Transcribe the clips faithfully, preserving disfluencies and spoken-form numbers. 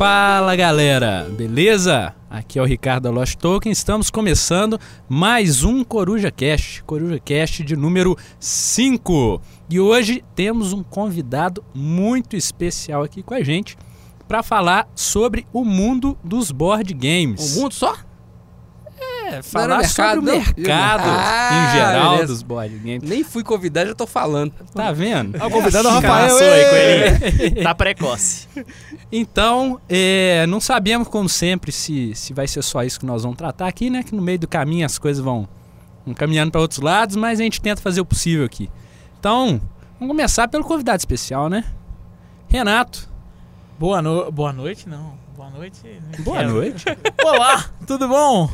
Fala galera, beleza? Aqui é o Ricardo Lost Token, estamos começando mais um Coruja Cast, Coruja Cast de número cinco. E hoje temos um convidado muito especial aqui com a gente para falar sobre o mundo dos board games. O mundo só? É, falar mercado, sobre o mercado ah, em geral beleza. Dos board games. Nem fui convidado, já tô falando. Tá vendo? É o convidado é o Rafael. Aí, tá precoce. Então, é, não sabemos, como sempre, se, se vai ser só isso que nós vamos tratar aqui, né? Que no meio do caminho as coisas vão, vão caminhando para outros lados, mas a gente tenta fazer o possível aqui. Então, vamos começar pelo convidado especial, né? Renato. Boa, no... Boa noite, não. Boa noite. Boa é. noite. Olá, tudo bom?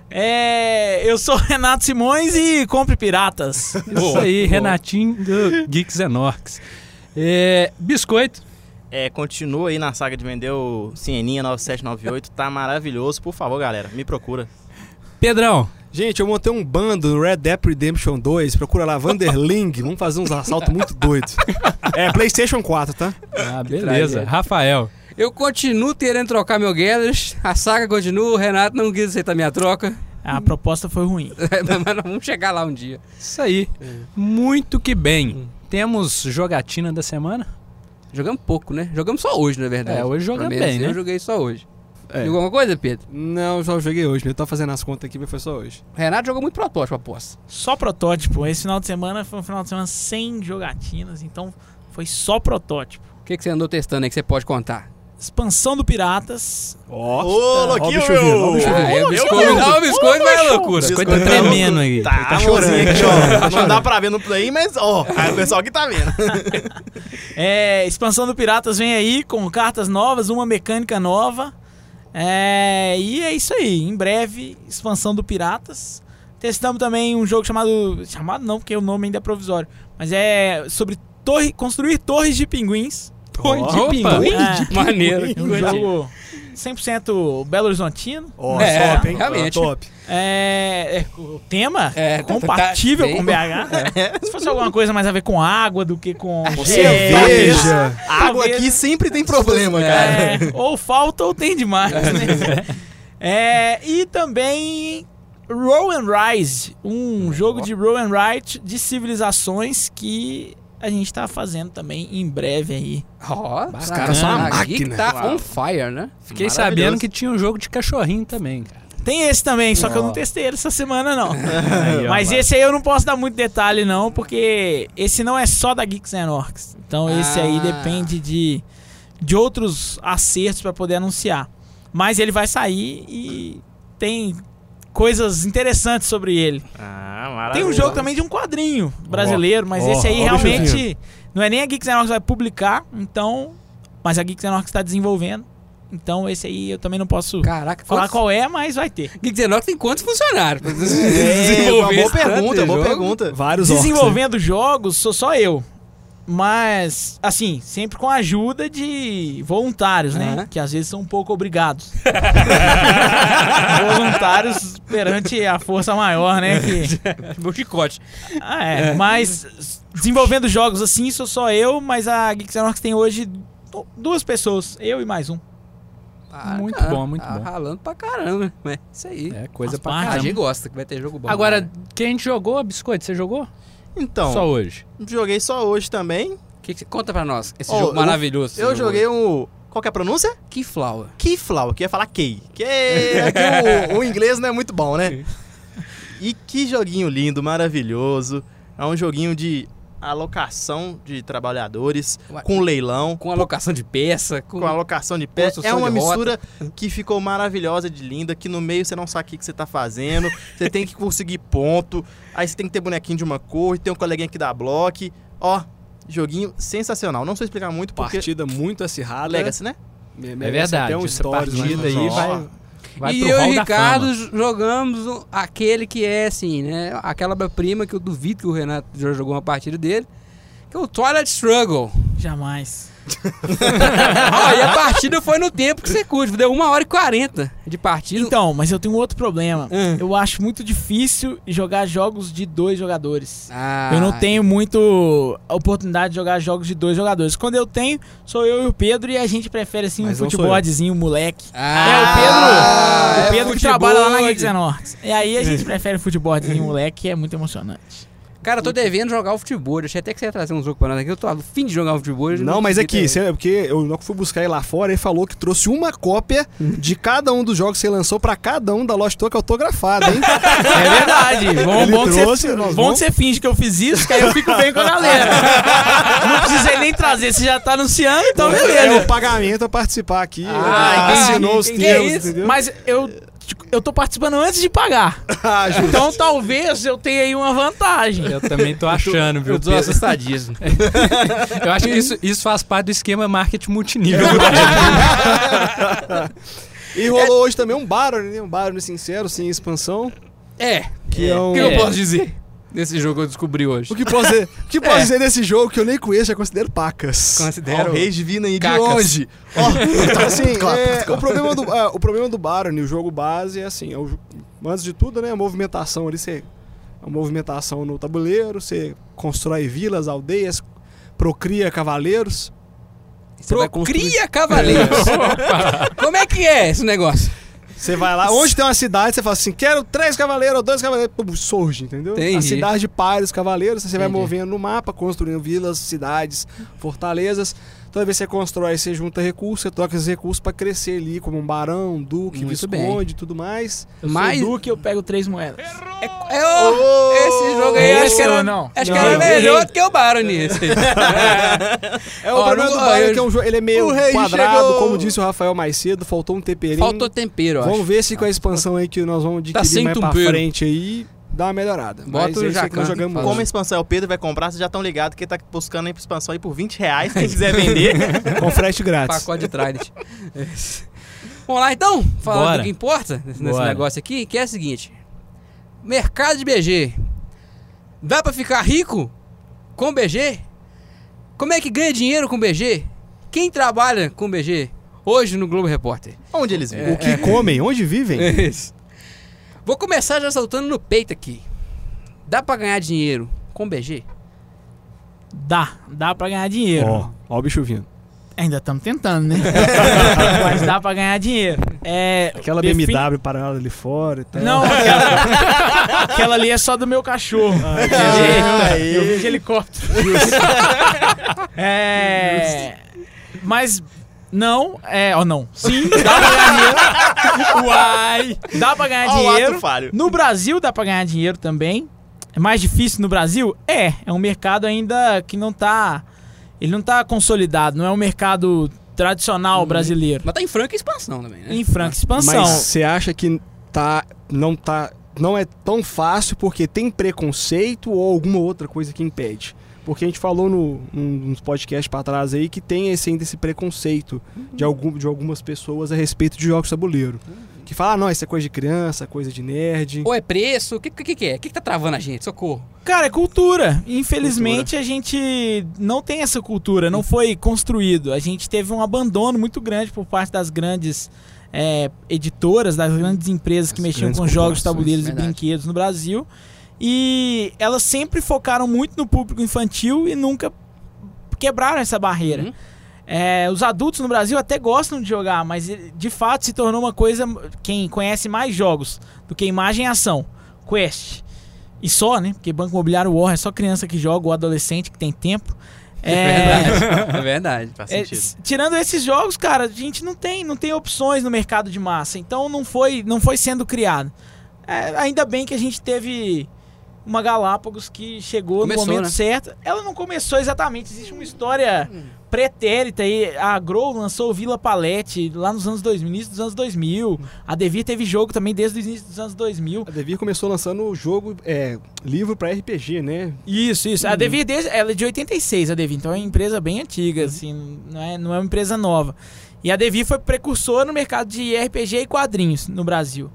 É, eu sou Renato Simões e compre piratas. Isso boa, aí, boa. Renatinho do Geeks and Orcs. É, Biscoito. É, continua aí na saga de vender o Sieninha nove sete nove oito, tá maravilhoso. Por favor, galera, me procura. Pedrão. Gente, eu montei um bando no Red Dead Redemption dois, procura lá, Vanderling, vamos fazer uns assaltos muito doidos. É, PlayStation quatro, tá? Ah, beleza. Rafael. Eu continuo querendo trocar meu Gellers, a saga continua, o Renato não quis aceitar minha troca. A proposta foi ruim. Mas nós vamos chegar lá um dia. Isso aí. É. Muito que bem. Hum. Temos jogatina da semana? Jogamos pouco, né? Jogamos só hoje, na verdade. É, hoje jogamos bem, assim, né? Eu joguei só hoje. É. Jogou alguma coisa, Pedro? Não, só joguei hoje. Eu tô fazendo as contas aqui, mas foi só hoje. O Renato jogou muito protótipo, aposto. Só protótipo. Esse final de semana foi um final de semana sem jogatinas, então foi só protótipo. O que, que você andou testando aí que você pode contar? Expansão do Piratas. Ó, ô, louquinho, meu! O biscoito vai à loucura. O biscoito tá tremendo aí. Tá, tá chorando aqui, ó. Não dá pra ver no play, mas ó, o pessoal aqui tá vendo. É, expansão do Piratas vem aí com cartas novas, uma mecânica nova. É, e é isso aí. Em breve, expansão do Piratas. Testamos também um jogo chamado... Chamado não, porque o nome ainda é provisório. Mas é sobre torre, construir torres de pinguins. Torre de pinguim? É, de maneiro. Um jogo cem por cento Belo Horizontino. Ó, é, top, hein? Realmente. Top. É, é, o tema é compatível tá, tá, com B H. É. Se fosse alguma coisa mais a ver com água do que com... Cerveja. É, água aqui sempre tem problema, cara. É, ou falta ou tem demais. Né? É, e também... Roll and Rise, um jogo de Roll and Write de civilizações que a gente tá fazendo também em breve aí. Ó, oh, os caras são uma máquina. Tá Uau. On fire, né? Fiquei sabendo que tinha um jogo de cachorrinho também, cara. Tem esse também, só oh. que eu não testei ele essa semana, não. Aí, ó, Mas mano. esse aí eu não posso dar muito detalhe, não, porque esse não é só da Geeks and Orcs. Então ah. esse aí depende de, de outros acertos pra poder anunciar. Mas ele vai sair e tem... coisas interessantes sobre ele. Ah, maravilhoso. Tem um jogo também de um quadrinho brasileiro, mas oh, esse aí oh, realmente não é nem a Geeks and Orcs que vai publicar, então, mas a Geeks and Orcs está desenvolvendo. Então esse aí eu também não posso Caraca, falar quantos... qual é, mas vai ter. Geeks and Orcs tem quantos funcionários? É, uma boa pergunta, boa pergunta. Vários Desenvolvendo orcs, jogos, sou só eu. Mas, assim, sempre com a ajuda de voluntários, né? Uhum. Que às vezes são um pouco obrigados. Voluntários perante a força maior, né? Que... Meu chicote. Ah, é. Mas, desenvolvendo jogos assim, sou só eu, mas a Geeks and Orcs tem hoje duas pessoas. Eu e mais um. Ah, muito cara, bom, muito tá bom. ralando pra caramba. É isso aí. É coisa Faz pra parte. caramba. A gente gosta que vai ter jogo bom. Agora, né? quem a gente jogou, Biscoito, você jogou? Então, só hoje. Joguei só hoje também. Que que, conta pra nós esse oh, jogo maravilhoso. Eu, eu joguei um... Qual que é a pronúncia? Keyflower. Keyflower, que ia falar Key. Que é, aqui o, o inglês não é muito bom, né? E que joguinho lindo, maravilhoso. É um joguinho de alocação de trabalhadores, Ué, com leilão. Com alocação de peça. Com, com alocação de peça. É uma de mistura que ficou maravilhosa de linda, que no meio você não sabe o que, que você tá fazendo, você tem que conseguir ponto, aí você tem que ter bonequinho de uma cor, tem um coleguinha que dá bloco. Ó, joguinho sensacional. Não sei explicar muito porque... Partida muito acirrada. Legacy, né? É verdade. Até um essa stories, partida mas... aí vai... Vai e eu e o Ricardo jogamos aquele que é assim, né? Aquela obra-prima que eu duvido que o Renato já jogou uma partida dele, que é o Twilight Struggle. Jamais. Ó, e a partida foi no tempo que você curte, deu uma hora e quarenta de partida. Então, mas eu tenho outro problema. Hum. Eu acho muito difícil jogar jogos de dois jogadores. Ah, Eu não tenho muito a oportunidade de jogar jogos de dois jogadores. Quando eu tenho, sou eu e o Pedro e a gente prefere assim um Mas não sou futebolzinho, moleque. Ah, é o Pedro, é o Pedro que futebol. trabalha lá na Geeks and Orcs. E aí a gente prefere futebolzinho, moleque, que é muito emocionante. Cara, eu tô devendo jogar o futebol. Achei até que você ia trazer um jogo pra nós aqui. Eu tô a fim de jogar o futebol. eu Não, mas consegui aqui, ter- cê- porque eu não fui buscar ele lá fora, ele falou que trouxe uma cópia de cada um dos jogos que você lançou pra cada um da Lost Talk autografada, hein? É verdade. Bom, Ele bom, que, trouxe, você, nós bom vamos- que você finge que eu fiz isso, que aí eu fico bem com a galera. Não precisei nem trazer, você já tá anunciando, então É beleza. o pagamento a participar aqui. Ah, ele entendi, assinou os entendi. termos, Que isso? entendeu? Mas eu, eu tô participando antes de pagar. Ah, justo. Então talvez eu tenha aí uma vantagem. Eu também tô achando, viu, Eu tô Pedro? assustadíssimo. Eu acho que isso, isso faz parte do esquema marketing multinível. E rolou hoje também um Baron, né? Um Baron sincero, sem expansão. É, Que é, um... o que eu posso dizer desse jogo que eu descobri hoje? O que posso dizer, o que posso É. dizer desse jogo que eu nem conheço, já considero pacas. Ó, Considero... o Reis divino aí de Cacas. longe. Ó, então, assim, Claro, é, claro. o, problema do, ah, o problema do Baron, o jogo base, é assim, é o jo- antes de tudo, né, a movimentação ali, você, a movimentação no tabuleiro, você constrói vilas, aldeias, procria cavaleiros. Você vai construir- Procria cavaleiros. Como é que é esse negócio? Você vai lá, onde tem uma cidade, você fala assim, quero três cavaleiros ou dois cavaleiros, pum, surge, entendeu? Entendi. A cidade para os cavaleiros, você vai Entendi. movendo no mapa, construindo vilas, cidades, fortalezas. Toda vez que você constrói, você junta recursos, você troca esses recursos pra crescer ali, como um barão, um duque, Muito visconde e tudo mais. Eu Mas- sou o Duque, eu pego três moedas. É, é o- esse jogo aí, Esse acho que era, ou não? acho Não, que era eu melhor errei. do que o Barony. Esse. É o Ó, problema não- do ó, Baron, eu- que é um jogo, ele é meio O rei quadrado, chegou! como disse o Rafael mais cedo, faltou um temperinho. Faltou tempero, eu Vamos acho. ver se com a expansão aí que nós vamos Tá adquirir sem mais pra tempero. frente aí, dá uma melhorada. Bota Mas o é isso aí que Jacan, nós jogamos fala. Como a hoje. expansão é o Pedro vai comprar, vocês já estão ligados que ele tá buscando aí pra expansão aí por vinte reais. Quem quiser vender. Com frete grátis. Pacote de Trident. Vamos lá então, falar Bora. do que importa nesse nesse Bora. negócio aqui, que é o seguinte. Mercado de B G. Dá pra ficar rico com B G? Como é que ganha dinheiro com B G? Quem trabalha com B G hoje no Globo Repórter? Onde eles vivem? O que comem? Onde vivem? Isso. Vou começar já soltando no peito aqui. Dá pra ganhar dinheiro com B G? Dá, dá pra ganhar dinheiro. Ó, ó o bicho vindo. Ainda estamos tentando, né? Mas dá pra ganhar dinheiro. É, Aquela defini- B M W parada ali fora e tal. Não, aquela, aquela ali é só do meu cachorro. Eita, eu vejo helicóptero. É, mas não, é, ou não. Sim, dá pra ganhar dinheiro. Uai! Dá pra ganhar Ó o dinheiro. ato falho. No Brasil dá pra ganhar dinheiro também. É mais difícil no Brasil? É, é um mercado ainda que não tá, ele não tá consolidado, não é um mercado tradicional brasileiro. Mas tá em franca expansão também, né? Em franca expansão. Mas você acha que tá, não tá, não é tão fácil porque tem preconceito ou alguma outra coisa que impede? Porque a gente falou no, num- nos podcasts pra trás aí que tem esse, ainda esse preconceito de, algum, de algumas pessoas a respeito de jogos de tabuleiro. Que fala, ah, não, isso é coisa de criança, coisa de nerd. Ou é preço? O que, que, que é? O que, que tá travando a gente? Socorro. Cara, é cultura. Infelizmente a gente não tem essa cultura, não foi construído. A gente teve um abandono muito grande por parte das grandes é, editoras, das grandes empresas que As mexiam grandes com jogos, corporações, tabuleiros verdade. e brinquedos no Brasil. E elas sempre focaram muito no público infantil e nunca quebraram essa barreira. Uhum. É, os adultos no Brasil até gostam de jogar, mas de fato se tornou uma coisa. Quem conhece mais jogos do que imagem e ação, Quest. E só, né? Porque Banco Imobiliário War é só criança que joga ou adolescente que tem tempo. É, É, verdade. É verdade. Faz é, sentido. s- tirando esses jogos, cara, a gente não tem, não tem opções no mercado de massa. Então não foi, não foi sendo criado. É, ainda bem que a gente teve uma Galápagos que chegou Começou, no momento né? certo. Ela não começou exatamente, existe uma história pretérita aí. A Grow lançou o Vila Palette lá nos anos dois mil, início dos anos dois mil. A Devir teve jogo também desde o início dos anos dois mil. A Devir começou lançando o jogo, é, livro pra R P G, né? Isso, isso. A Devir desde, ela é de oitenta e seis, a Devir, então é uma empresa bem antiga, assim, não é, não é uma empresa nova. E a Devir foi precursora no mercado de R P G e quadrinhos no Brasil.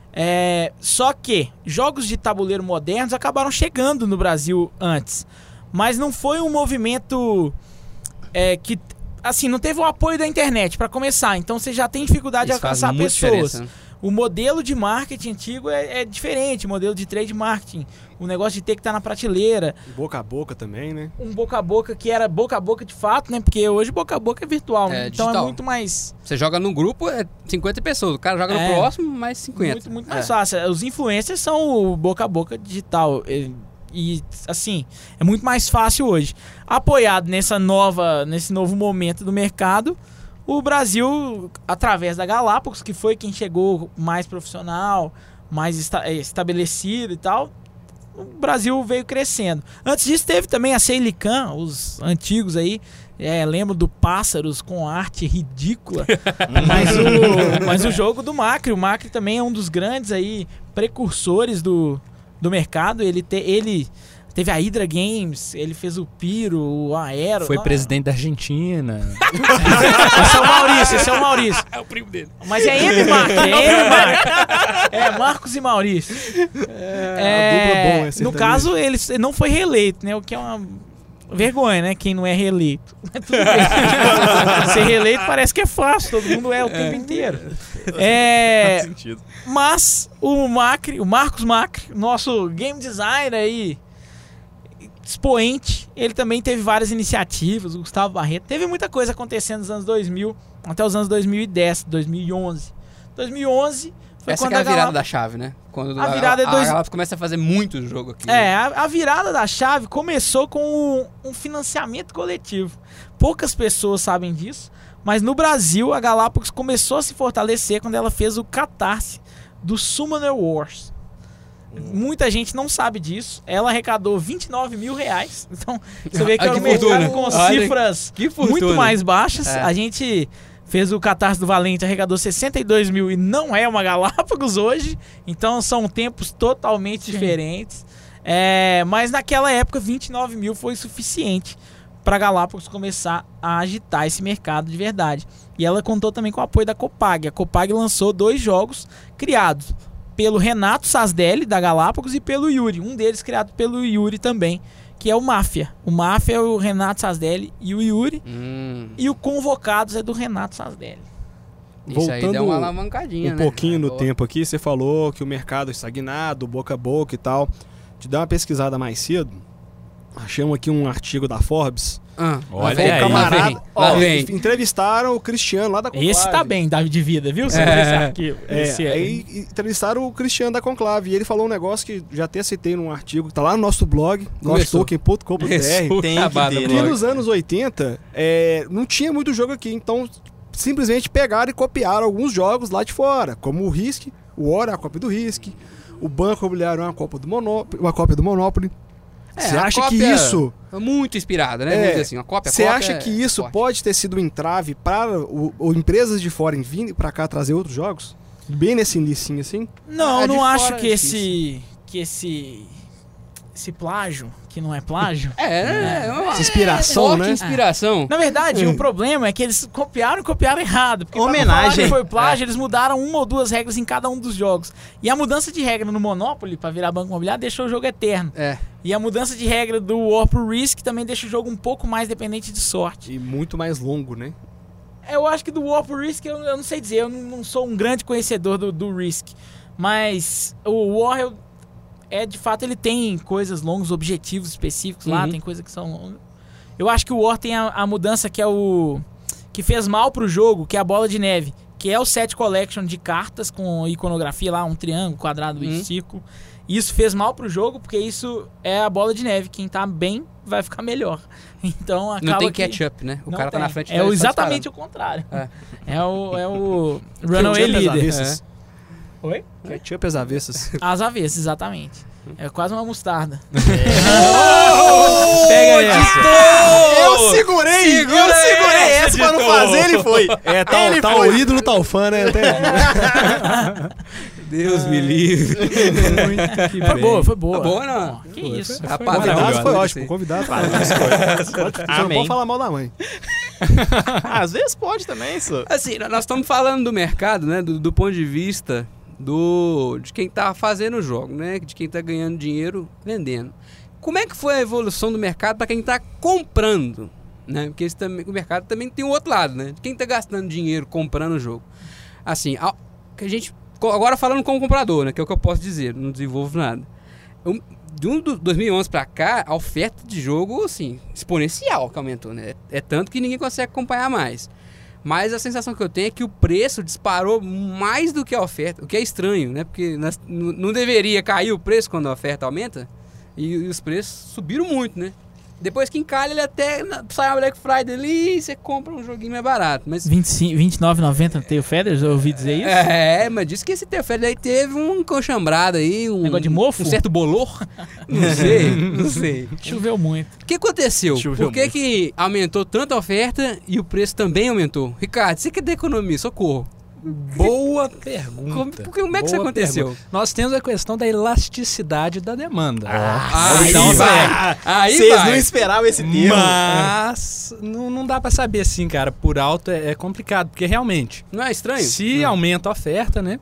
É, só que jogos de tabuleiro modernos acabaram chegando no Brasil antes. Mas não foi um movimento é, que assim, não teve o apoio da internet pra começar, então você já tem dificuldade Isso de alcançar faz muita pessoas. diferença, né? O modelo de marketing antigo é, é diferente, o modelo de trade marketing, o negócio de ter que estar na prateleira, Boca a boca também, né? um boca a boca que era boca a boca de fato, né? Porque hoje boca a boca é virtual, né? É, Então é digital. muito mais... Você joga num grupo, é cinquenta pessoas. O cara joga É. no próximo, mais cinquenta. Muito, muito mais É. fácil. Os influencers são o boca a boca digital. E, e, assim, é muito mais fácil hoje. Apoiado nessa nova, nesse novo momento do mercado, o Brasil, através da Galápagos, que foi quem chegou mais profissional, mais esta, eh, estabelecido e tal, o Brasil veio crescendo. Antes disso teve também a Seilican, os antigos aí, é, lembro do Pássaros com arte ridícula, mas, o, mas o jogo do Macri, o Macri também é um dos grandes aí precursores do, do mercado, ele, te, ele teve a Hydra Games, ele fez o Piro, o Aero. Foi não, presidente da Argentina. Esse é o Maurício, esse é o Maurício. É o primo dele. Mas é M Macri, é M Macri. É, Marcos e Maurício. É, a dupla boa, é no sertanejo. caso, ele não foi reeleito, né? O que é uma vergonha, né? Quem não é reeleito. Mas tudo bem. Ser reeleito parece que é fácil, todo mundo é o tempo inteiro. É, Faz sentido. mas o Macri, o Marcos Macri, nosso game designer aí, expoente, ele também teve várias iniciativas, o Gustavo Barreto, teve muita coisa acontecendo nos anos dois mil, até os anos dois mil e dez, dois mil e onze. dois mil e onze foi Essa quando que é a a virada Galápagos... da chave, né? Quando A virada é dois- a Galápagos começa a fazer muito jogo aqui. É, a, a virada da chave começou com um, um financiamento coletivo. Poucas pessoas sabem disso, mas no Brasil a Galápagos começou a se fortalecer quando ela fez o Catarse do Summoner Wars. Muita gente não sabe disso. Ela arrecadou vinte e nove mil reais. Então, você vê que Ah, é um que mercado fortuna. com Olha, cifras que fortuna. muito mais baixas. É. A gente fez o Catarse do Valente, arrecadou sessenta e dois mil e não é uma Galápagos hoje. Então, são tempos totalmente diferentes. É, mas naquela época, vinte e nove mil foi suficiente para a Galápagos começar a agitar esse mercado de verdade. E ela contou também com o apoio da Copag. A Copag lançou dois jogos criados pelo Renato Sasdelli, da Galápagos, e pelo Yuri. Um deles criado pelo Yuri também, que é o Máfia. O Máfia é o Renato Sasdelli e o Yuri. Hum, E o Convocados é do Renato Sasdelli. isso aí deu Voltando uma alavancadinha, um né? pouquinho no Agora- tempo aqui, você falou que o mercado é estagnado, boca a boca e tal. Te dar uma pesquisada mais cedo, achamos aqui um artigo da Forbes. Ah, Olha lá vem, aí. lá Camarada, vem, ó, lá vem. entrevistaram o Cristiano lá da Conclave. Esse tá bem, Davi de vida, viu? Sobre É. esse arquivo. É, Esse é. aí entrevistaram o Cristiano da Conclave e ele falou um negócio que já até citei num artigo que tá lá no nosso blog, Começou. nosso token ponto com ponto b r. Começou. Tem que Acabado, ter, Que blog. né? nos anos oitenta é, não tinha muito jogo aqui, então simplesmente pegaram e copiaram alguns jogos lá de fora, como o Risk, o War é a cópia do Risk, o Banco Imobiliário é uma cópia do Monopoly, uma cópia do Monopoly. É, Você a acha que cópia isso, é muito inspirada, né? É, Vamos dizer assim, a cópia, você cópia acha é que isso forte. pode ter sido um entrave para o, o empresas de fora em vir para cá trazer outros jogos? Bem nesse início assim? Não, Ah, eu de não acho fora que é esse. que esse. esse plágio, que não é plágio. É, é, é uma Essa inspiração, forte né? inspiração. Na verdade, o problema é que eles copiaram e copiaram errado. Porque pra não Homenagem. falar que foi plágio, eles mudaram uma ou duas regras em cada um dos jogos. E a mudança de regra no Monopoly, pra virar banco imobiliário, deixou o jogo eterno. É. E a mudança de regra do War pro Risk também deixa o jogo um pouco mais dependente de sorte. E muito mais longo, né? Eu acho que do War pro Risk, eu, eu não sei dizer, eu não, não sou um grande conhecedor do, do Risk. Mas o War, eu, é de fato, ele tem coisas longas, objetivos específicos lá, Uhum. tem coisas que são longas. Eu acho que o War tem a, a mudança que é o... que fez mal pro jogo, que é a Bola de Neve. Que é o set collection de cartas com iconografia lá, um triângulo, quadrado e Uhum. círculo. Isso fez mal pro jogo, porque isso é a Bola de Neve. Quem tá bem vai ficar melhor. Então acaba Não tem que... catch-up, né? O Não cara tá tem. na frente. É tá o, só exatamente disparando. o contrário. É. É o, é o runaway Ketchup às líder. avessas. Oi? Ketchup às avessas. As avessas, exatamente. É quase uma mostarda. Pega essa. Eu segurei! Segura eu segurei essa, essa pra não editor. fazer, ele foi. É, tá, Ele tá foi. o ídolo, tá o fã, né? Até... Deus me livre. Foi boa, foi boa. Tá boa, não? Ó, que isso. O Rapaz, convidado maravilhoso. foi ótimo, o convidado foi ótimo. Você não Amém. pode falar mal da mãe. Às vezes pode também, isso. Assim, nós estamos falando do mercado, né? Do, do ponto de vista do, de quem tá fazendo o jogo, né? De quem tá ganhando dinheiro vendendo. Como é que foi a evolução do mercado para quem tá comprando, né? Porque esse também, o mercado também tem o outro lado, né? Quem tá gastando dinheiro comprando o jogo? Assim, a, que a gente... Agora falando como comprador, né? Que é o que eu posso dizer, não desenvolvo nada. Eu, de um, do dois mil e onze pra cá, a oferta de jogo, assim, exponencial que aumentou, né? É, é tanto que ninguém consegue acompanhar mais. Mas a sensação que eu tenho é que o preço disparou mais do que a oferta, o que é estranho, né? Porque nós, n- não deveria cair o preço quando a oferta aumenta, e, e os preços subiram muito, né? Depois que encalha, ele até na- sai a Black Friday ali e você compra um joguinho mais barato. Mas vinte e cinco, vinte e nove reais e noventa centavos no Tail Feathers, eu ouvi dizer isso. É, mas disse que esse Tail Feathers aí teve um conchambrado aí, um, Negócio de mofo? um certo bolor. Não sei, não sei. Choveu muito. O que aconteceu? Choveu Por que, muito. que aumentou tanto a oferta e o preço também aumentou? Ricardo, você que é da economia, socorro. Boa pergunta. Como, por que- como é que isso Boa aconteceu? pergunta. Nós temos a questão da elasticidade da demanda. Aí Então, vai. Aí Vocês vai. não esperavam esse termo. Mas não, não dá pra saber assim, cara. Por alto é, é complicado, porque realmente, Não é estranho? se aumenta a oferta, né?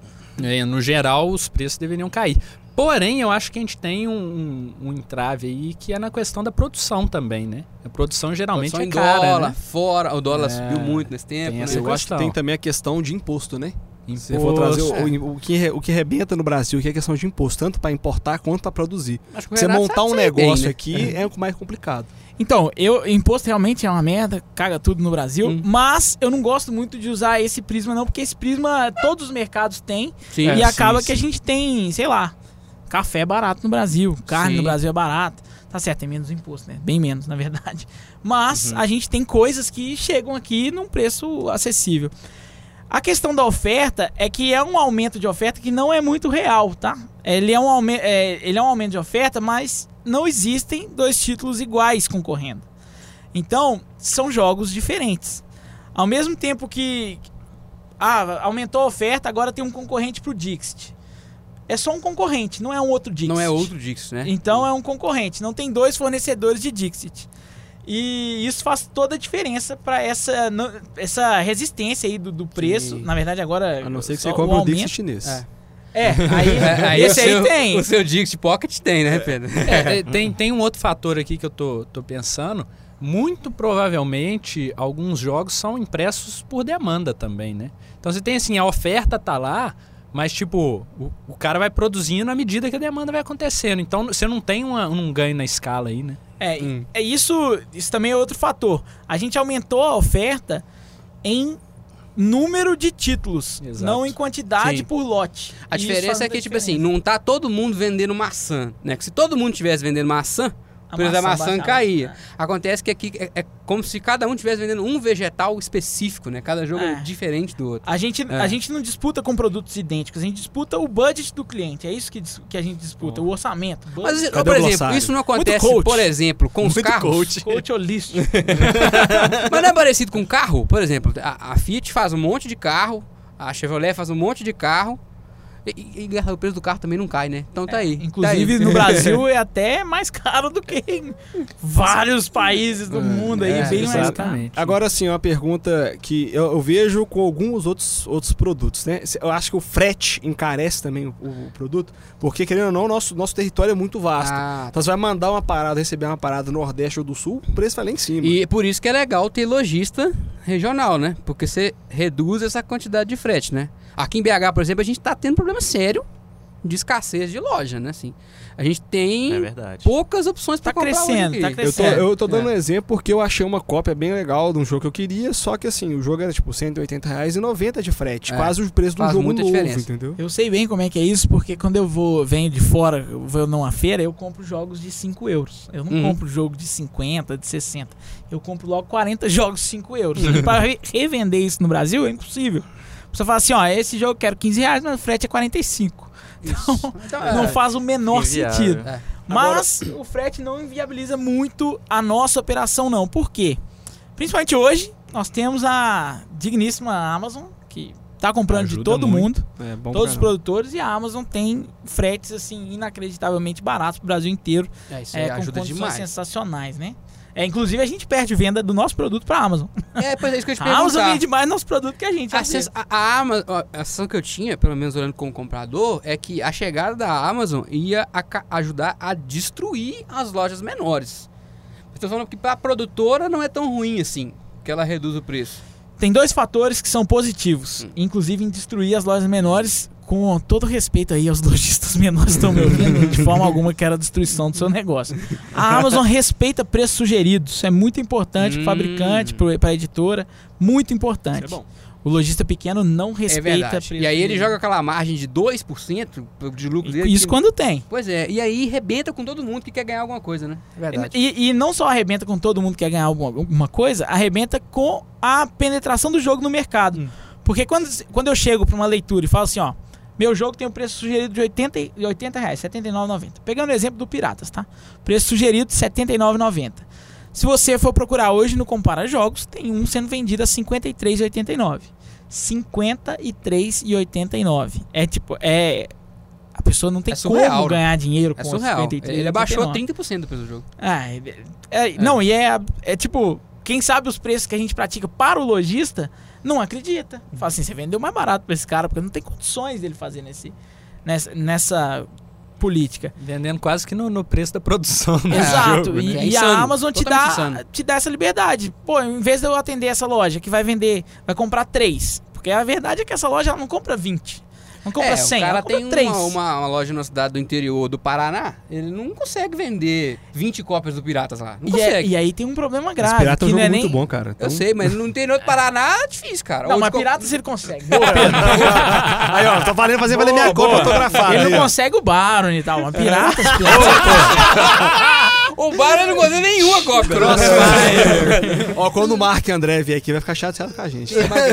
é, no geral, os preços deveriam cair. Porém, eu acho que a gente tem um, um, um entrave aí que é na questão da produção também, né? A produção geralmente Só é em cara, dólar, né? fora. O dólar É, subiu muito nesse tempo, tem né? essa Eu acho que questão. tem também a questão de imposto, né? Se Imposto. for trazer o, é. o, o que, re- o que rebenta no Brasil, que é a questão de imposto, tanto para importar quanto para produzir. Acho que o Você Renato montar sabe um isso aí bem, negócio né? aqui é o mais complicado. Então, eu, imposto realmente é uma merda, caga tudo no Brasil, Hum. mas eu não gosto muito de usar esse prisma não, porque esse prisma todos os mercados têm Sim. e É, acaba sim, que a sim. gente tem, sei lá, café é barato no Brasil, carne Sim. no Brasil é barato. Tá certo, tem menos imposto, né? Bem menos, na verdade. Mas a gente tem coisas que chegam aqui num preço acessível. A questão da oferta é que é um aumento de oferta que não é muito real, tá? Ele é um, aume é, ele é um aumento de oferta, mas não existem dois títulos iguais concorrendo. Então, são jogos diferentes. Ao mesmo tempo que ah, aumentou a oferta, agora tem um concorrente pro Dixit. É só um concorrente, não é um outro Dixit. Não é outro Dix, né? Então é um concorrente, não tem dois fornecedores de Dixit. E isso faz toda a diferença para essa, no- essa resistência aí do, do preço. Sim. Na verdade, agora. A não ser que só você compre o um Dixit aumento- chinês. É. É, aí, É, aí esse o aí seu, tem. O seu Dix Pocket tem, né, Pedro? É, é, tem, tem um outro fator aqui que eu tô, tô pensando. Muito provavelmente, alguns jogos são impressos por demanda também, né? Então você tem assim, a oferta tá lá, mas tipo, o, o cara vai produzindo à medida que a demanda vai acontecendo. Então você não tem uma- um ganho na escala aí, né? É, Hum. é isso, isso também é outro fator. A gente aumentou a oferta em número de títulos, Exato. não em quantidade Sim. por lote. A E isso diferença faz é muita que, tipo assim, diferença. não tá todo mundo vendendo maçã, né? Que se todo mundo tivesse vendendo maçã, A o preço da maçã maçã baixava. caía. Acontece que aqui é, é como se cada um estivesse vendendo um vegetal específico, né? Cada jogo é, É. diferente do outro. A gente, É. a gente não disputa com produtos idênticos, a gente disputa o budget do cliente. É isso que, dis- que a gente disputa, o orçamento. Mas, Budget. Cadê por o exemplo, glossário? isso não acontece, coach. por exemplo, com os Muito carros. coach. Coach holístico. Mas não é parecido com carro? Por exemplo, a, a Fiat faz um monte de carro, a Chevrolet faz um monte de carro, e, e- e o preço do carro também não cai, né? Então tá aí. Inclusive, tá aí. no Brasil é até mais caro do que em vários países do mundo aí, é, bem mais caro. exatamente. Agora sim, uma pergunta que eu, eu vejo com alguns outros, outros produtos, né? Eu acho que o frete encarece também o, o produto, porque querendo ou não, nosso, nosso território é muito vasto. Ah, Então você vai mandar uma parada, receber uma parada do Nordeste ou do Sul, o preço vai lá em cima. E é por isso que é legal ter lojista regional, né? Porque você reduz essa quantidade de frete, né? Aqui em B H, por exemplo, a gente tá tendo problema sério de escassez de loja, né? Assim, a gente tem É verdade. poucas opções Tá para comprar crescendo, hoje tá aqui. Eu tô, crescendo. eu tô dando É. um exemplo porque eu achei uma cópia bem legal de um jogo que eu queria, só que assim, o jogo era tipo cento e oitenta reais e noventa de frete, É, quase o preço de um faz jogo muita novo, diferença. entendeu? Eu sei bem como é que é isso, porque quando eu vou venho de fora, eu vou numa feira, eu compro jogos de cinco euros. Eu não Uhum. compro jogo de cinquenta, de sessenta. Eu compro logo quarenta jogos de cinco euros. E para re- revender isso no Brasil é impossível. Você fala assim, ó, esse jogo eu quero quinze reais, mas o frete é quarenta e cinco. Então, Então, é, não faz o menor Inviável. sentido. é. Mas o frete não inviabiliza muito a nossa operação, não. Por quê? Principalmente hoje, nós temos a digníssima Amazon, que tá comprando de Ajuda todo muito. mundo, É bom todos os pra produtores, e a Amazon tem fretes, assim, inacreditavelmente baratos pro Brasil inteiro. É, isso aí É, com ajuda condições demais. sensacionais, né? É, inclusive, a gente perde venda do nosso produto pra Amazon. É, pois é isso que eu ia te A Amazon perguntar. vende mais nosso produto que a gente. A, às vezes. sens- a, a Amazon, ó, a sensação que eu tinha, pelo menos olhando como comprador, é que a chegada da Amazon ia aca- ajudar a destruir as lojas menores. Estou falando que para a produtora não é tão ruim assim, que ela reduz o preço. Tem dois fatores que são positivos, hum. inclusive em destruir as lojas menores, com todo respeito aí aos lojistas menores que estão me ouvindo, de forma alguma que era a destruição do seu negócio. A Amazon respeita preços sugeridos, isso é muito importante hum. para o fabricante, para a editora, muito importante. Isso é bom. O lojista pequeno não respeita... É preço. E aí ele joga aquela margem de dois por cento de lucro dele. Isso que... quando tem. Pois é, e aí arrebenta com todo mundo que quer ganhar alguma coisa, né? É verdade. E, e não só arrebenta com todo mundo que quer ganhar alguma, alguma coisa, arrebenta com a penetração do jogo no mercado. Hum. Porque quando, quando eu chego para uma leitura e falo assim, ó, meu jogo tem um preço sugerido de oitenta reais, setenta e nove reais e noventa centavos. Pegando o exemplo do Piratas, tá? Preço sugerido de setenta e nove reais e noventa centavos. Se você for procurar hoje no Compara Jogos, tem um sendo vendido a cinquenta e três reais e oitenta e nove centavos. cinquenta e três reais e oitenta e nove centavos. É tipo, é... A pessoa não tem é surreal, como ganhar dinheiro com é surreal. cinquenta e três. Ele abaixou trinta por cento do preço do jogo. É, é, é, é. Não, e é, é tipo, quem sabe os preços que a gente pratica para o lojista não acredita. Fala assim, você vendeu mais barato para esse cara, porque não tem condições dele fazer nesse, nessa, nessa política. Vendendo quase que no, no preço da produção. Né? Exato. Jogo, e, né? e a Amazon te dá, te dá essa liberdade. Pô, em vez de eu atender essa loja que vai vender, vai comprar três. Porque a verdade é que essa loja ela não compra vinte. Não compra é, cem, o cara ela compra tem três. Uma, uma, uma loja na cidade do interior do Paraná, ele não consegue vender vinte cópias do Piratas lá. Não e, consegue. É, e aí tem um problema grave. Esse Pirata é um jogo é muito nem... bom, cara. Então... Eu sei, mas no interior do Paraná é difícil, cara. Não, Ou mas de... Piratas ele consegue. Aí, ó, tô valendo fazer valer minha cópia autografada. Ele aí, não ó. consegue o Baron e tal, mas Piratas... O Baron não consegue nenhuma cópia. Ó, quando o Mark André vier aqui, vai ficar chateado com a gente.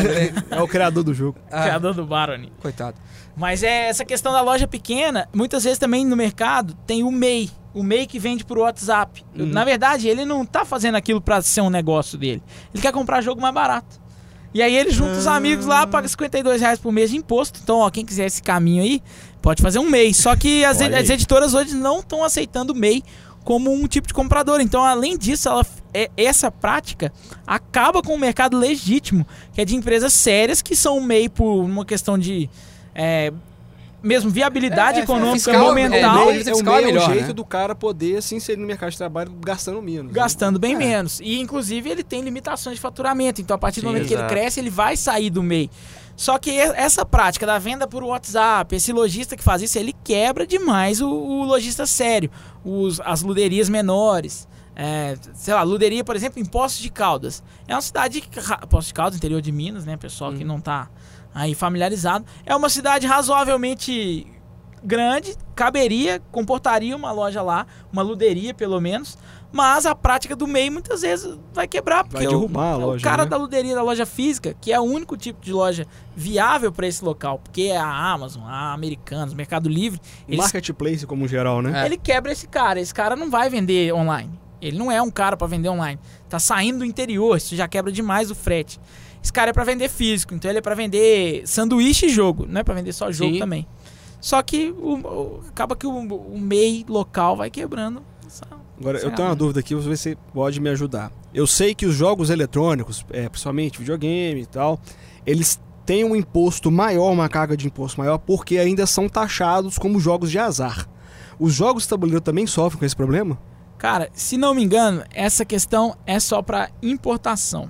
É o criador do jogo. Ah. Criador do Baron. Coitado. Mas é essa questão da loja pequena, muitas vezes também no mercado tem o M E I. O M E I que vende por WhatsApp. Uhum. Na verdade, ele não tá fazendo aquilo pra ser um negócio dele. Ele quer comprar jogo mais barato. E aí ele junta uhum. os amigos lá, paga cinquenta e dois reais por mês de imposto. Então, ó, quem quiser esse caminho aí, pode fazer um M E I. Só que as, as editoras hoje não estão aceitando o M E I como um tipo de comprador. Então, além disso, ela, é, essa prática acaba com o mercado legítimo, que é de empresas sérias que são M E I por uma questão de... É, mesmo viabilidade é, é, econômica fiscal, monumental. É, é, é, fiscal é, é melhor, o jeito né? do cara poder se inserir no mercado de trabalho gastando menos. Gastando né? bem é. menos. E, inclusive, ele tem limitações de faturamento. Então, a partir do Sim, momento exato. que ele cresce, ele vai sair do M E I. Só que essa prática da venda por WhatsApp, esse lojista que faz isso, ele quebra demais o, o lojista sério. Os, as luderias menores. É, sei lá, luderia, por exemplo, em Poços de Caldas. É uma cidade... Poços de Caldas, interior de Minas, né? Pessoal hum. que não tá... aí familiarizado, é uma cidade razoavelmente grande, caberia, comportaria uma loja lá, uma luderia pelo menos, mas a prática do M E I muitas vezes vai quebrar, porque vai derrubar o, a loja, o cara né? da luderia, da loja física, que é o único tipo de loja viável para esse local, porque é a Amazon, a Americanas, o Mercado Livre, o marketplace como geral, né? É. Ele quebra esse cara, esse cara não vai vender online, ele não é um cara para vender online, tá saindo do interior, isso já quebra demais o frete. Esse cara é pra vender físico, então ele é pra vender sanduíche e jogo, não é pra vender só jogo Sim. também. Só que o, o, acaba que o, o M E I local vai quebrando. Essa, Agora, essa eu tenho uma dúvida aqui, vamos ver se você pode me ajudar. Eu sei que os jogos eletrônicos, é, principalmente videogame e tal, eles têm um imposto maior, uma carga de imposto maior, porque ainda são taxados como jogos de azar. Os jogos de tabuleiro também sofrem com esse problema? Cara, se não me engano, essa questão é só pra importação.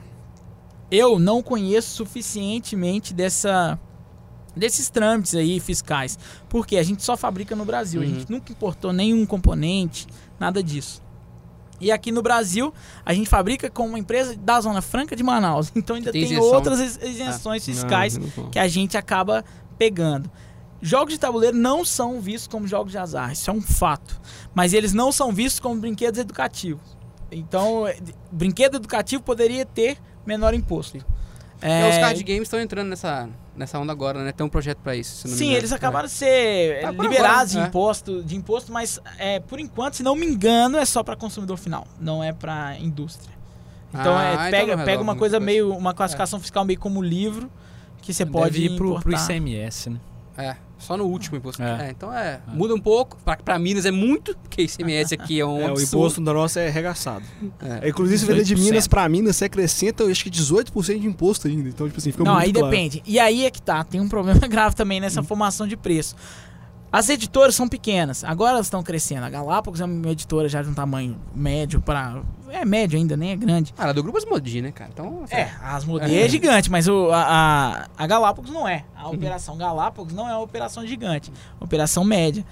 Eu não conheço suficientemente dessa, desses trâmites aí fiscais. Porque a gente só fabrica no Brasil. Uhum. A gente nunca importou nenhum componente, nada disso. E aqui no Brasil, a gente fabrica com uma empresa da Zona Franca de Manaus. Então ainda tem, tem outras isenções ah, fiscais não, não que a gente acaba pegando. Jogos de tabuleiro não são vistos como jogos de azar. Isso é um fato. Mas eles não são vistos como brinquedos educativos. Então, brinquedo educativo poderia ter menor imposto. É... Os card games estão entrando nessa, nessa onda agora, né? Tem um projeto para isso. Se não Sim, me eles acabaram de ser tá liberados agora, de, imposto, de imposto, mas é, por enquanto, se não me engano, é só para consumidor final, não é para indústria. Então, ah, é, então pega, pega uma coisa coisa. meio, uma classificação é. fiscal meio como livro, que você pode ir pro, importar. pro I C M S, né? É, só no último imposto. É. É, então é, ah. muda um pouco. Pra, pra Minas é muito, porque I C M S aqui é um é, absurdo. o imposto da nossa é arregaçado. É. É, inclusive, se vender de Minas pra Minas, você acrescenta, eu acho que dezoito por cento de imposto ainda. Então, tipo assim, fica Não, muito aí claro. depende. E aí é que tá, tem um problema grave também nessa hum. formação de preço. As editoras são pequenas, agora elas estão crescendo. A Galápagos é uma editora já de um tamanho médio para... É médio ainda, nem é grande. Ah, ela é do grupo Asmodee, né, cara? Então, É, a Asmodee é. é gigante, mas o, a, a, a Galápagos não é. A Uhum. operação Galápagos não é uma operação gigante, é uma operação média.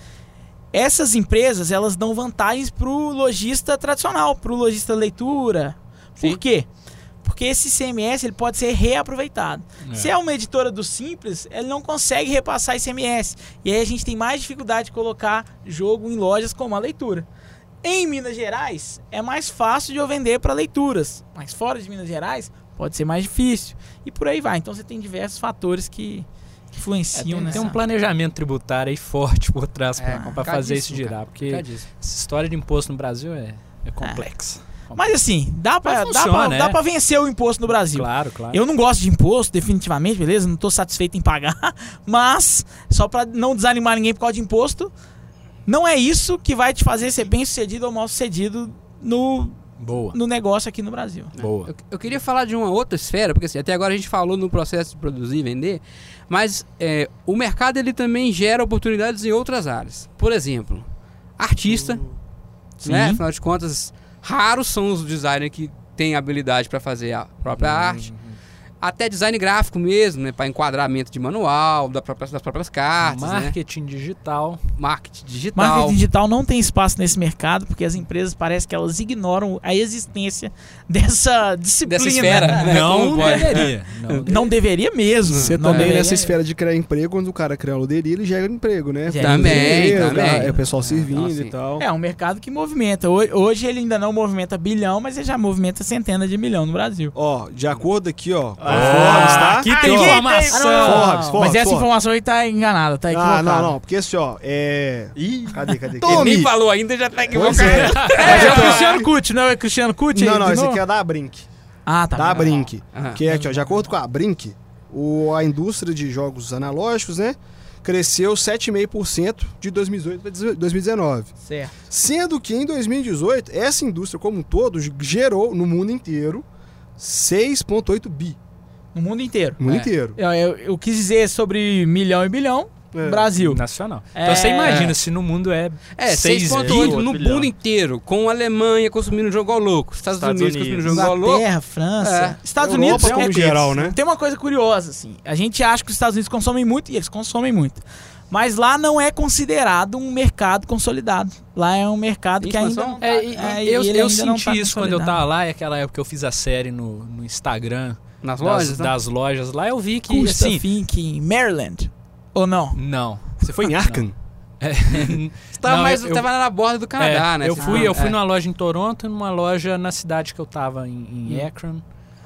Essas empresas, elas dão vantagens pro lojista tradicional, pro lojista leitura. Por Sim. quê? Porque esse I C M S ele pode ser reaproveitado. É. Se é uma editora do Simples, ele não consegue repassar I C M S. E aí a gente tem mais dificuldade de colocar jogo em lojas como a leitura. Em Minas Gerais, é mais fácil de eu vender para leituras. Mas fora de Minas Gerais, pode ser mais difícil. E por aí vai. Então você tem diversos fatores que que influenciam, É, tem, né? tem um planejamento tributário aí forte por trás É, para fazer isso complicadíssimo, girar. cara, Porque complicadíssimo. essa história de imposto no Brasil é, é complexa. Mas assim, dá pra, Mas dá, funciona, pra, né? dá pra vencer o imposto no Brasil. Claro, claro. Eu não gosto de imposto, definitivamente, beleza? Não tô satisfeito em pagar. Mas, só pra não desanimar ninguém por causa de imposto, não é isso que vai te fazer ser bem sucedido ou mal sucedido no, Boa, no negócio aqui no Brasil. boa. Eu, eu queria falar de uma outra esfera, porque assim, até agora a gente falou no processo de produzir e vender, mas é, o mercado ele também gera oportunidades em outras áreas. Por exemplo, artista, Sim. né? Afinal de contas, raros são os designers que têm habilidade para fazer a própria arte. Até design gráfico mesmo, né? Para enquadramento de manual, da própria, das próprias cartas, né? Marketing digital. Marketing digital. Marketing digital não tem espaço nesse mercado, porque as empresas parece que elas ignoram a existência dessa disciplina. Dessa esfera, né? Não Como pode? deveria. Não Não deveria mesmo. Você não também deveria. nessa esfera de criar emprego, quando o cara cria uma loderia, ele gera emprego, né? Gera Também, Dinheiro, também. É o pessoal servindo Então, assim, e tal. É um mercado que movimenta. Ho- Hoje ele ainda não movimenta bilhão, mas ele já movimenta centenas de milhão no Brasil. Ó, de acordo aqui, ó, com a Ah, Forbes, tá? aqui Aqui tem tem- informação. Ah, não, não, Forbes, não. Forbes, Mas essa Forbes. informação aí tá enganada, tá Ah, equivocada. não, não, porque esse, ó, é... Ih, cadê, cadê? Ele nem Tome! falou ainda, já tá Pois equivocado. é. Mas é o Cristiano Cucci, não é o Cristiano Cucci? Não, de não, esse novo? aqui é da Brink. Ah, tá. Da Brink. Aham. Que é aqui, ó, de acordo com a Brink, o, a indústria de jogos analógicos, né, cresceu sete vírgula cinco por cento de dois mil e dezoito para dois mil e dezenove. Certo. Sendo que em dois mil e dezoito, essa indústria como um todo gerou no mundo inteiro seis vírgula oito bi. No mundo inteiro. No mundo É. inteiro. Eu, eu- eu quis dizer sobre milhão e bilhão, É. Brasil. Nacional. É. Então você imagina se no mundo é É, seis seis vírgula oito no bilhão. mundo inteiro, com a Alemanha consumindo jogo ao louco, Estados, Estados Unidos, Unidos. consumindo jogo ao louco. Inglaterra, França, É. Estados Europa Unidos. como é- geral, né? Tem uma coisa curiosa, assim. A gente acha que os Estados Unidos consomem muito, e eles consomem muito. Mas lá não é considerado um mercado consolidado. Lá é um mercado Tem que ainda expansão? não tá, É, e- é, e e eu ele eu ainda não senti tá isso quando eu consolidado. tava lá, e aquela época que eu fiz a série no, no Instagram Nas das, lojas, né? das lojas lá, eu vi que Custa assim. Fink em Maryland. Ou não? Não. Você foi em Arkham? É, Você tava, não, mais, eu- tava na borda do Canadá, é, né? Eu Você fui, foi- eu fui é. numa loja em Toronto e numa loja na cidade que eu tava, em, em Akron.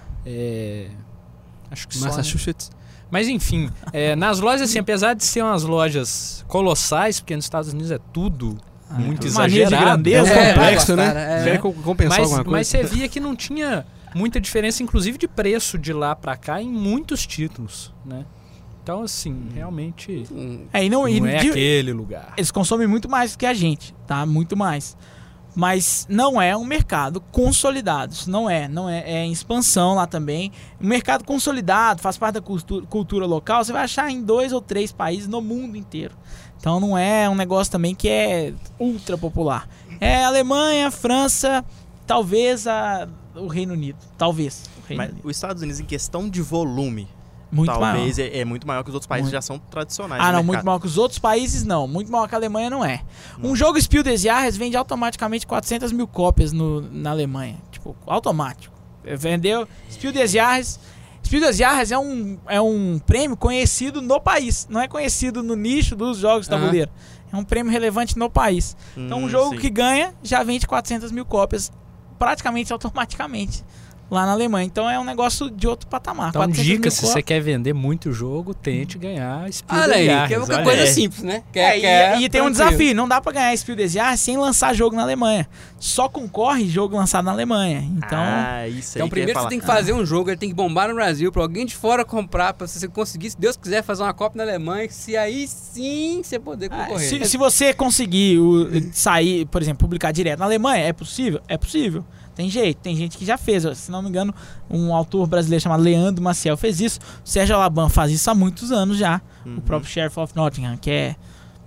É, acho que só, né? Massachusetts. Mas enfim, é, nas lojas, assim, apesar de ser umas lojas colossais, porque nos Estados Unidos é tudo muito mania de exagerado. grandeza. É um É, complexo, cara, né? é. Quer co- compensar Mas, alguma coisa? mas você via que não tinha muita diferença, inclusive de preço de lá pra cá, em muitos títulos, né? Então, assim, realmente Hum, É, e não, e não é de- aquele lugar. Eles consomem muito mais do que a gente, tá? Muito mais. Mas não é um mercado consolidado. Isso não é. Não é, é em expansão lá também. Um mercado consolidado, faz parte da cultura, cultura local, você vai achar em dois ou três países no mundo inteiro. Então não é um negócio também que é ultra popular. É Alemanha, França, talvez a, o Reino Unido. Talvez. O Reino Mas Unido. os Estados Unidos, em questão de volume, Muito talvez maior. é, é muito maior que os outros países Muito. que já são tradicionais. Ah, no não, mercado. muito maior que os outros países, não. Muito maior que a Alemanha, não é. Um jogo Spiel des Jahres vende automaticamente quatrocentas mil cópias no, na Alemanha. Tipo, automático. Vendeu Spiel des Jahres. Spiel des Jahres é um, é um prêmio conhecido no país. Não é conhecido no nicho dos jogos de Aham. tabuleiro. É um prêmio relevante no país. Então, um Hum, jogo sim. que ganha já vende quatrocentas mil cópias praticamente automaticamente lá na Alemanha. Então, é um negócio de outro patamar. Então, quatrocentas mil dica, se cópias. você quer vender muito jogo, tente ganhar Spiel Olha des aí, Jahres, que é uma olha coisa aí. simples, né? Que É, que é e, e tem um tranquilo. desafio, não dá pra ganhar Spiel des Jahres sem lançar jogo na Alemanha. Só concorre jogo lançado na Alemanha. Então, Ah, isso aí. Então, que eu ia primeiro você falar. tem que fazer um jogo, ele tem que bombar no Brasil, pra alguém de fora comprar, pra você conseguir, se Deus quiser, fazer uma cópia na Alemanha, se aí sim você poder ah, concorrer. se, se você conseguir o- sair, por exemplo, publicar direto na Alemanha, é possível? É possível. Tem jeito, tem gente que já fez. Se não me engano, um autor brasileiro chamado Leandro Maciel fez isso. O Sérgio Alaban faz isso há muitos anos já. Uhum. O próprio Sheriff of Nottingham, que é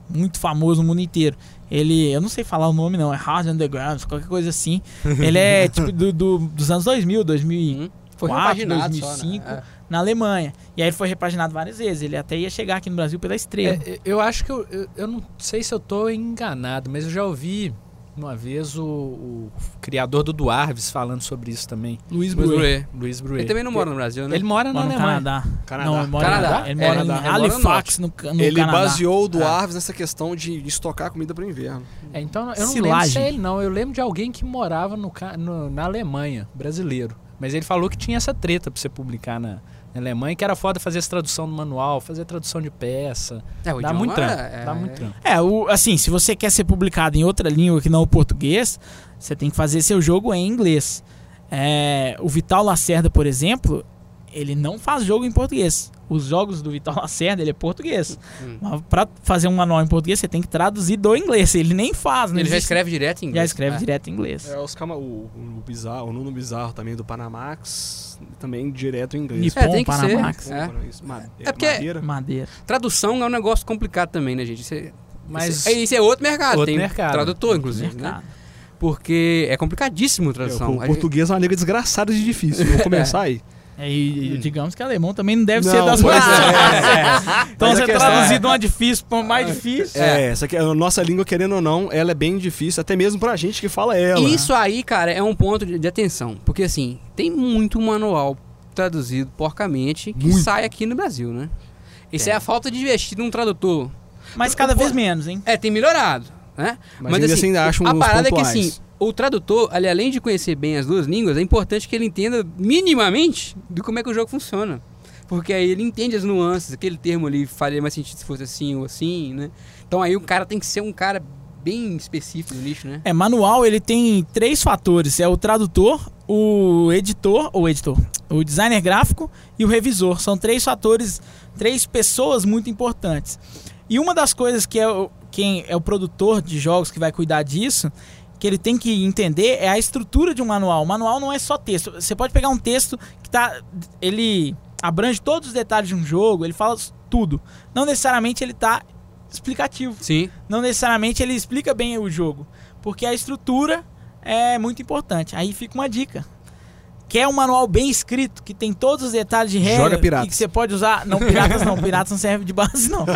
muito famoso no mundo inteiro. Ele, eu não sei falar o nome não, é Hard Underground, qualquer coisa assim. Ele é tipo do, do, dos anos dois mil, dois mil e quatro, dois mil e cinco, só, né? Na Alemanha. E aí ele foi repaginado várias vezes. Ele até ia chegar aqui no Brasil pela Estrela. É, eu acho que eu, eu, eu não sei se eu tô enganado, mas eu já ouvi uma vez o, o criador do Dwarves falando sobre isso também. Luiz Bruet. Luiz Bruet. Ele também não mora no Brasil, né? Ele mora na Mora no Alemanha. Canadá. Canadá. Não, ele mora, Canadá. Ele mora É, em ele mora no Halifax, no, no Ele Canadá. baseou o Dwarves nessa questão de estocar comida para o inverno. É, então eu não Silagem. lembro se é ele não. Eu lembro de alguém que morava no, ca- no- na Alemanha, brasileiro. Mas ele falou que tinha essa treta pra você publicar na, na Alemanha, que era foda fazer essa tradução do manual, fazer tradução de peça. É, o Dá idioma muito trampo. é- Dá muito trampo. É, o, assim, se você quer ser publicado em outra língua que não o português, você tem que fazer seu jogo em inglês. É, o Vital Lacerda, por exemplo, ele não faz jogo em português. Os jogos do Vital Lacerda, ele é português. Hum. Mas pra fazer um manual em português, você tem que traduzir do inglês. Ele nem faz, né? Ele já escreve direto em inglês. Já escreve É. direto em inglês. É, os cama, o, o, bizarro, o Nuno Bizarro também do Panamax, também direto em inglês. Nippon, É, tem que Panamax. ser. É. Isso, ma- É porque- madeira. Madeira. Tradução é um negócio complicado também, né, gente? Isso é, Mas isso é, isso é outro mercado. outro tem mercado. tradutor, inclusive, né? Mercado. Porque é complicadíssimo a É, tradução. o A português é uma língua desgraçada de difícil. Vamos começar aí. É, e, e digamos que alemão também não deve Não, ser das pois mais. é. Então Mas a você questão traduzir é- de uma difícil para uma mais difícil. É, essa aqui, a nossa língua, querendo ou não, ela é bem difícil, até mesmo pra gente que fala ela. gente- Isso aí, cara, é um ponto de, de atenção. Porque, assim, tem muito manual traduzido porcamente que Muito. sai aqui no Brasil, né? Isso é, a falta de investir num tradutor. Mas cada vez menos, hein? É, tem melhorado, né? Mas ainda assim ainda acho a uns parada é que, pontuais. assim, o tradutor, ali, além de conhecer bem as duas línguas, é importante que ele entenda minimamente de como é que o jogo funciona. Porque aí ele entende as nuances, aquele termo ali faria mais sentido se fosse assim ou assim, né? Então aí o cara tem que ser um cara bem específico no nicho, né? É, manual ele tem três fatores. É o tradutor, o editor, ou editor, o designer gráfico e o revisor. São três fatores, três pessoas muito importantes. E uma das coisas que é o, quem é o produtor de jogos que vai cuidar disso, que ele tem que entender, é a estrutura de um manual. O manual não é só texto. Você pode pegar um texto que tá, ele abrange todos os detalhes de um jogo, ele fala tudo. Não necessariamente ele tá explicativo. Sim. Não necessariamente ele explica bem o jogo, porque a estrutura é muito importante. Aí fica uma dica. Quer um manual bem escrito, que tem todos os detalhes de regra Joga piratas. e que você pode usar... Não, piratas não. Piratas não serve de base, não.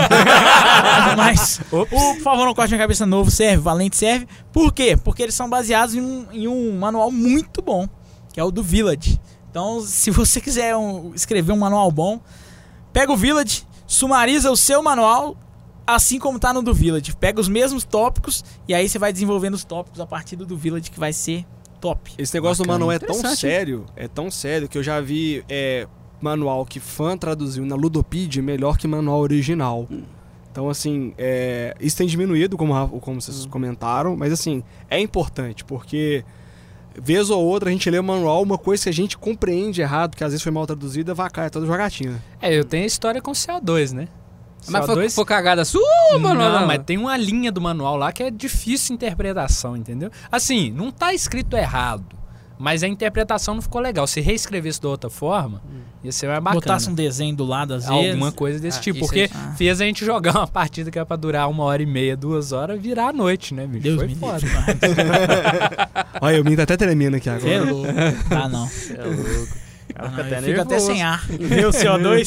Mas o Por Favor Não Corte Minha Cabeça novo serve, Valente serve. Por quê? Porque eles são baseados em um, em um manual muito bom, que é o do Village. Então, se você quiser um- escrever um manual bom, pega o Village, sumariza o seu manual, assim como tá no do Village. Pega os mesmos tópicos e aí você vai desenvolvendo os tópicos a partir do do Village, que vai ser top. Esse negócio Bacana. do manual é tão Interessante. sério, é tão sério, que eu já vi é, manual que fã traduziu na Ludopedia melhor que manual original. Então, assim, é, isso tem diminuído, como, a- como vocês comentaram, mas, assim, é importante, porque, vez ou outra, a gente lê o manual, uma coisa que a gente compreende errado, que às vezes foi mal traduzida, vai cair toda jogatina. É, eu tenho a história com o C O dois, né? Mas foi, C O dois foi cagada sua, mano? Não, mas tem uma linha do manual lá que é difícil interpretação, entendeu? Assim, não tá escrito errado, mas a interpretação não ficou legal. Se reescrevesse de outra forma, ia ser mais bacana. Botasse um desenho do lado às vezes. Alguma coisa desse Ah, tipo, isso porque aí. fez a gente jogar uma partida que era pra durar uma hora e meia, duas horas, virar a noite, né, bicho? Deus Foi me foda. livre. mas- Olha, eu me tá até tremendo aqui Você é agora. louco. Ah, não. É louco. Ah, não, Fica até eu fico até nervoso. sem ar. Vê o C O dois.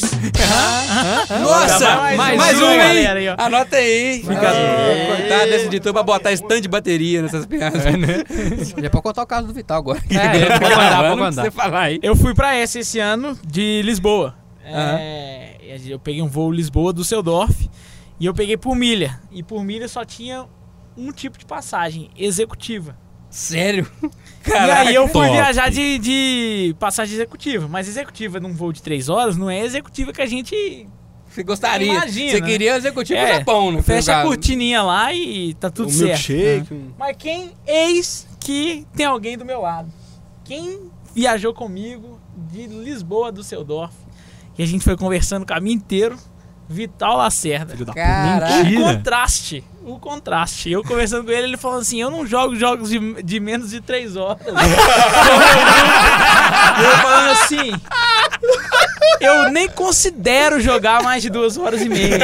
Nossa, mais mais, um, mais um, um, hein? galera aí, ó. Anota aí. Fica É. Coitado desse editor pra botar stand de bateria nessas piadas. Já pode contar o caso do Vital agora. É, pode mandar, pode Não mandar. você falar aí. Eu fui pra essa esse ano de Lisboa. É, eu peguei um voo Lisboa do Düsseldorf e eu peguei por milha. E por milha só tinha um tipo de passagem, executiva. Sério? e aí eu fui top. viajar de, de passagem executiva. Mas executiva num voo de três horas não é executiva que a gente Você gostaria. Imagina, Você né? queria executivo É, no Japão, né? fecha Por a caso. cortininha lá e tá tudo Um certo. milkshake. um- Mas quem eis que tem alguém do meu lado? Quem viajou comigo de Lisboa a Düsseldorf? E a gente foi conversando o caminho inteiro. Vital Lacerda. Filho da puta. Caraca. O Mentira. contraste. O contraste. Eu conversando com ele, ele falou assim: eu não jogo jogos de, de menos de três horas. E eu falando assim. eu nem considero jogar mais de duas horas e meia.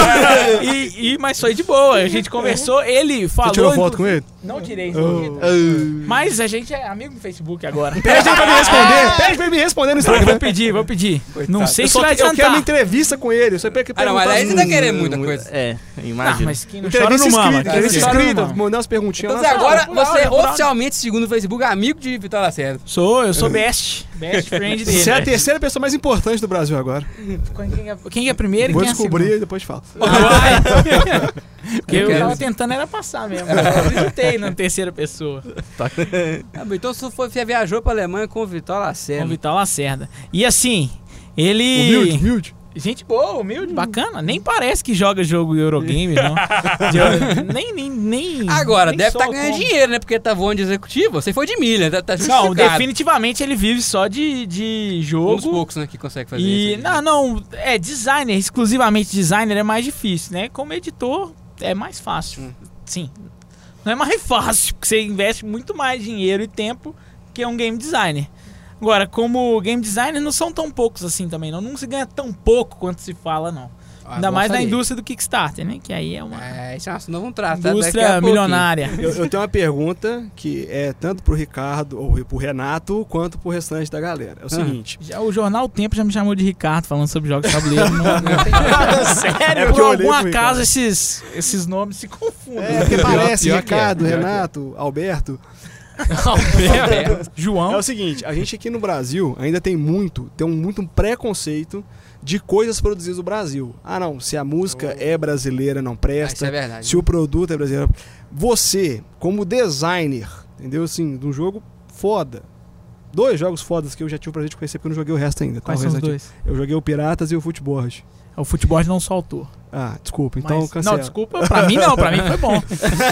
E, e, mas foi de boa, a gente conversou, ele falou... Você tirou foto com ele? Não tirei, Oh. mas a gente é amigo no Facebook agora. Pede pra me responder. Pede pra me responder no Vou Instagram. pedir, vou pedir. Não sei Eu, se só, vai eu quero adiantar. uma entrevista com ele. Eu só quero Ah, não, mas aí você tá querendo muita coisa. É, Ah, imagina. mas quem não chora Entrevista não mama. escrita, Quem não entrevista chora não escrita. mama. Mandar umas perguntinhas Então lá. você agora, por áudio, você é por áudio. oficialmente, segundo o Facebook, amigo de Vitor Lacerda. Sou, eu sou best. Best friend dele. Você é a terceira pessoa mais importante do Brasil agora. Quem é, quem é primeiro e Vou quem é descobrir segundo? e depois falo. Vai. Porque eu quero- tava tentando era passar mesmo. Eu acreditei na terceira pessoa. Ah, bom, então você, foi, você viajou pra Alemanha com o Vitor Com o Lacerda. Vital Lacerda. E assim, ele... Humilde, humilde. Gente boa, humilde, bacana. Nem parece que joga jogo Eurogame, não. De- nem, nem, nem... Agora, nem deve sou estar ganhando como. dinheiro, né? Porque tá voando de executivo. Você foi de milha, tá, tá Não, justificado. definitivamente ele vive só de, de Um dos jogo. poucos, né, que consegue fazer E, isso. não, não, é designer, exclusivamente designer é mais difícil, né? Como editor é mais fácil. Hum. Sim. Não é mais fácil, porque você investe muito mais dinheiro e tempo que um game designer. Agora, como game designer não são tão poucos assim também, não. Não se ganha tão pouco quanto se fala, não. Ah, Ainda bom mais na saber. indústria do Kickstarter, né? Que aí é uma É, isso é um assunto, vamos tratar daqui a indústria pouquinho. milionária. Eu, eu tenho uma pergunta que é tanto pro Ricardo, ou pro Renato, quanto pro restante da galera. É o seguinte. Já, o jornal O Tempo já me chamou de Ricardo falando sobre jogos de tabuleiro. Não, não tem... É Por porque eu olhei algum pro acaso Ricardo. esses, esses nomes se confundem. É, porque parece pior que é, Ricardo, pior que é. Renato, Alberto. É, É João. o seguinte, a gente aqui no Brasil ainda tem muito, tem um, muito um preconceito de coisas produzidas no Brasil. Ah, não, se a música é brasileira não Ah, isso presta, é verdade. se o produto é brasileiro. Você, como designer, entendeu? Assim, de um jogo foda. Dois jogos fodas que eu já tive o prazer de conhecer, porque eu não joguei o resto ainda. Quais Qual são o os resto aqui? dois? Eu joguei o Piratas e o Futebol. O futebol não só autor. Ah, desculpa, então Mas- cancela. Não, desculpa, pra mim não, pra mim foi bom.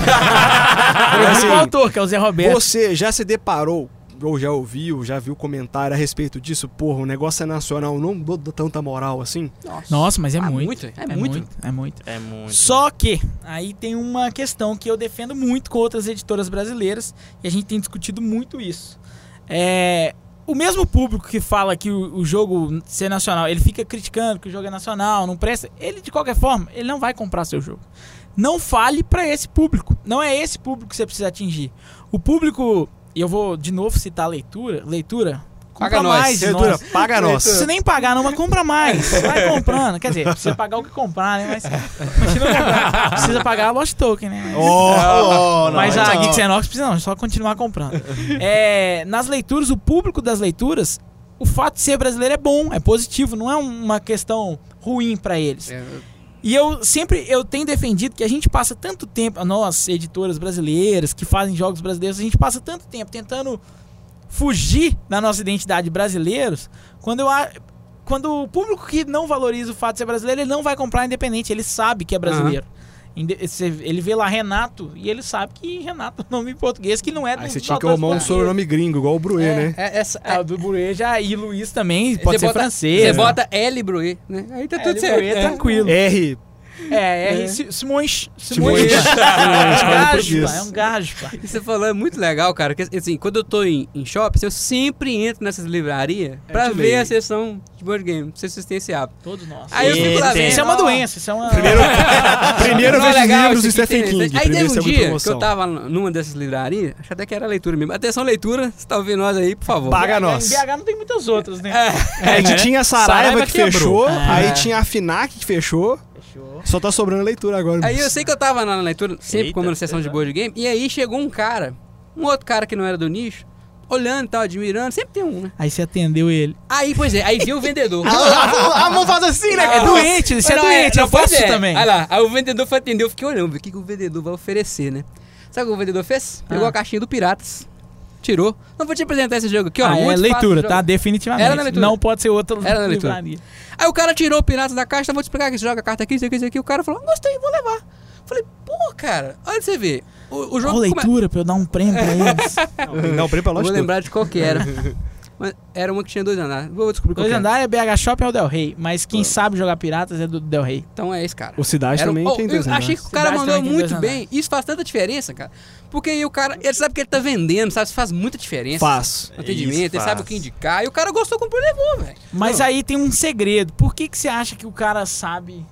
Mas, Assim, assim, o autor, que é o Zé Roberto. Você já se deparou, ou já ouviu, já viu comentário a respeito disso? Porra, o negócio é nacional, não dou, dou tanta moral assim? Nossa, mas é Ah, muito. muito? É É muito? muito, é muito. É muito. Só que, aí tem uma questão que eu defendo muito com outras editoras brasileiras, e a gente tem discutido muito isso. É... O mesmo público que fala que o, o jogo ser nacional, ele fica criticando que o jogo é nacional, não presta, ele de qualquer forma, ele não vai comprar seu jogo. Não fale pra esse público. Não é esse público que você precisa atingir. O público, e eu vou de novo citar a leitura, leitura, compra Paga nós. mais. Leitura, nós. paga nós. Se você nem pagar não, mas compra mais. Vai comprando. Quer dizer, precisa pagar o que comprar, né? Mas continua comprando. Precisa pagar a Lost Token, né? Mas, Oh, não, mas a não. Geeks and Orcs precisa não, é só continuar comprando. É, nas leituras, o público das leituras, o fato de ser brasileiro é bom, é positivo, não é uma questão ruim pra eles. É, E eu sempre eu tenho defendido que a gente passa tanto tempo, nós, editoras brasileiras que fazem jogos brasileiros, a gente passa tanto tempo tentando fugir da nossa identidade brasileiros, quando eu a- quando o público que não valoriza o fato de ser brasileiro, ele não vai comprar independente, ele sabe que é brasileiro. Inde- você- Ele vê lá Renato e ele sabe que Renato é um nome em português que não é do Aí você dos tinha que autores arrumar um portugueses. sobrenome gringo, igual o Bruet, é, né? é, essa, É, o do Bruet já, e Luiz também, pode você ser bota- francês. Você né? bota L Bruet, né? Aí tá É, tudo ele certo. Bruet, É. tranquilo. R. É, é, É. Si- Simões. Simões. Simões. É um Escola gajo, português. pá, é um gajo, pá. E você falou, é muito legal, cara. Que, assim, quando eu tô em, em shopping, eu sempre entro nessas livrarias pra de ver lei. a seção de board game. Não sei se vocês têm esse hábito. Todos nós. Aí eu fico lá vendo. Isso é uma ó, doença, isso é uma... Primeiro, primeiro não eu é vejo os legal livros do isso aqui, Stephen tem- King. Aí Primeiro teve se um é alguma dia que promoção. eu tava numa dessas livrarias, acho até que era leitura mesmo. Atenção, leitura, você tá ouvindo nós aí, por favor. Paga Em nós. B H não tem muitas outras, né? É, É, que tinha a Saraiva, Saraiva que quebrou. fechou, Ah. aí tinha a Finac que fechou, Fechou. só tá sobrando leitura agora. Aí eu sei que eu tava na leitura, sempre Eita, como na sessão de board game, e aí chegou um cara, um outro cara que não era do nicho, olhando e tal, admirando, sempre tem um, né? Aí você atendeu ele. Aí, pois é, aí viu o vendedor. A mão faz assim, né? É doente, você é Não, doente, não, eu faço pois é. também. Aí lá, aí o vendedor foi atender, eu fiquei olhando, o que, que o vendedor vai oferecer, né? Sabe o que o vendedor fez? Pegou Ah. a caixinha do Piratas, tirou. Não vou te apresentar esse jogo aqui, ó. Ah, é muito fácil leitura, de tá? jogar. Definitivamente. Era na leitura. Não pode ser outra Era na leitura. livraria. Aí o cara tirou o Piratas da caixa, vou te explicar que você joga a carta aqui, isso aqui, isso aqui. O cara falou, gostei, vou levar. Falei, pô, cara, olha pra você ver. O, o jogo Qual come- leitura pra eu dar um prêmio pra eles? Não, prêmio pra Eu vou Lost lembrar de qual que era. Mas era uma que tinha dois andares. Vou descobrir qual Dois que era. andares é B H Shopping é o Del Rey, mas quem sabe jogar Piratas é do Del Rey. Então é esse cara. O Cidade Era- também oh, tem dois eu achei que andares. o cara Cidade mandou também tem muito dois bem. Isso faz tanta diferença, cara. Porque aí o cara, ele sabe que ele tá vendendo, sabe? Isso faz muita diferença. Faz. No atendimento, Isso ele sabe faz. o que indicar. E o cara gostou, comprou e levou, velho. Mas Não. aí tem um segredo. Por que, que você acha que o cara sabe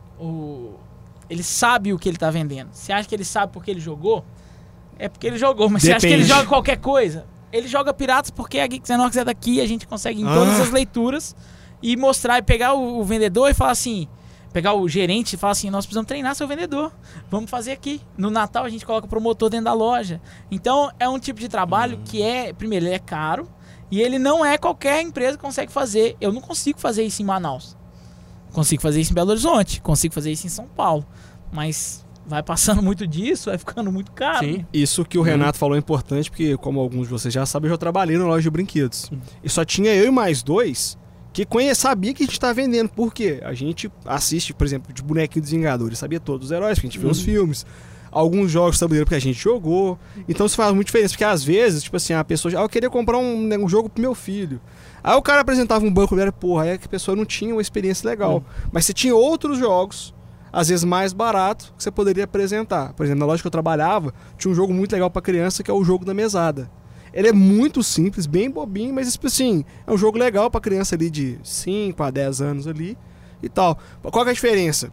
o... Ele sabe o que ele tá vendendo? Você acha que ele sabe porque ele jogou? É porque ele jogou, mas você acha que ele Depende. joga qualquer coisa? Ele joga Piratas porque a Geeks and Orcs é daqui e a gente consegue em todas Ah. as leituras e mostrar e pegar o, o vendedor e falar assim, pegar o gerente e falar assim, nós precisamos treinar seu vendedor, vamos fazer aqui. No Natal a gente coloca o promotor dentro da loja. Então é um tipo de trabalho Hum. que é, primeiro, ele é caro e ele não é qualquer empresa que consegue fazer. Eu não consigo fazer isso em Manaus. Consigo fazer isso em Belo Horizonte, consigo fazer isso em São Paulo, mas vai passando muito disso, vai ficando muito caro. Sim. Isso que o Renato falou é importante, porque como alguns de vocês já sabem, eu já trabalhei na loja de brinquedos. E só tinha eu e mais dois que conhe... sabia que a gente estava vendendo. Por quê? A gente assiste, por exemplo, de Bonequinho dos Vingadores, sabia todos os heróis, porque a gente vê os filmes. Alguns jogos de tabuleiro porque a gente jogou. Então isso faz muita diferença, porque às vezes, tipo assim, a pessoa... Ah, eu queria comprar um, né, um jogo pro meu filho. Aí o cara apresentava um banco, era porra, aí a pessoa não tinha uma experiência legal. Mas você tinha outros jogos, às vezes mais barato, que você poderia apresentar. Por exemplo, na loja que eu trabalhava, tinha um jogo muito legal pra criança, que é o jogo da mesada. Ele é muito simples, bem bobinho, mas tipo assim, é um jogo legal pra criança ali de cinco a dez anos ali e tal. Qual que é a diferença?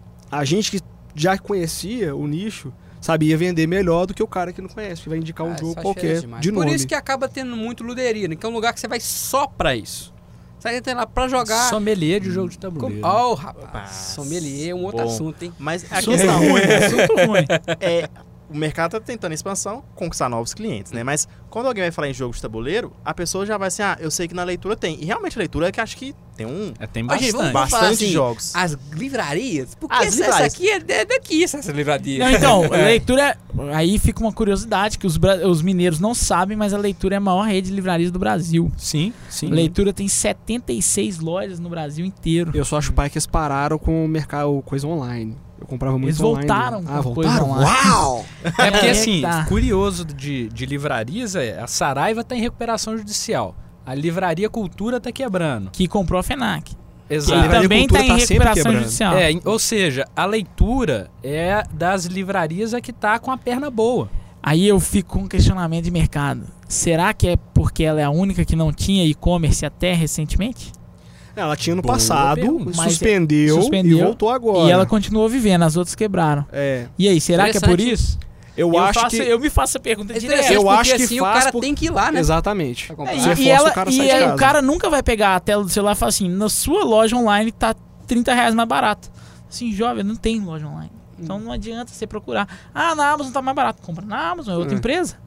A gente que já conhecia o nicho, sabia vender melhor do que o cara que não conhece, que vai indicar um Ah, jogo isso é qualquer diferente demais. de Por nome. isso que acaba tendo muito luderia, né? Que é um lugar que você vai só pra isso. Você vai entrar lá pra jogar. Sommelier de jogo de Com... tabuleiro. Oh, rapaz. Opa, Sommelier é um outro bom. assunto, hein? Mas a Assunto questão ruim, assunto ruim. é... O mercado tá tentando expansão, conquistar novos clientes, né? Mas quando alguém vai falar em jogo de tabuleiro, a pessoa já vai assim, ah, eu sei que na leitura tem. E realmente a leitura é que acho que tem um... É, tem Ó, gente, bastante. vamos falar Bastante assim, jogos. As livrarias? Porque As essa, livrarias. essa aqui é é daqui, essa, essa livraria. Não, então, a leitura... Aí fica uma curiosidade que os, bra- os mineiros não sabem, mas a leitura é a maior rede de livrarias do Brasil. Sim, sim. A leitura tem setenta e seis lojas no Brasil inteiro. Eu só acho pai que eles pararam com o mercado, coisa online. Eu comprava muito Eles online. voltaram Ah, com coisa voltaram? online. Uau! É porque Aí é assim, que tá. curioso de, de livrarias é a Saraiva tá em recuperação judicial. A Livraria Cultura tá quebrando. Que comprou a FENAC. Que Exato. Livraria também Cultura está em tá sempre recuperação quebrando. judicial. É, em- ou seja, a leitura é das livrarias a que tá com a perna boa. Aí eu fico com um questionamento de mercado. Será que é porque ela é a única que não tinha e-commerce até recentemente? Ela tinha no Boa passado, pergunta. Mas suspendeu, suspendeu e voltou agora. E ela continuou vivendo, as outras quebraram. É, E aí, será que é por Interessante. isso? eu, eu, acho faço, que... eu me faço a pergunta É direto. interessante Eu porque acho que assim, faz o cara por- tem que ir lá, né? Exatamente. Pra comprar. É, Você e força ela, o cara a e sair de é, o casa. cara nunca vai pegar a tela do celular e falar assim, na sua loja online tá trinta reais mais barato. Assim, jovem, não tem loja online. Então não adianta você procurar. Ah, na Amazon tá mais barato. Compra na Amazon, é outra É. empresa.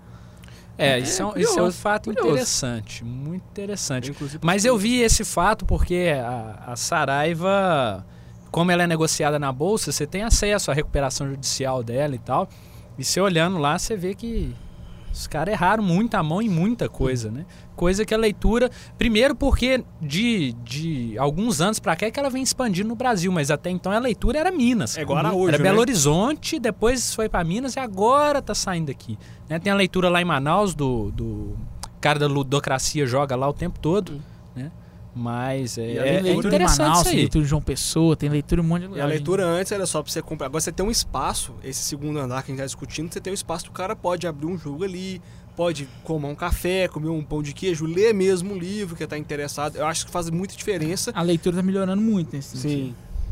É, É, isso, é, um- curioso, isso é um fato curioso. interessante, muito interessante. Inclusive, Mas eu vi esse fato porque a, a Saraiva, como ela é negociada na bolsa, você tem acesso à recuperação judicial dela e tal. E você olhando lá, você vê que os caras erraram muito a mão em muita coisa, né? Coisa que a leitura... Primeiro porque de, de alguns anos pra cá é que ela vem expandindo no Brasil, mas até então a leitura era Minas. É igual Araújo, Era Belo né? Horizonte, depois foi pra Minas e agora tá saindo aqui. Né? Tem a leitura lá em Manaus, do, do cara da ludocracia joga lá o tempo todo, né? Mas é, E a é, é leitura de interessante Manaus, isso tem aí. leitura de João Pessoa, tem leitura em um monte de E lugar. a leitura antes era só pra você comprar. Agora você tem um espaço, esse segundo andar que a gente tá discutindo, você tem um espaço que o cara pode abrir um jogo ali, pode comer um café, comer um pão de queijo, ler mesmo um livro que tá interessado. Eu acho que faz muita diferença. A leitura tá melhorando muito nesse sentido. Sim.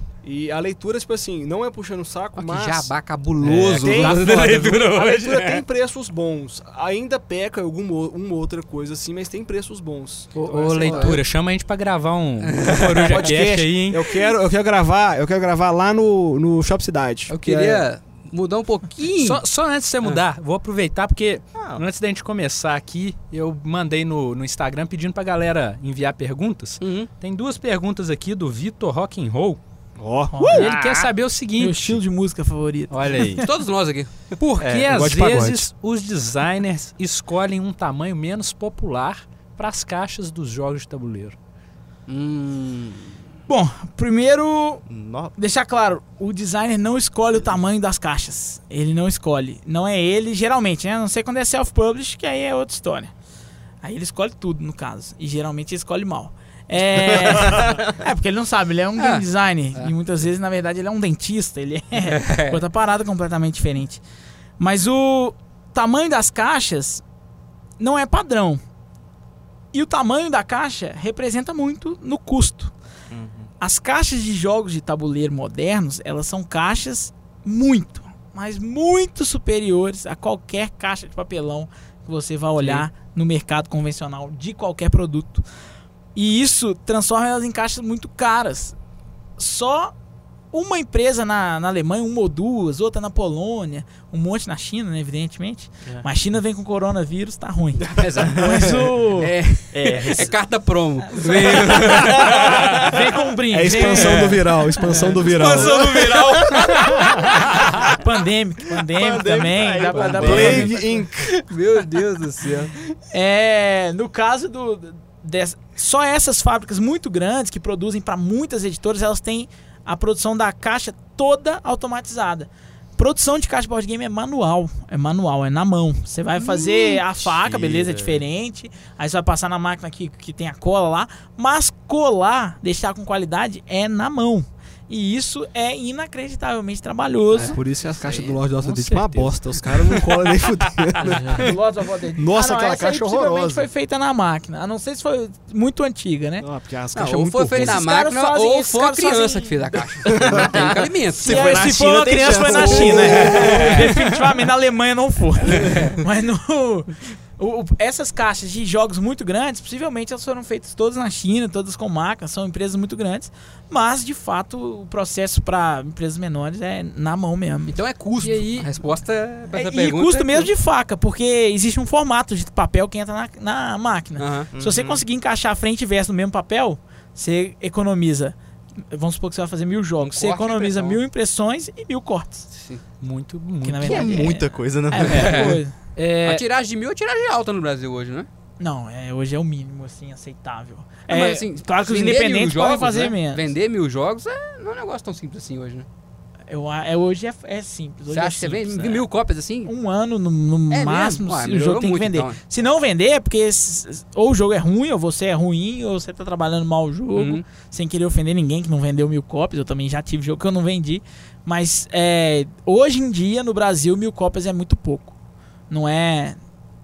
E a leitura, tipo assim, não é puxando o saco, Olha mas... que jabá cabuloso. É, tem- lá Tá da foda, leitura viu? A hoje. leitura tem preços bons. Ainda peca alguma uma outra coisa assim, mas tem preços bons. Ô, Então, ô, essa é- leitura, chama a gente pra gravar um, um Coruja Cast aí, hein? Eu quero, eu quero gravar, eu quero gravar lá no, no Shop Cidade. Eu que é- queria mudar um pouquinho. Só, só antes de você mudar, vou aproveitar porque Ah, antes da gente começar aqui, eu mandei no, no Instagram pedindo pra galera enviar perguntas. Uhum. Tem duas perguntas aqui do Vitor Rock'n'Roll. Ó. Ó, E ele quer saber o meu seguinte. estilo de música favorito. Olha aí. Todos nós aqui. Por que É, eu às gosto de pagode. vezes os designers escolhem um tamanho menos popular para as caixas dos jogos de tabuleiro? Hum. Bom, primeiro, no- deixar claro, o designer não escolhe o tamanho das caixas. Ele não escolhe. Não é ele, geralmente, né? A não sei quando é self-publish, que aí é outra história. Aí ele escolhe tudo, no caso. E geralmente ele escolhe mal. É, é porque ele não sabe, ele é um game designer. É. E muitas vezes, na verdade, ele é um dentista. Ele é outra parada completamente diferente. Mas o tamanho das caixas não é padrão. E o tamanho da caixa representa muito no custo. Uhum. As caixas de jogos de tabuleiro modernos, elas são caixas muito, mas muito superiores a qualquer caixa de papelão que você vai olhar Sim. no mercado convencional de qualquer produto. E isso transforma elas em caixas muito caras. Só uma empresa na, na Alemanha, uma ou duas, outra na Polônia, um monte na China, né, evidentemente. É. Mas a China vem com coronavírus, tá ruim. Exato. Mas o... É, é, é carta promo. Vem, vem com um brinde. É expansão vem... do viral, expansão é. do viral. Expansão do viral. Pandemic, pandemic também. Aí, dá pra dar Plague Incorporated. Meu Deus do céu. É, no caso do... Dessa, só essas fábricas muito grandes que produzem para muitas editoras, elas têm a produção da caixa toda automatizada. Produção de caixa de board game é manual. É manual, é na mão. Você vai fazer Mentira. a faca, beleza, é diferente. Aí você vai passar na máquina que, que tem a cola lá. Mas colar, deixar com qualidade, é na mão. E isso é inacreditavelmente trabalhoso. É, por isso que as caixas do Lord of the Dead é uma bosta. Os caras não colam nem fudendo. Lord of the Dead. Nossa, ah, não, aquela caixa horrorosa. Foi feita na máquina. A não sei se foi muito antiga, né? Não, porque as não, caixas ou muito foi feita na máquina fazem, ou foi a criança fazem... que fez a caixa. Não tem cabimento. Se, se, foi, na se China, for uma criança, chance. foi na China. Definitivamente na Alemanha não foi. Mas no... O, o, essas caixas de jogos muito grandes, possivelmente elas foram feitas todas na China, todas com marcas, são empresas muito grandes, mas de fato o processo para empresas menores é na mão mesmo. Então é custo. E aí, a resposta para essa é, pergunta e custo é mesmo de faca, porque existe um formato de papel que entra na, na máquina. Uhum. Se você conseguir encaixar frente e verso no mesmo papel, você economiza. Vamos supor que você vai fazer mil jogos. Um você economiza impressão. mil impressões e mil cortes. Sim. Muito, muito. Que, na que verdade, é muita coisa, né? É muita coisa. É... A tiragem de mil é tiragem alta no Brasil hoje, né? Não, é, hoje é o mínimo, assim, aceitável. É, é, mas, assim, claro que os independentes jogos, podem fazer né? menos. Vender mil jogos é, não é um negócio tão simples assim hoje, né? Eu, é, hoje é, é simples. Hoje Você é acha simples, que você vende é. mil cópias assim? Um ano no, no é máximo, Ué, o jogo tem muito, que vender. Então. Se não vender, é porque ou o jogo é ruim, ou você é ruim, ou você tá trabalhando mal o jogo, uhum. sem querer ofender ninguém que não vendeu mil cópias. Eu também já tive jogo que eu não vendi. Mas é, hoje em dia, no Brasil, mil cópias é muito pouco. Não é...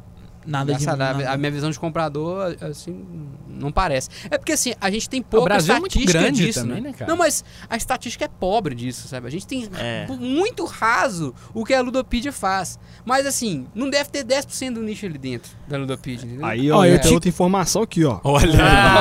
Nada de nada. A minha visão de comprador, assim, não parece. É porque, assim, a gente tem pouca o Brasil estatística é muito grande disso, também, né? né, cara? Não, mas a estatística é pobre disso, sabe? A gente tem é. muito raso o que a Ludopedia faz. Mas, assim, não deve ter dez por cento do nicho ali dentro da Ludopedia, entendeu? Aí, ó, oh, eu tenho outra informação aqui, ó. Olha.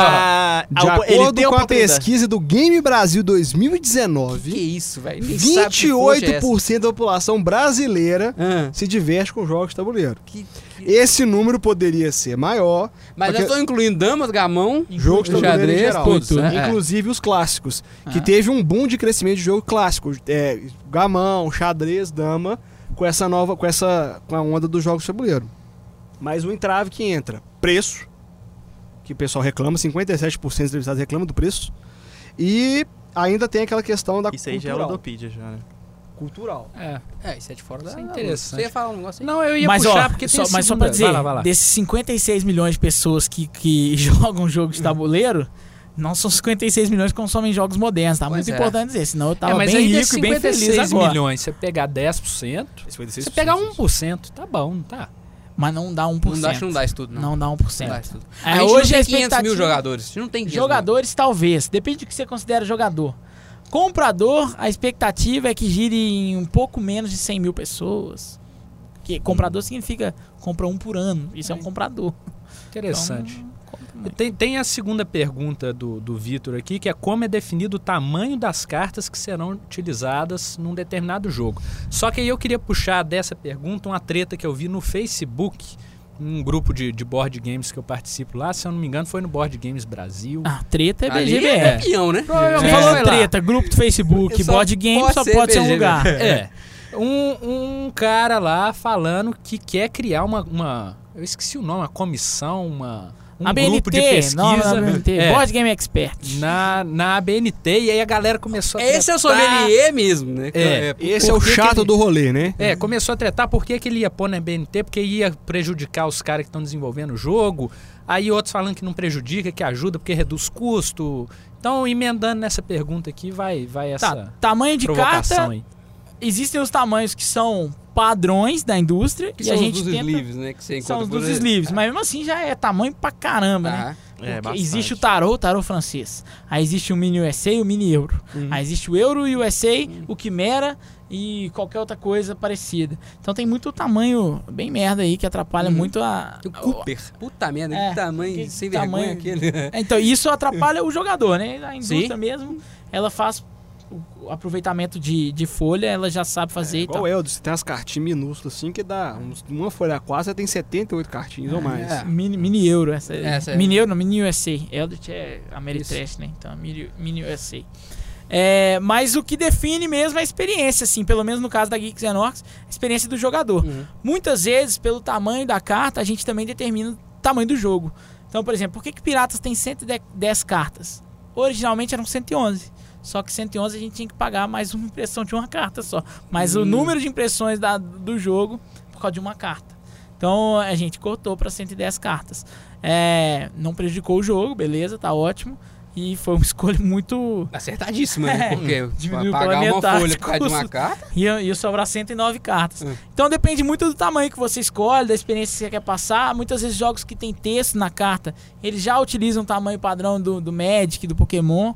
Ah, de acordo com a pesquisa do Game Brasil dois mil e dezenove, que, que isso, velho? vinte e oito por cento da população brasileira ah. se diverte com jogos de tabuleiro. Que... Esse número poderia ser maior. Mas eu estou incluindo damas, gamão, jogos de xadrez, geral, todos, né? inclusive os clássicos. Ah. Que teve um boom de crescimento de jogo clássico. É, gamão, xadrez, dama, com essa nova, com essa com a onda dos jogos de tabuleiro. Mas o entrave que entra, preço, que o pessoal reclama, cinquenta e sete por cento dos entrevistados reclamam do preço. E ainda tem aquela questão da Isso aí cultural. já é Ludopedia já, né? Cultural. É. é, isso é de fora da... Isso é interessante. Você ia falar um negócio aí? Não, eu ia mas, puxar ó, porque só, tem Mas só segunda... pra dizer, vai lá, vai lá. desses cinquenta e seis milhões de pessoas que, que jogam jogo de tabuleiro, não são cinquenta e seis milhões que consomem jogos modernos, tá? Pois muito é. importante dizer, senão eu tava é, mas bem aí rico e bem feliz agora. milhões, você pegar dez por cento, cinquenta e seis por cento. você pegar um por cento, tá bom, não tá? Mas não dá um por cento. Não dá, acho que não dá isso tudo, não. Não dá um por cento. Não dá isso tudo. É, a gente hoje não a tem quinhentos expectativa... mil jogadores. A gente não tem quinhentos Jogadores, mil. Talvez. Depende do que você considera jogador. Comprador, a expectativa é que gire em um pouco menos de cem mil pessoas. Que comprador significa compra um por ano. Isso é, é um comprador. Interessante. Então, tem, tem a segunda pergunta do, do Vitor aqui, que é como é definido o tamanho das cartas que serão utilizadas num determinado jogo. Só que aí eu queria puxar dessa pergunta uma treta que eu vi no Facebook, um grupo de, de board games que eu participo lá, se eu não me engano foi no Board Games Brasil. Ah, treta é Ali B G B R. é campeão, né? Você É. falou É. treta, grupo do Facebook, Só board game pode só ser pode ser um B G B. lugar. É. Um, um cara lá falando que quer criar uma, uma... Eu esqueci o nome, uma comissão, uma um A B N T, grupo de pesquisa. Não, não, A B N T, é, Board Game Expert. na, na A B N T, e aí a galera começou a Esse é o tretar. sommelier mesmo, né? É. Esse é o Por que que chato ele- do rolê, né? É, começou a tretar por que que ele ia pôr na B N T, porque ia prejudicar os caras que estão desenvolvendo o jogo. Aí outros falando que não prejudica, que ajuda, porque reduz custo. Então, emendando nessa pergunta aqui, vai, vai essa Tá, tamanho de provocação carta, aí. existem os tamanhos que são padrões da indústria Que e são a os gente dos tenta... sleeves, né? Que você encontra São os por dos aí. sleeves, mas mesmo assim já é tamanho pra caramba, né? Ah, É, Porque bastante. existe o tarô, o tarô francês. Aí existe o mini U S A e o mini euro. Uhum. Aí existe o euro e o U S A, o Quimera e qualquer outra coisa parecida. Então tem muito tamanho bem merda aí que atrapalha Uhum. muito a... o Cooper. Puta merda, É, que tamanho que sem tamanho- vergonha aquele. É, então isso atrapalha o jogador, né? A indústria Sim. mesmo, ela faz o aproveitamento de, de folha, ela já sabe fazer e Igual tal. o Eldo, você tem umas cartinhas minúsculas assim que dá uns- uma folha quase, você tem setenta e oito cartinhas ou mais. É. Mini, mini euro, essa, Essa é. mini euro, não, mini U S A. Eldritch é Ameritrash, né? Então, mini, mini U S A. É, mas o que define mesmo é a experiência, assim, pelo menos no caso da Geeks and Orcs, a experiência do jogador. Uhum. Muitas vezes, pelo tamanho da carta, a gente também determina o tamanho do jogo. Então, por exemplo, por que, que Piratas tem cento e dez cartas? Originalmente eram cento e onze. Só que cento e onze a gente tinha que pagar mais uma impressão de uma carta só. Mas o Hum. número de impressões da- do jogo por causa de uma carta. Então a gente cortou para cento e dez cartas. É, não prejudicou o jogo, beleza, tá ótimo. E foi uma escolha muito... Acertadíssima, né? É, Porque diminuiu pagar pela uma metade folha o por causa de uma custo. carta. Ia, ia sobrar cento e nove cartas. Hum. Então depende muito do tamanho que você escolhe, da experiência que você quer passar. Muitas vezes jogos que tem texto na carta, eles já utilizam o tamanho padrão do, do Magic, do Pokémon.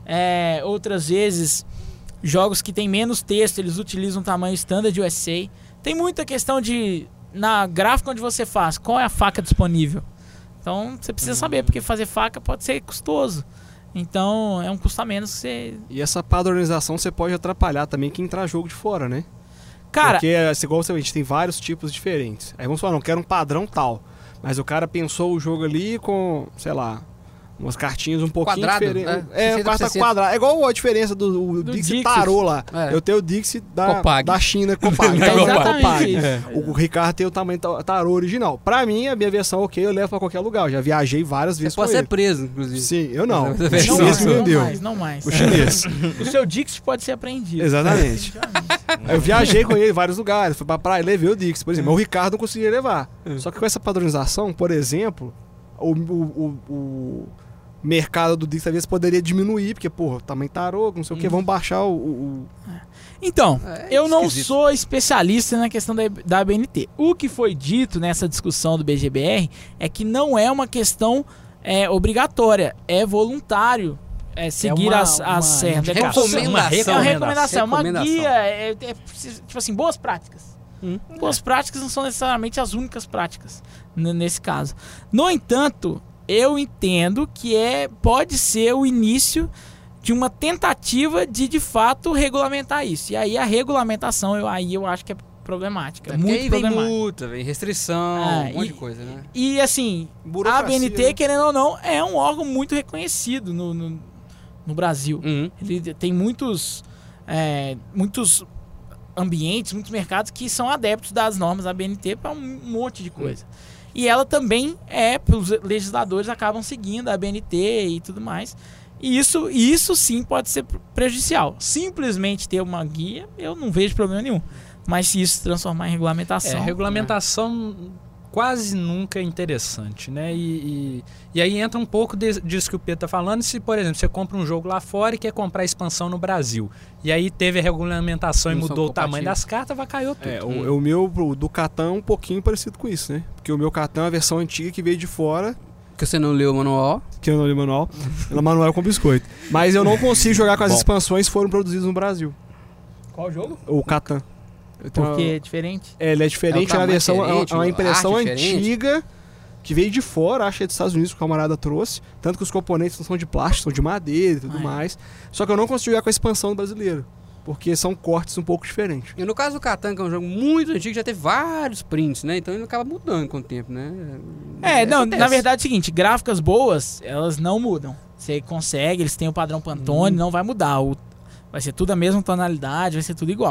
É, outras vezes, jogos que tem menos texto, eles utilizam o tamanho standard U S A. Tem muita questão de, na gráfica onde você faz, qual é a faca disponível. Então você precisa saber, porque fazer faca pode ser custoso. Então é um custo a menos que você... E essa padronização você pode atrapalhar também quem traz jogo de fora, né? Cara, Porque, assim, igual você, a gente tem vários tipos diferentes. Aí vamos falar, não quero um padrão tal. Mas o cara pensou o jogo ali com, sei lá, umas cartinhas um pouquinho Quadrado, diferentes. né? É, sessenta por carta sessenta. quadrada. É igual a diferença do, o Do Dixie Dixit. Tarô lá. É. Eu tenho o Dixie da, Copag. da China, Copag. É Então, exatamente Copag. isso. É. O Ricardo tem o tamanho ta- tarô original. Pra mim, a minha versão, ok, eu levo pra qualquer lugar. Eu já viajei várias Você vezes pode com ser ele. preso, inclusive. Sim, eu não. Mas O a versão- não, chinês mais, me não vendeu. mais, não mais. O chinês. O seu Dixit pode ser apreendido. Exatamente. Eu viajei com ele em vários lugares, fui pra praia, levei o Dix, por exemplo. Mas o Ricardo não conseguia levar. Só que com essa padronização, por exemplo, o, o, o, o mercado do Dix às vezes poderia diminuir, porque, porra, tamanho tarô, não sei o que, vamos baixar o. o- Então, É eu não esquisito. sou especialista na questão da, da A B N T. O que foi dito nessa discussão do B G B R é que não é uma questão é, obrigatória, é voluntário é, seguir uma- as, as uma certas indicação, indicações. uma É uma recomendação. recomendação, é uma Recomendação. guia, é, é, tipo assim, boas práticas. Hum. Boas práticas não são necessariamente as únicas práticas n- nesse caso. No entanto, eu entendo que é, pode ser o início de uma tentativa de de fato regulamentar isso. E aí a regulamentação, eu, aí eu acho que é problemática. É porque muito aí vem problemática. multa, vem restrição, Ah, um monte e- de coisa, né? E assim, a burocracia, A B N T, né? querendo ou não, é um órgão muito reconhecido no, no, no Brasil. Uhum. Ele tem muitos, é, muitos ambientes, muitos mercados que são adeptos das normas da A B N T para um monte de coisa. E ela também é, os legisladores acabam seguindo a A B N T e tudo mais. E isso, isso sim pode ser prejudicial. Simplesmente ter uma guia, eu não vejo problema nenhum. Mas se isso se transformar em É, regulamentação... regulamentação quase nunca é interessante, né? E, e, e aí entra um pouco de- disso que o Pedro tá falando. Se, por exemplo, você compra um jogo lá fora e quer comprar expansão no Brasil, e aí teve a regulamentação e Não são mudou o tamanho compatíveis. das cartas, vacaiou tudo. É, o, o meu o do Catan é um pouquinho parecido com isso, né? Porque o meu Catan é a versão antiga que veio de fora, Porque você não leu o manual. que eu não li o manual, ela manual com biscoito. Mas eu não consigo jogar com as Bom. expansões que foram produzidas no Brasil. Qual jogo? O Catan. Então, Porque é diferente. É, ele é diferente, É é, um uma tamanho versão, é uma- diferente, é uma a impressão arte é diferente. antiga que veio de fora, acho que é dos Estados Unidos que o camarada trouxe. Tanto que os componentes não são de plástico, são de madeira e tudo Ah, é. mais. Só que eu não consigo jogar com a expansão brasileira. Porque são cortes um pouco diferentes. E no caso do Catan, que é um jogo muito antigo, já teve vários prints, né? Então ele acaba mudando com o tempo, né? É, não, Acontece. na verdade é o seguinte, gráficas boas, elas não mudam. Você consegue, eles têm o padrão Pantone, não vai mudar. O, vai ser tudo a mesma tonalidade, vai ser tudo igual.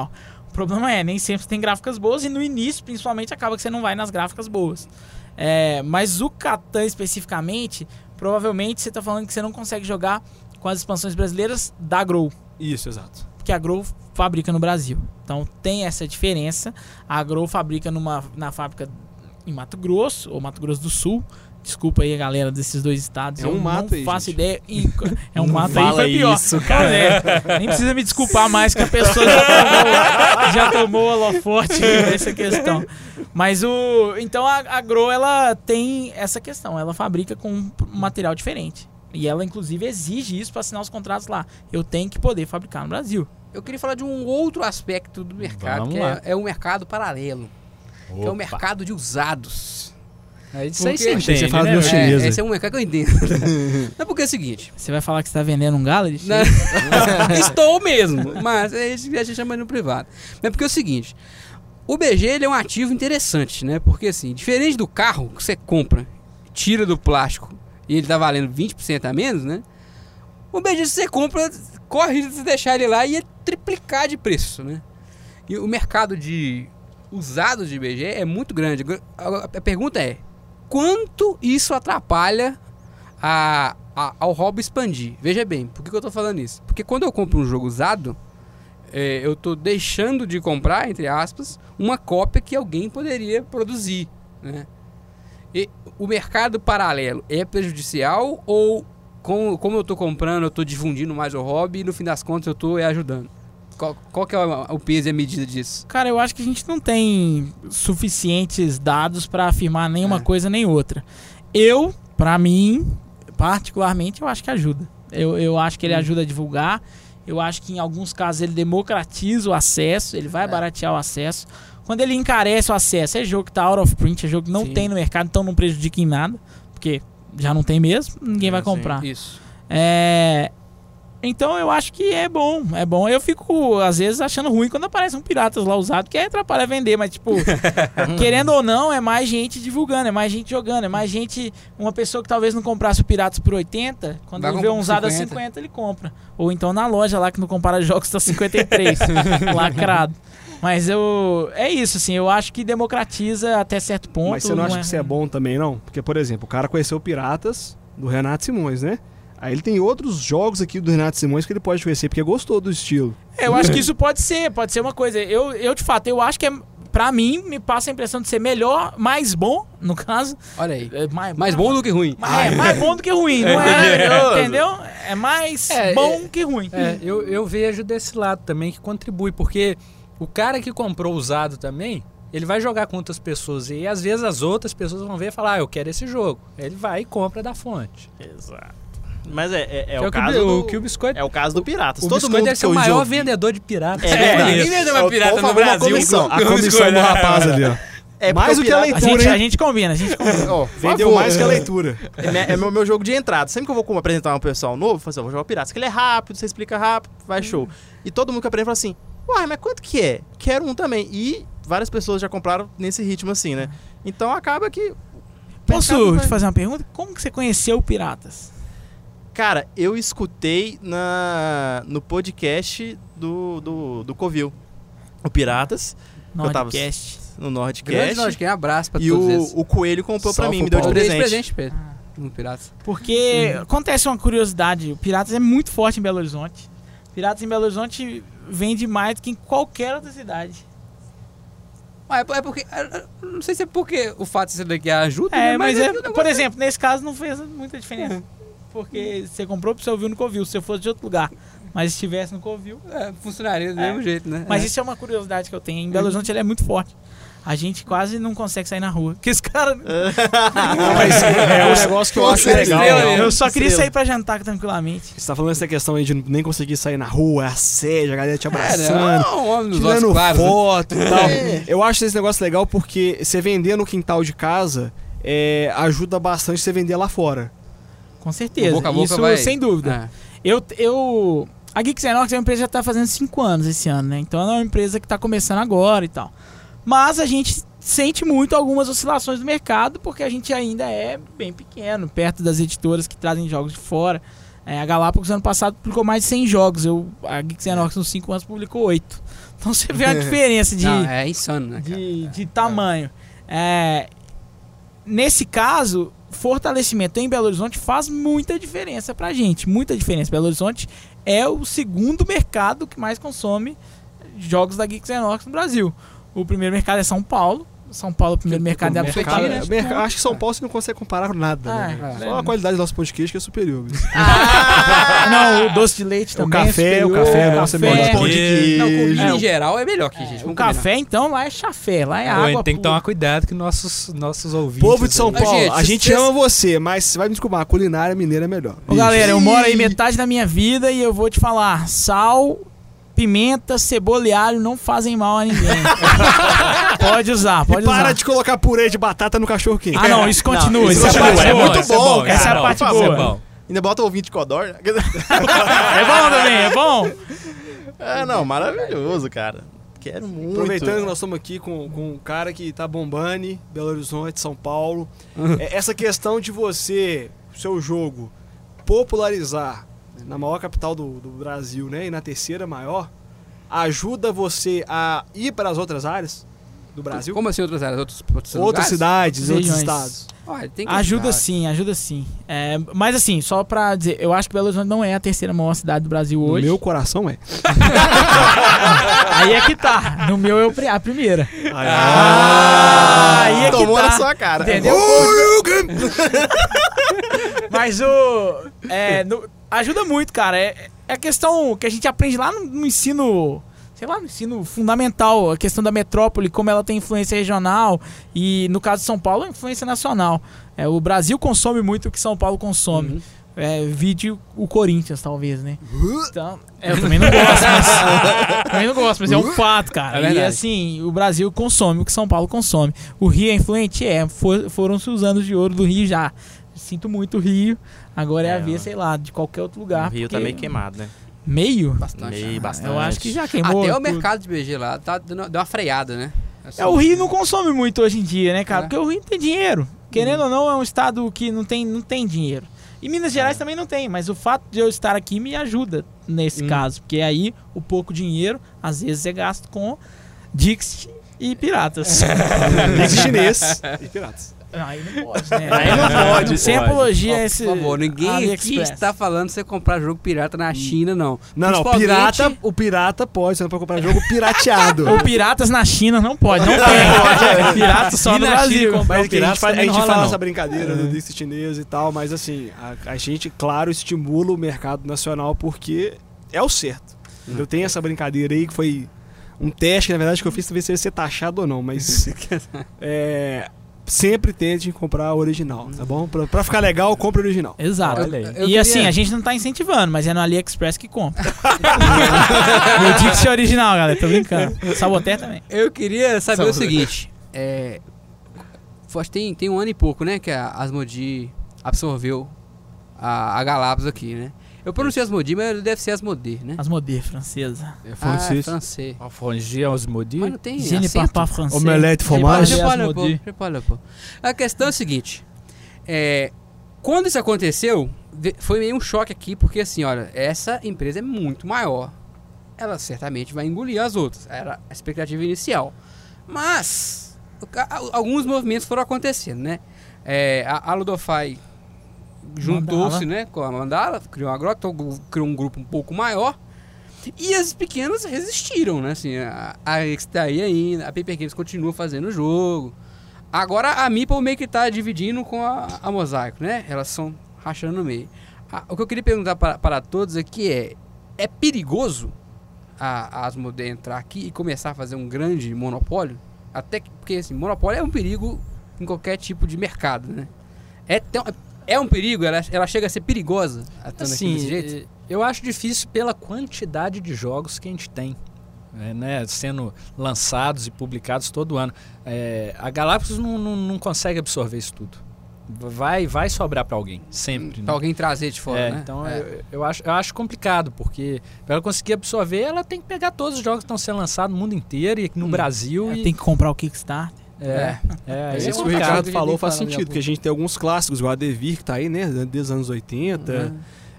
O problema é, nem sempre tem gráficas boas e no início, principalmente, acaba que você não vai nas gráficas boas. É, mas o Catan especificamente, provavelmente você tá falando que você não consegue jogar com as expansões brasileiras da Grow. Isso, exato. Porque a Grow fabrica no Brasil. Então tem essa diferença. A Grow fabrica numa, na fábrica em Mato Grosso, ou Mato Grosso do Sul. Desculpa aí a galera desses dois estados. É um eu mato não aí, faço gente. ideia. Em- É um Não mato aí, fala foi pior. isso, cara. É, nem precisa me desculpar mais que a pessoa já tomou, já tomou holofote nessa questão. Mas o... Então a, a Grow, ela tem essa questão. Ela fabrica com um material diferente. E ela, inclusive, exige isso para assinar os contratos lá. Eu tenho que poder fabricar no Brasil. Eu queria falar de um outro aspecto do mercado, Vamos que lá. é, é o mercado paralelo, que é o Opa. mercado de usados. É isso aí, Porque- você Achei que você entende, fala né, do meu velho? É, chinesa. esse é um mercado que eu entendo. Não é porque é o seguinte... Você vai falar que você tá vendendo um Galaxy? Né? Estou mesmo, mas a gente, a gente chama no privado. É porque é o seguinte, o B G ele é um ativo interessante, né? Porque assim, diferente do carro que você compra, tira do plástico e ele tá valendo vinte por cento a menos, né? O B G se você compra, corre risco de você deixar ele lá e ia triplicar de preço, né? E o mercado de usados de B G é muito grande. A, a pergunta é, quanto isso atrapalha a, a- ao hobby expandir? Veja bem, por que, que eu tô falando isso? Porque quando eu compro um jogo usado, é, eu tô deixando de comprar, entre aspas, uma cópia que alguém poderia produzir, né? E o mercado paralelo é prejudicial ou como, como eu tô comprando, eu tô difundindo mais o hobby e no fim das contas eu tô é, ajudando? Qual, qual que é o, o peso e a medida disso? Cara, eu acho que a gente não tem suficientes dados para afirmar nenhuma É. coisa nem outra. Eu, pra mim, particularmente, eu acho que ajuda. Eu, eu acho que ele ajuda a divulgar. Eu acho que em alguns casos ele democratiza o acesso, ele vai É. baratear o acesso. Quando ele encarece o acesso, é jogo que tá out of print, é jogo que não Sim. tem no mercado, então não prejudica em nada, porque já não tem mesmo, ninguém vai Sim. comprar. Isso. É... Então eu acho que é bom, é bom. Eu fico, às vezes, achando ruim quando aparece um Piratas lá usado, que aí atrapalha vender, mas tipo, querendo ou não, é mais gente divulgando, é mais gente jogando, é mais gente, uma pessoa que talvez não comprasse o Piratas por oitenta, quando Vai ele vê comprar um por usado a cinquenta. cinquenta, ele compra. Ou então na loja lá que não compara jogos tá cinquenta e três, lacrado. Mas eu, é isso, assim, eu acho que democratiza até certo ponto. Mas você não acha é- que isso é bom também, não? Porque, por exemplo, o cara conheceu o Piratas do Renato Simões, né? Aí ele tem outros jogos aqui do Renato Simões que ele pode conhecer, porque gostou do estilo. É, eu acho que isso pode ser, pode ser uma coisa. Eu, eu de fato, eu acho que é, pra mim, me passa a impressão de ser melhor, mais bom, no caso. Olha aí. É, mais, Mais bom do que ruim. É, mais bom do que ruim, não é? Entendeu? É mais É, bom que ruim. É, eu, eu vejo desse lado também que contribui, porque o cara que comprou usado também, ele vai jogar com outras pessoas e às vezes as outras pessoas vão ver e falar, ah, eu quero esse jogo. Aí ele vai e compra da fonte. Exato. Mas é, é, é Que o que caso o, do... o que o Biscoito... É o caso do Piratas. o Todo Biscoito mundo deve que ser o eu maior jogo- vendedor de piratas. É verdade. Ninguém vende uma Eu- pirata por no favor, uma Brasil. comissão. A comissão do rapaz ali, ó. É Mais porque do que a o Pirata- A leitura, gente, hein? a gente combina, a gente combina. Ó, por Vendeu favor. mais que a leitura. É, me- é meu, meu jogo de entrada. Sempre que eu vou como apresentar um pessoal novo, eu falo assim, eu vou jogar o Piratas, que ele é rápido, você explica rápido, vai show. E todo mundo que aprende fala assim, uai, mas quanto que é? Quero um também. E várias pessoas já compraram nesse ritmo assim, né? Então acaba que... o Posso mercado vai- te fazer uma pergunta? Como que você conheceu o Piratas? Cara, eu escutei na, no podcast do, do, do Covil. O Piratas, Eu tava- Nordcast. no Grande Nordcast. nós, que um abraço pra E todos o, eles. o Coelho comprou pra Salve mim, me o deu de Eu dei esse presente. presente, Pedro. No Piratas. Porque Uhum. acontece uma curiosidade, o Piratas é muito forte em Belo Horizonte. Piratas em Belo Horizonte vende mais do que em qualquer outra cidade. Ah, é, é porque. é, Não sei se é porque o fato de ser daqui ajuda, É, né? mas, é é, que o negócio por exemplo, nesse caso não fez muita diferença. Porque você comprou porque você ouviu no Covil, se eu fosse de outro lugar. Mas se estivesse no Covil. é, funcionaria do É. mesmo jeito, né? Mas É. isso é uma curiosidade que eu tenho. Em Belo Horizonte ele é muito forte. A gente quase não consegue sair na rua. Que esse cara. Mas é um negócio que eu acho legal. Estrela, Eu só queria Estrela. sair pra jantar tranquilamente. Você tá falando essa questão aí de nem conseguir sair na rua, assédio, a galera te É, abraçando, não, homem dos olhos tirando claros, né? foto e tal. Eu acho esse negócio legal porque você vender no quintal de casa é, ajuda bastante você vender lá fora. Com certeza. O boca a boca Isso vai- sem dúvida. É. Eu, eu, a Geeks Enox é uma empresa que já tá fazendo cinco anos esse ano, né? Então é uma empresa que tá começando agora e tal. Mas a gente sente muito algumas oscilações do mercado porque a gente ainda é bem pequeno, perto das editoras que trazem jogos de fora. É, a Galápagos ano passado publicou mais de cem jogos. Eu, a Geeks and Orcs nos cinco anos publicou oito. Então você vê a diferença de, Não, é insano, né, cara? de, de tamanho. É, nesse caso, fortalecimento em Belo Horizonte faz muita diferença pra gente. Muita diferença. Belo Horizonte é o segundo mercado que mais consome jogos da Geeks and Orcs no Brasil. O primeiro mercado é São Paulo. São Paulo, o primeiro mercado é Mercado, absolutamente. mercado, acho que São Paulo você não consegue comparar com nada, Ah, né? é. Só a qualidade do nosso podcast que é superior. Ah, não, o doce de leite O também. café, é o superior, café, nossa, é melhor. Pão de queijo. Não, comida É, em o- geral é melhor que gente. O vamos combinar. café, então, lá é chafé, lá é Pô, a água. gente tem que pura. tomar cuidado que nossos, nossos ouvintes... Povo de São aí- Paulo, gente, a gente vocês- ama você, mas você vai me desculpar, a culinária mineira é melhor. Ô, galera, eu moro aí metade da minha vida e eu vou te falar, sal, pimenta, cebola e alho não fazem mal a ninguém. Pode usar, pode E para usar. de colocar purê de batata no cachorro quente. Ah, não, isso continua. Não, isso isso é é a parte bom, é boa. muito isso é bom, bom, essa é a cara. parte Isso boa. é bom. Ainda bota ouvinte de Codor. É bom também, é bom? É, não, maravilhoso, cara. Quero muito. Aproveitando que nós estamos aqui com, com um cara que tá bombando, em Belo Horizonte, São Paulo. É, essa questão de você, seu jogo, popularizar na maior capital do, do Brasil, né? E na terceira maior, ajuda você a ir para as outras áreas do Brasil? Como assim outras áreas? Outros, outros Outras lugares? cidades, outros Regiões. estados. Olha, tem que Ajuda ajudar. sim, ajuda sim. É, mas assim, só pra dizer, eu acho que Belo Horizonte não é a terceira maior cidade do Brasil No hoje. meu coração é. Aí é que tá. No meu é o pri- a primeira. Ah, aí é que Tomou tá. na sua cara. Entendeu? Mas o. É, no- ajuda muito, cara. É, é a questão que a gente aprende lá no, no ensino. Sei lá, no ensino fundamental. A questão da metrópole, como ela tem influência regional. E no caso de São Paulo, influência nacional. É, o Brasil consome muito o que São Paulo consome. Uhum. É, vídeo o Corinthians, talvez, né? Então, é, eu também não gosto, mas. também não gosto, mas é um fato, cara. É e verdade. assim, o Brasil consome o que São Paulo consome. O Rio é influente? É. For, Foram-se os anos de ouro do Rio já. Sinto muito o Rio. Agora é, É, a ver, mano. sei lá, de qualquer outro O lugar. Rio porque- tá meio queimado, né? Meio? Bastante. Meio, Ah, bastante. Eu acho que já queimou. Até o tudo. mercado de B G lá tá dando, deu uma freada, né? Assim, É, o Rio não consome muito hoje em dia, né, cara? É. Porque o Rio não tem dinheiro. Querendo ou não, é um estado que não tem, não tem dinheiro. E Minas Gerais também não tem, mas o fato de eu estar aqui me ajuda nesse Hum. caso. Porque aí o pouco dinheiro, às vezes, é gasto com Dixit e piratas. Mix chinês e piratas. Aí não pode, né? Aí não pode, Sem pode. apologia Ó, a por esse. favor, ninguém aqui AliExpress. está falando você comprar jogo pirata na China, não. Não, não, Principalmente- pirata, o pirata pode, você não pode comprar jogo pirateado. Ou piratas na China não pode, não tem. Piratas só E no na Brasil. China, Mas Não, que a gente, piratas faz, a também gente não rola, fala não. essa brincadeira do disco chinês e tal, mas assim, a, a gente, claro, estimula o mercado nacional porque é o certo. Eu tenho essa brincadeira aí que foi um teste, na verdade, que eu fiz pra ver se ia ser taxado ou não, mas é, sempre tente comprar o original, tá bom? Pra, pra ficar legal, compre o original. Exato. Olha aí. Eu e queria- assim, a gente não tá incentivando, mas é no AliExpress que compra. Eu digo que é original, galera, tô brincando. Saboté também. Eu queria saber Saúde. o seguinte. É, foi- acho que tem, tem um ano e pouco, né? Que a Asmodee absorveu a, a Galápagos aqui, né? Eu pronunciei Asmodee, mas deve ser Asmodee, né? Asmodee, francesa. Ah, é francês. francês. Alfonso Osmodi. Mas não tem Je ne parle acento. pas français. Omelete, Je fromage. parle Je parle Asmodee. pas, je parle pas. A questão é a seguinte. É, quando isso aconteceu, ve- foi meio um choque aqui, porque assim, olha, essa empresa é muito maior. Ela certamente vai engolir as outras. Era a expectativa inicial. Mas, o ca- a- alguns movimentos foram acontecendo, né? É, a, a Ludofy juntou-se, Mandala. né, com a Mandala, criou uma grota, criou um grupo um pouco maior. E as pequenas resistiram, né? Assim, a, a X tá aí ainda, a Paper Games continua fazendo o jogo. Agora a Meeple meio que tá dividindo com a, a Mosaico, né? Elas são rachando no meio. A- o que eu queria perguntar para, para todos aqui é: é perigoso a, a Asmodee entrar aqui e começar a fazer um grande monopólio? Até que, porque assim, monopólio é um perigo em qualquer tipo de mercado, né? É, tão- é um perigo? Ela, ela chega a ser perigosa atuando aqui desse Assim, jeito? eh, eu acho difícil pela quantidade de jogos que a gente tem, é, né, sendo lançados e publicados todo ano. É, a Galápagos não, não, não consegue absorver isso tudo. Vai, vai sobrar para alguém, sempre. Pra né? alguém trazer de fora, É, né? então É. Eu, eu, acho, eu acho complicado, porque para ela conseguir absorver, ela tem que pegar todos os jogos que estão sendo lançados no mundo inteiro e aqui no Hum. Brasil. e, Tem que comprar o Kickstarter. é, é, aí Esse é Isso que o complicado. Ricardo que a gente falou tem que faz falar daqui a sentido, porque a gente tem alguns clássicos, igual a Devir, que tá aí, né, desde os anos oitenta.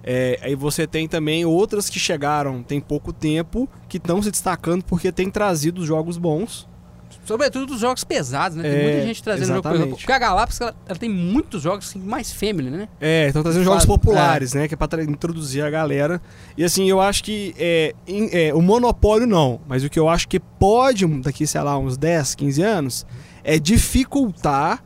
É, aí você tem também outras que chegaram tem pouco tempo, que estão se destacando porque tem trazido jogos bons. Sobretudo dos jogos pesados, né? Tem É, muita gente trazendo jogo exatamente. pesado. Porque a Galápagos, ela, ela tem muitos jogos assim, mais family, né? É, estão trazendo Claro, jogos populares, né? Que é pra tra- introduzir a galera. E assim, eu acho que é, em- é, o monopólio não, mas o que eu acho que pode, daqui, sei lá, uns dez, quinze anos, é dificultar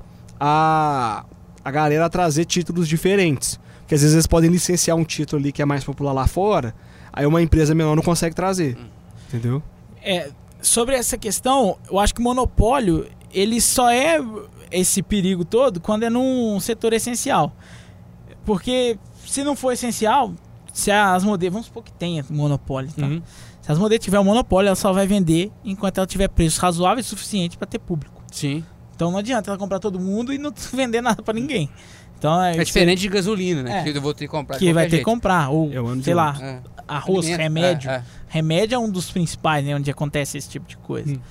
a, a galera a trazer títulos diferentes. Porque às vezes eles podem licenciar um título ali que é mais popular lá fora, aí uma empresa menor não consegue trazer. Entendeu? É, sobre essa questão, eu acho que o monopólio, ele só é esse perigo todo quando é num setor essencial. Porque se não for essencial, se as modelos, vamos supor que tenha monopólio, tá? Uhum. Se as modelos tiver um monopólio, ela só vai vender enquanto ela tiver preço razoável e suficiente para ter público. Sim. Então não adianta ela comprar todo mundo e não vender nada para ninguém. Então é, É diferente de gasolina, né? É. Que eu vou ter que comprar. que de vai qualquer ter que jeito. comprar ou É o ano de sei lá, É. arroz, Alimento, remédio. é, é. Remédio é um dos principais, né, onde acontece esse tipo de coisa. Hum.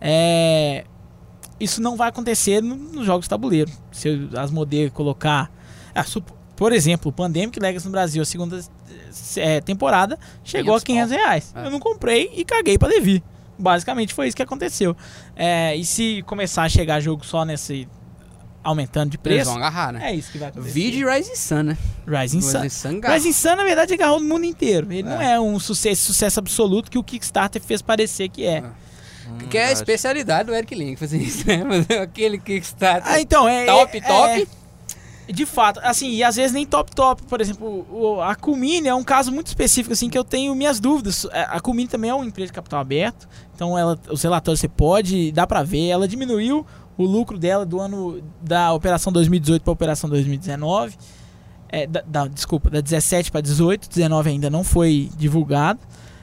É, isso não vai acontecer no- nos jogos de tabuleiro. Se as modelos colocar, ah, sup- por exemplo, o Pandemic Legacy no Brasil, a segunda é, temporada chegou a quinhentos quinhentos reais. É. Eu não comprei e caguei pra Levi. Basicamente foi isso que aconteceu. É, e se começar a chegar jogo só nesse aumentando de Eles preço, vão agarrar, né? é isso que vai acontecer. Vídeo Rising Sun, né? Rising Sun. Rising Sun agarra. Rising Sun, na verdade, agarrou no mundo inteiro. Ele não É. é um sucesso, sucesso absoluto que o Kickstarter fez parecer que é. É. Que é a especialidade do Eric Link fazer isso, né? Fazer aquele Kickstarter Ah, então, é. top, é- top. é, de fato, assim, e às vezes nem top, top. Por exemplo, o, a Kumine é um caso muito específico, assim, que eu tenho minhas dúvidas. A Kumine também é uma empresa de capital aberto, então ela, os relatórios você pode, dá pra ver. Ela diminuiu o lucro dela do ano da operação dois mil e dezoito para operação dois mil e dezenove. É, da, da- desculpa, da dezessete para dezoito, dezenove ainda não foi divulgado.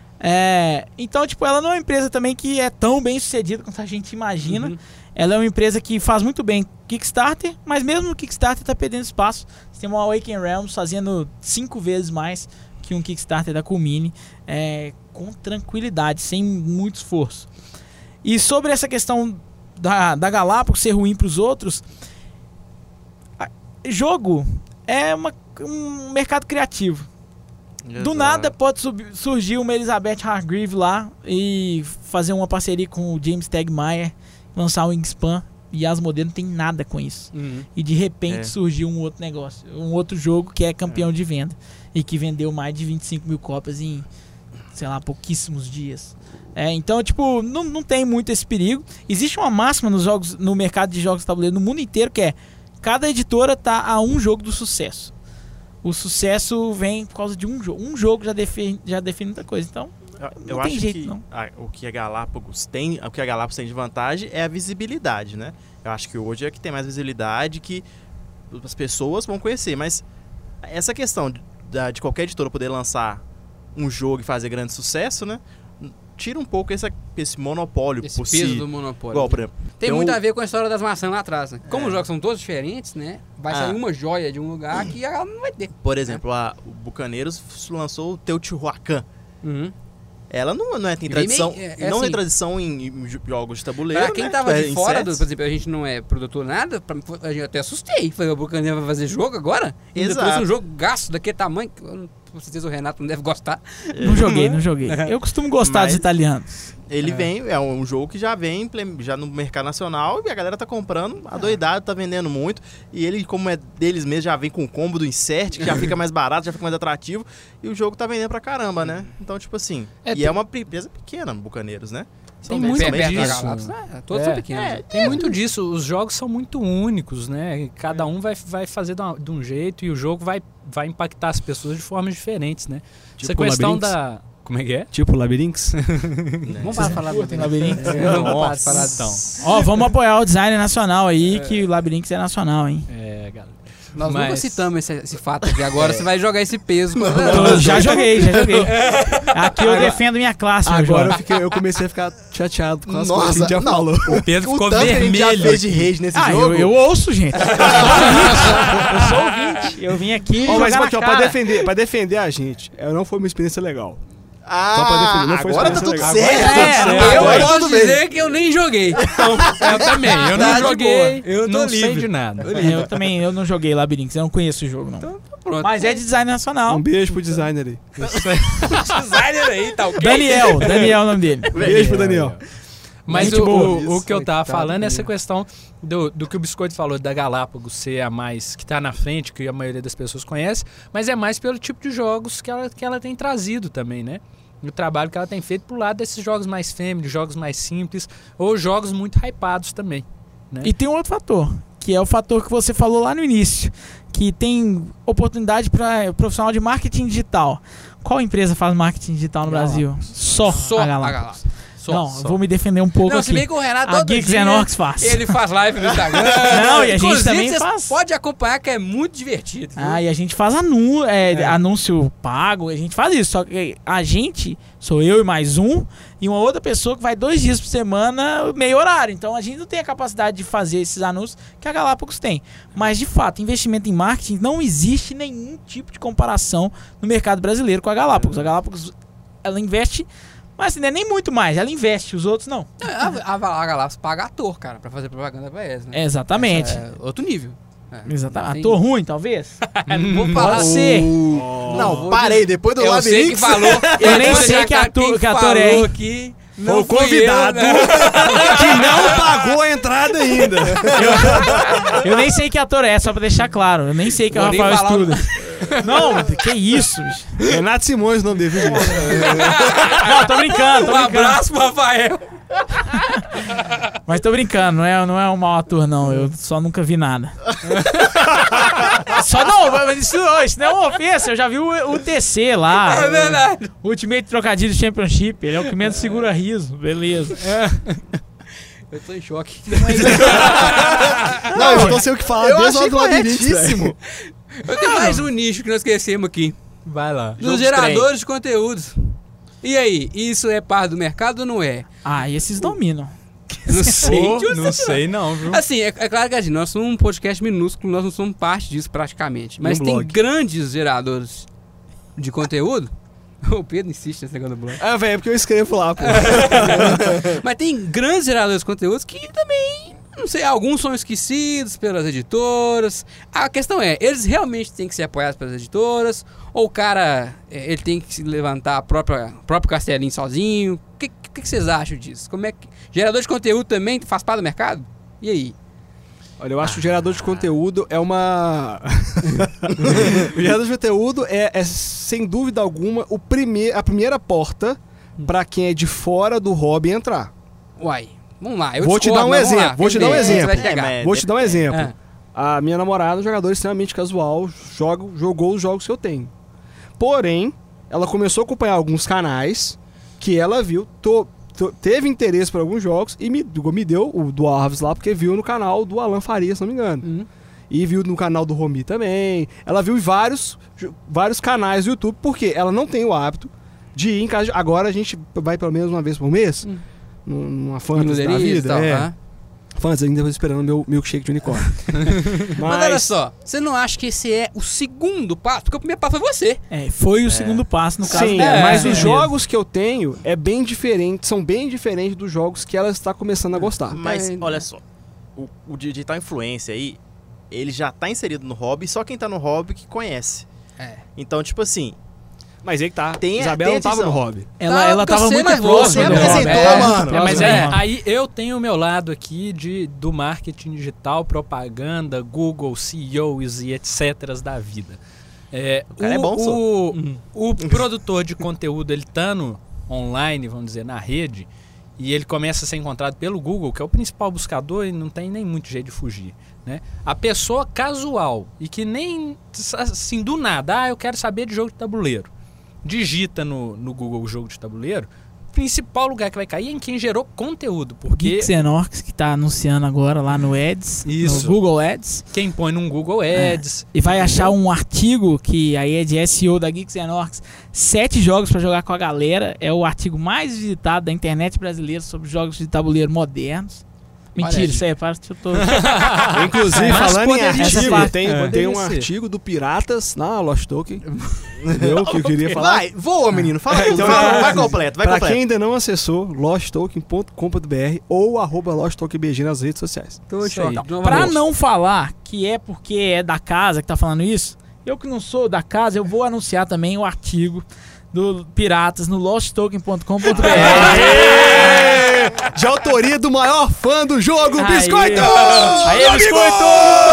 É, então, tipo, ela não é uma empresa também que é tão bem sucedida quanto a gente imagina. Uhum. Ela é uma empresa que faz muito bem Kickstarter, mas mesmo no Kickstarter tá perdendo espaço. Você tem uma Awaken Realms fazendo cinco vezes mais que um Kickstarter da Kumine, é, com tranquilidade, sem muito esforço. E sobre essa questão da, da Galápagos ser ruim para os outros, a- jogo é uma- um mercado criativo. Do nada pode sub- surgir uma Elizabeth Hargreave lá e fazer uma parceria com o James Tegmaier, lançar o Wingspan, e as modelos não tem nada com isso. Uhum. E de repente É. surgiu um outro negócio, um outro jogo que é campeão de venda e que vendeu mais de vinte e cinco mil cópias em, sei lá, pouquíssimos dias. É, então, tipo, não, não tem muito esse perigo. Existe uma máxima nos jogos, no mercado de jogos de tabuleiro no mundo inteiro, que é: cada editora tá a um jogo do sucesso. O sucesso vem por causa de um jogo. Um jogo já define, já define muita coisa. Então, Eu, Não eu tem acho jeito, que não. a- o que a Galápagos tem, o que a Galápagos tem de vantagem é a visibilidade, né? Eu acho que hoje é que tem mais visibilidade, que as pessoas vão conhecer, mas essa questão de, da- de qualquer editora poder lançar um jogo e fazer grande sucesso, né? Tira um pouco esse, esse monopólio Esse possível. peso do monopólio. Igual, por exemplo, Tem tem muito um- a ver com a história das maçãs lá atrás, né? Como É. os jogos são todos diferentes, né? Vai Ah. sair uma joia de um lugar que ela não vai ter. por exemplo, a, o Bucaneiros lançou o Teotihuacan. Uhum. Ela não, não é, tem E vem tradição, meio- é- é não assim, tem tradição em, em jogos de tabuleiro. Pra quem né? tava É, de em fora, do, sets. por exemplo, a gente não é produtor nada, pra, mim foi- a gente até assustei. Falei, o Bucaneiro vai fazer jogo agora? Ainda Exato. trouxe um jogo gasto daquele tamanho, que eu não- com certeza o Renato não deve gostar. não joguei, não joguei. Eu costumo gostar Mas- dos italianos. Ele É. vem, é um jogo que já vem implem- já no mercado nacional e a galera tá comprando, adoidado, tá vendendo muito. E ele, como é deles mesmo, já vem com o combo do insert, que já fica mais barato, já fica mais atrativo. E o jogo tá vendendo pra caramba, né? Então, tipo assim. É, e tem- é uma empresa pequena, Bucaneiros, né? Tem bem- muito são bem Perto da disso. Galápagos, né? Todos É. são pequenos. É, tem muito disso. Os jogos são muito únicos, né? Cada um vai, vai fazer de, uma- de um jeito e o jogo vai, vai impactar as pessoas de formas diferentes, né? Essa Tipo questão Labyrinths? da... Como é que é? Tipo Labyrinths. Vamos parar de falar do Curtem Labyrinths? Não, vamos parar de Nossa. falar do Então, Ó, vamos apoiar o design nacional aí, que o Labyrinths é nacional, hein? é, galera. Nós Mas- nunca citamos esse, esse fato aqui. Agora você vai jogar esse peso. Eu já joguei, já joguei. Aqui eu defendo minha classe, meu Agora eu, jovem. fiquei- eu comecei a ficar chateado com as Nossa, coisas que a gente já não. falou. O Pedro O ficou tanto que a gente já vermelho. fez de rage nesse Ah, jogo. eu, eu ouço, gente. Eu sou ouvinte. Eu sou ouvinte. Eu vim aqui Ó, mas jogar aqui, na ó, pra cara. defender, pra defender a gente, é, não foi uma experiência legal. Ah, Só pra defender, não foi agora tá tudo experiência certo. legal. Agora tá tudo É, certo. eu Agora posso tudo bem. dizer que eu nem joguei. Eu também, eu Tá não de joguei, boa. Eu tô não sei livre. de nada. Eu também eu não joguei Labyrinths, eu não conheço o jogo, não. Então, Pronto. Mas é de design nacional. Um beijo pro designer aí. designer aí, tá ok? Daniel, Daniel é o nome dele. Beijo pro Daniel. Mas Gente o, boa. o, o que eu tava Coitado falando é essa dele. questão do, do que o Biscoito falou, da Galápagos ser a mais, que tá na frente, que a maioria das pessoas conhece, mas é mais pelo tipo de jogos que ela, que ela tem trazido também, né? O trabalho que ela tem feito pro lado desses jogos mais family, jogos mais simples, ou jogos muito hypados também, né? E tem um outro fator, que é o fator que você falou lá no início, que tem oportunidade para profissional de marketing digital. Qual empresa faz marketing digital no Galápagos. Brasil? Só, Só a a Galápagos. Galápagos. Só, Não, só. vou me defender um pouco Não, aqui. se bem que o Renato A todo Geeks dia, and Orcs faz. ele faz live no Instagram. Não, e a gente Inclusive, também vocês faz. pode acompanhar que é muito divertido. viu? Ah, e a gente faz anu é, É. anúncio pago, a gente faz isso. Só que a gente, sou eu e mais um, e uma outra pessoa que vai dois dias por semana, meio horário. Então a gente não tem a capacidade de fazer esses anúncios que a Galápagos tem. Mas, de fato, investimento em marketing, não existe nenhum tipo de comparação no mercado brasileiro com a Galápagos. A Galápagos, ela investe, mas não é nem muito mais, ela investe, os outros não. A, a, a Galápagos paga ator, cara, pra fazer propaganda pra eles, né? Exatamente. Essa é outro nível. É, Exatamente. tem- Ator ruim, talvez? Não vou falar. Pode ser. Não, vou parei, dizer- depois do Eu sei labirinto. que falou. Eu nem vou sei deixar que claro ator- quem que ator é, falou hein? aqui. Foi Não o fui convidado eu, né? que não pagou a entrada ainda. Eu nem sei que ator é, só pra deixar claro. Eu nem sei que é o Vou nem Rafael falar o- Studer. Não, que isso, bicho. Renato Simões, o nome dele, viu, gente? Não, tô brincando, tô Um brincando. abraço pro Rafael. Mas tô brincando, não é, não é um mau ator, não. Eu só nunca vi nada. Só não, mas isso, isso não é uma ofensa. Eu já vi o, o T C lá. É verdade. O Ultimate Trocadilho Championship. Ele é o que menos segura riso. Beleza. Eu tô em choque. Não, eu não sei o que falar Eu desde a hora achei do labirinto. corretíssimo. velho. Eu tenho mais um nicho que nós esquecemos aqui. Vai lá. Dos geradores de conteúdos. E aí, isso é parte do mercado ou não é? Ah, e esses dominam. Não sei. Pô, de onde não você sei não, viu? Assim, é, é claro que assim, nós somos um podcast minúsculo, nós não somos parte disso praticamente. Mas um tem blog. grandes geradores de conteúdo. O Pedro insiste nesse negócio do blog. Ah, velho, é porque eu escrevo lá, pô. Mas tem grandes geradores de conteúdos que também, não sei, alguns são esquecidos pelas editoras. A questão é, eles realmente têm que ser apoiados pelas editoras? Ou o cara, é, ele tem que se levantar a própria, o próprio castelinho sozinho? O que, que, que vocês acham disso? Como é que... Gerador de conteúdo também faz parte do mercado? E aí? Olha, eu acho que o gerador de conteúdo é uma... o gerador de conteúdo é, é, sem dúvida alguma, o prime... a primeira porta pra quem é de fora do hobby entrar. Uai, vamos lá. Eu Vou te discordo, dar um mas vamos exemplo, lá. vou te dar um Vamos ver, exemplo. você vai chegar. É, Vou te dar um exemplo. É. A minha namorada é um jogador extremamente casual, joga, jogou os jogos que eu tenho. Porém, ela começou a acompanhar alguns canais que ela viu, to, to- teve interesse por alguns jogos e me, me deu o do Alves lá, porque viu no canal do Alan Faria, se não me engano. Uhum. E viu no canal do Romi também. Ela viu em vários, jo- vários canais do YouTube, porque ela não tem o hábito de ir em casa. de- Agora a gente vai pelo menos uma vez por mês, Hum. num- numa fantasy da Minuderias e vida. tal, é. tá? Fantasy, ainda vou esperando meu milkshake de unicórnio. Mas... olha só, você não acha que esse é o segundo passo? Porque o primeiro passo foi você. É, foi o segundo passo no caso Sim, dela. mas É, os é. jogos que eu tenho é bem diferente, são bem diferentes dos jogos que ela está começando a gostar. Mas, É. olha só, o, o digital influencer aí, ele já tá inserido no hobby, só quem tá no hobby que conhece. É. Então, tipo assim, Mas aí que tá. Tem a- Isabela tem a não tava no decisão. hobby. Ela, Tá, ela porque eu tava sei, muito mas próxima você do apresentou, Rob. É, mano. muito É, mas próxima é, do Rob. aí eu tenho o meu lado aqui de, do marketing digital, propaganda, Google, C E Os e etcétera da vida. É, O cara é bom, só. o, o produtor de conteúdo, ele tá no online, vamos dizer, na rede, e ele começa a ser encontrado pelo Google, que é o principal buscador e não tem nem muito jeito de fugir. Né? A pessoa casual e que nem, assim, do nada, ah, eu quero saber de jogo de tabuleiro. Digita no, no Google jogo de tabuleiro, o principal lugar que vai cair é em quem gerou conteúdo, porque Geeks and Orcs, que tá anunciando agora lá no Ads, Isso. no Google Ads, quem põe num Google Ads. e vai achar um artigo que aí é de S E O da Geeks and Orcs, sete jogos pra jogar com a galera, é o artigo mais visitado da internet brasileira sobre jogos de tabuleiro modernos. Mentira, Olha aí. isso aí é parte que eu tô... Inclusive, Mas falando em poderia ser. artigo, Essa tem, parte- tem poderia um ser. artigo do Piratas na Lost Token. Entendeu? Que eu queria falar. vai, voa, menino, fala tudo, Então, fala, é, vai completo, vai Pra completo. quem ainda não acessou, lost token ponto com ponto b r ou arroba losttokenbg nas redes sociais. Tô Isso aí. choque. Pra não falar que é porque é da casa que tá falando isso, Eu que não sou da casa, eu vou anunciar também o artigo do Piratas no lost token ponto com ponto b r. De autoria do maior fã do jogo, Aê. Biscoito! Aê, Biscoito!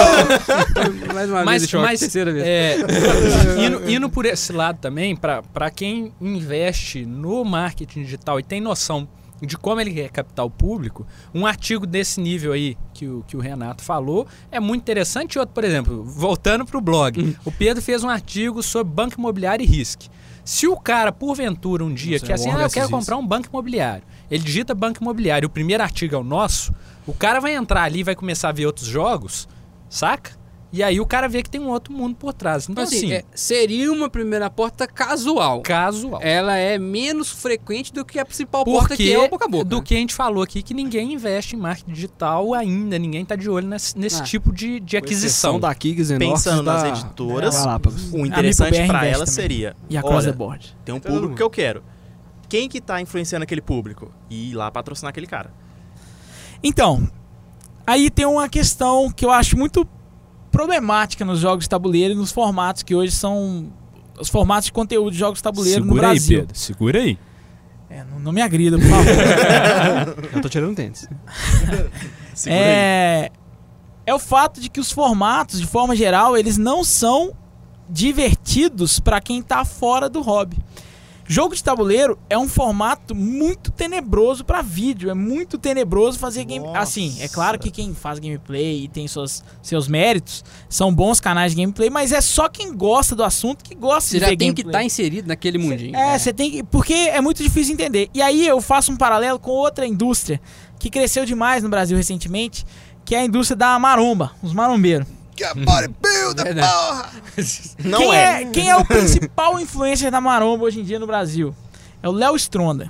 Mais uma Mas, vez, choque, mas terceira vez. é, indo, indo por esse lado também, para quem investe no marketing digital e tem noção de como ele quer captar o público, um artigo desse nível aí que o, que o Renato falou é muito interessante. E outro, por exemplo, voltando para o blog, hum. o Pedro fez um artigo sobre banco imobiliário e risco. Se o cara, porventura, um dia, Nossa, que assim, ah, eu quero comprar um banco imobiliário, ele digita banco imobiliário, o primeiro artigo é o nosso, o cara vai entrar ali e vai começar a ver outros jogos, saca? E aí o cara vê que tem um outro mundo por trás. Então, assim, assim, é, seria uma primeira porta casual. Casual. Ela é menos frequente do que a principal Porque porta, que é o boca a boca. do que a gente falou aqui, que ninguém investe em marketing digital ainda, ninguém tá de olho nesse, nesse Ah. tipo de, de aquisição. da Kicks and Pensando da... nas editoras, da Galápagos. o interessante A Mipo B R para investe elas também. seria, E a Cross olha, the Board. tem um público que eu quero. Quem que tá influenciando aquele público? E ir lá patrocinar aquele cara. Então, aí tem uma questão que eu acho muito problemática nos jogos de tabuleiro e nos formatos que hoje são os formatos de conteúdo de jogos de tabuleiro no Segura aí, Brasil. Pedro, segura aí. É, não, não me agrida, por favor. Eu tô tirando tênis. Segura aí. é, é o fato de que os formatos, de forma geral, eles não são divertidos para quem tá fora do hobby. Jogo de tabuleiro é um formato muito tenebroso para vídeo, é muito tenebroso fazer game. Nossa. Assim, é claro que quem faz gameplay e tem suas, seus méritos são bons canais de gameplay, mas é só quem gosta do assunto que gosta Você de já ver tem que gameplay. estar inserido naquele mundinho. É, você tem que. Porque é muito difícil entender. E aí eu faço um paralelo com outra indústria que cresceu demais no Brasil recentemente, que é a indústria da maromba, os marombeiros. Verdade. Não quem é. é. Quem é o principal influencer da maromba hoje em dia no Brasil? É o Léo Stronda.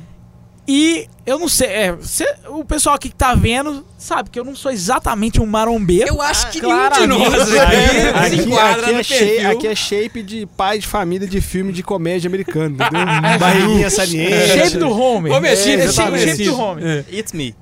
E eu não sei, é, cê, o pessoal aqui que tá vendo sabe que eu não sou exatamente um marombeiro. Eu acho que claramente. nenhum de nós Aqui, aqui se aqui, enquadra aqui, no é shape, perfil. aqui é shape de pai de família de filme de comédia americano, entendeu? Barriguinha saliente. Shape do Homer. Comecido, é, exatamente. shape do Homer. It's me.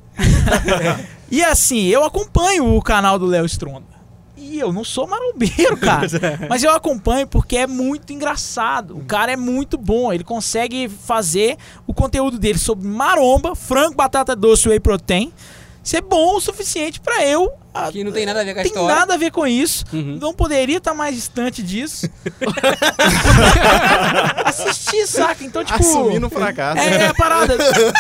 E assim, eu acompanho o canal do Léo Stronda. E eu não sou marombeiro, cara. Mas eu acompanho porque é muito engraçado. O cara é muito bom. Ele consegue fazer o conteúdo dele sobre maromba, frango, batata doce, whey protein, ser bom o suficiente pra eu... a- Que não tem nada a ver com a tem história. nada a ver com isso. Uhum. Não poderia estar mais distante disso. Assistir, saca? Então, tipo... Assumindo o fracasso. É, é a parada.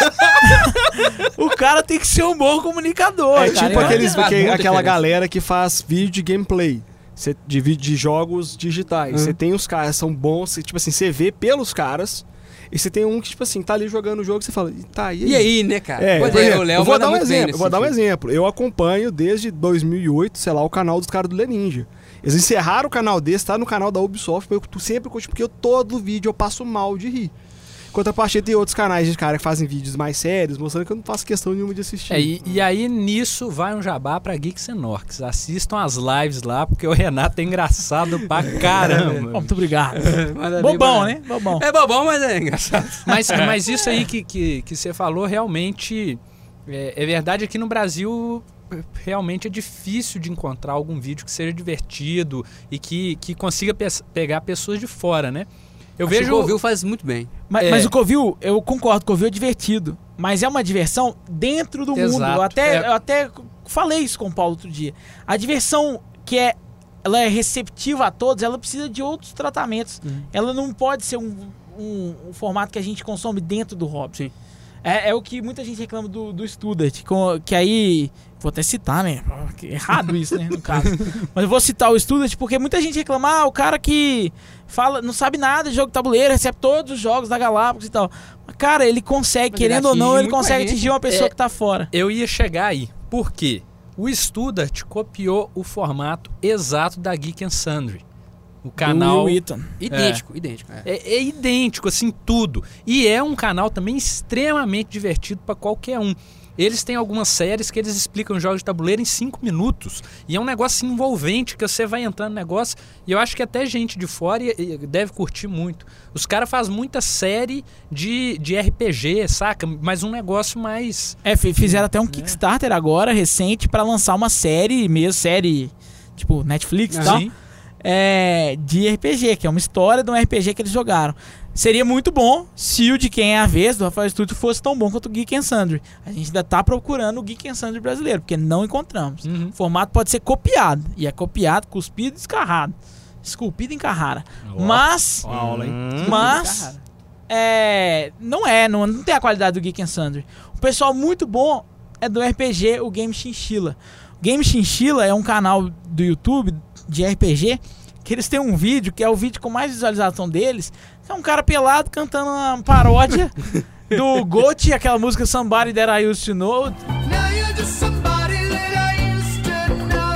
O cara tem que ser um bom comunicador. É cara. tipo Eu- aqueles, faz que- muita aquela diferença. galera que faz vídeo de gameplay. Cê, de, vídeo de jogos digitais. Você Uhum. tem os caras, são bons, cê, tipo assim, você vê pelos caras. E você tem um que, tipo assim, tá ali jogando o jogo e você fala, tá, e aí? E aí, né, cara? É, Pois por é, exemplo, o Léo eu vou manda dar um muito bem exemplo. nesse Eu vou dar um sentido. exemplo. Eu acompanho desde dois mil e oito, sei lá, o canal dos caras do Le Ninja. Eles encerraram o canal desse, tá no canal da Ubisoft, eu tô sempre curto, porque eu, todo vídeo eu passo mal de rir. Contrapartida tem outros canais de cara que fazem vídeos mais sérios, mostrando que eu não faço questão nenhuma de assistir. É, e, e aí nisso vai um jabá pra Geeks and Orcs. Assistam as lives lá, porque o Renato é engraçado pra caramba. Muito obrigado. Manda bem, Bobão, manda. né? Bobão. É bobão, mas é engraçado. Mas, mas isso aí que, que, que você falou realmente é, é verdade. Aqui no Brasil realmente é difícil de encontrar algum vídeo que seja divertido e que, que consiga pe- pegar pessoas de fora, né? Eu Acho que vejo... o Covil faz muito bem. Mas, É. mas o Covil, eu concordo, o Covil é divertido. Mas é uma diversão dentro do Exato, mundo. Eu até, é. eu até falei isso com o Paulo outro dia. A diversão que é, ela é receptiva a todos, ela precisa de outros tratamentos. Uhum. Ela não pode ser um, um, um formato que a gente consome dentro do hobby. Sim. É, é o que muita gente reclama do, do Studart, com- que aí... Vou até citar, né? Que é errado isso, né? No caso. Mas eu vou citar o Studart porque muita gente reclama, ah, o cara que fala, não sabe nada de jogo de tabuleiro, recebe todos os jogos da Galápagos e tal. Mas, cara, ele consegue, Mas querendo ele ou não, atinge ele muito consegue mais gente. atingir uma pessoa É. que tá fora. Eu ia chegar aí. Por quê? O Studart copiou o formato exato da Geek and Sundry. O canal... Do Will Wheaton. Idêntico, idêntico. É. É, é idêntico, assim, tudo. E é um canal também extremamente divertido para qualquer um. Eles têm algumas séries que eles explicam jogos de tabuleiro em cinco minutos. E é um negócio envolvente, que você vai entrando no negócio. E eu acho que até gente de fora e- e deve curtir muito. Os caras fazem muita série de, de R P G, saca? Mas um negócio mais... É, fi- fizeram até um Kickstarter agora, recente, pra lançar uma série, mesmo série, tipo Netflix e tal. Sim. é, de R P G, que é uma história de um R P G que eles jogaram. Seria muito bom se o De Quem é a Vez, do Rafael Studio, fosse tão bom quanto o Geek and Sundry. A gente ainda tá procurando o Geek and Sundry brasileiro, porque não encontramos. Uhum. O formato pode ser copiado, e é copiado, cuspido e escarrado. Esculpido em Carrara. Ó, Mas, ó a aula, hein? Hum. mas, é, não é, não, não tem a qualidade do Geek and Sundry. O pessoal muito bom é do R P G, o Game Chinchilla. O Game Chinchilla é um canal do YouTube de R P G, que eles têm um vídeo, que é o vídeo com mais visualização deles, que é um cara pelado cantando uma paródia do Gotti, aquela música Somebody That I Used to Know. Now you're just somebody that I used to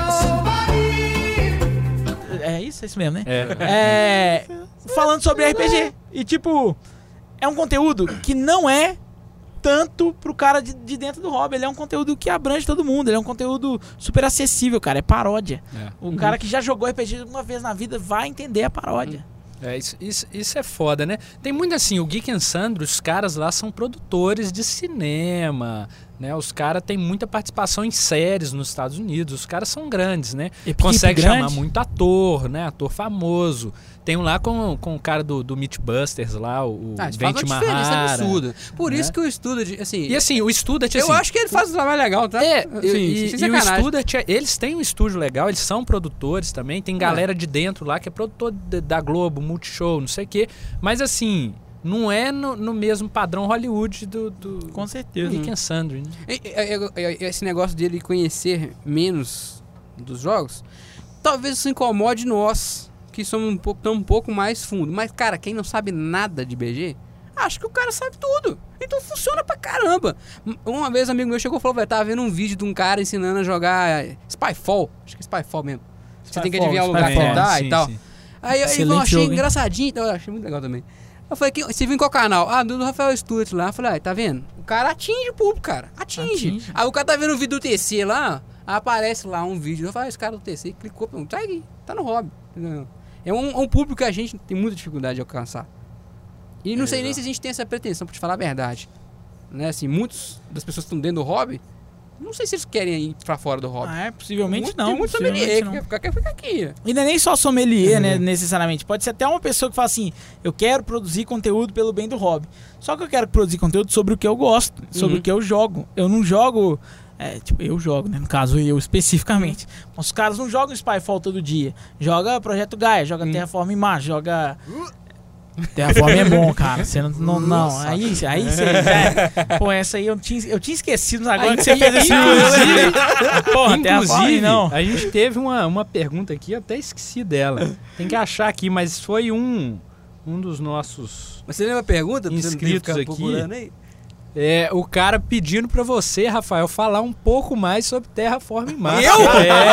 know. Somebody. É isso, é isso mesmo, né? É. É, falando sobre R P G. E tipo, é um conteúdo que não é tanto pro cara de, de dentro do hobby. Ele é um conteúdo que abrange todo mundo. Ele é um conteúdo super acessível, cara. É paródia. É. O cara que já jogou R P G uma vez na vida vai entender a paródia. É, isso, isso, isso é foda, né? Tem muito assim, o Geek and Sundry, os caras lá são produtores de cinema, né? Os caras têm muita participação em séries nos Estados Unidos, os caras são grandes, né? Equipe Consegue grande. chamar muito ator, né? Ator famoso. Tem um lá com, com o cara do, do Mythbusters lá, o Ah, isso faz Vente uma diferença Mahara. absurda. Por né? isso que o Student, assim... E assim, o Student, eu assim, acho que ele faz um trabalho legal, tá? É, Assim, e, sem e o sacanagem. Student, eles têm um estúdio legal, eles são produtores também, tem galera de dentro lá que é produtor de- da Globo, Multishow, não sei o quê, mas assim, não é no, no mesmo padrão Hollywood do, do, Com do certeza. Geek and Sundry, né? E- e- e- e- Esse negócio dele conhecer menos dos jogos, talvez isso incomode nós, que somos um pouco, tão um pouco mais fundo. Mas, cara, quem não sabe nada de B G, acha que o cara sabe tudo. Então funciona pra caramba. M- Uma vez um amigo meu chegou e falou, velho, tava vendo um vídeo de um cara ensinando a jogar eh, Spyfall. Acho que é Spyfall mesmo. Você tem que Spyfall, adivinhar o lugar que Spyfall. ele tá sim, e tal. sim. Aí eu, eu Excelente achei jogo, hein? engraçadinho, então, eu achei muito legal também. Eu falei, que, você viu em qual canal? Ah, do Rafael Stuart lá. Eu falei, ah, tá vendo? O cara atinge o público, cara. Atinge. Atinge. Aí o cara tá vendo o vídeo do T C lá, aparece lá um vídeo. Eu falei, ah, esse cara do T C clicou, tá aqui, tá no hobby. Entendeu? É um, um público que a gente tem muita dificuldade de alcançar. E não sei nem se a gente tem essa pretensão, pra te falar a verdade. Né, assim, muitas das pessoas que estão dentro do hobby, não sei se eles querem ir pra fora do hobby. Ah, é, possivelmente muito, não. Tem muito possivelmente sommelier não. que quer ficar, quer ficar aqui. E não é nem só sommelier, né, necessariamente. Pode ser até uma pessoa que fala assim, eu quero produzir conteúdo pelo bem do hobby. Só que eu quero produzir conteúdo sobre o que eu gosto, sobre Uhum. o que eu jogo. Eu não jogo... É, tipo, eu jogo, né? No caso, eu especificamente. Os caras não jogam Spyfall todo dia. Joga Projeto Gaia, joga Hum. Terraform Mars, joga... Terraform é bom, cara. Você não... Não, não. Aí, aí você já... Pô, essa aí eu tinha, eu tinha esquecido, mas agora que você fez esse... Inclusive, Porra, Terraform Inclusive, não. a gente teve uma, uma pergunta aqui, eu até esqueci dela. Tem que achar aqui, mas foi um, um dos nossos... Mas você lembra a pergunta? Pra você não ter que Inscritos ficar aqui. procurando aí? É, o cara pedindo pra você, Rafael, falar um pouco mais sobre Terraform Mars. Eu?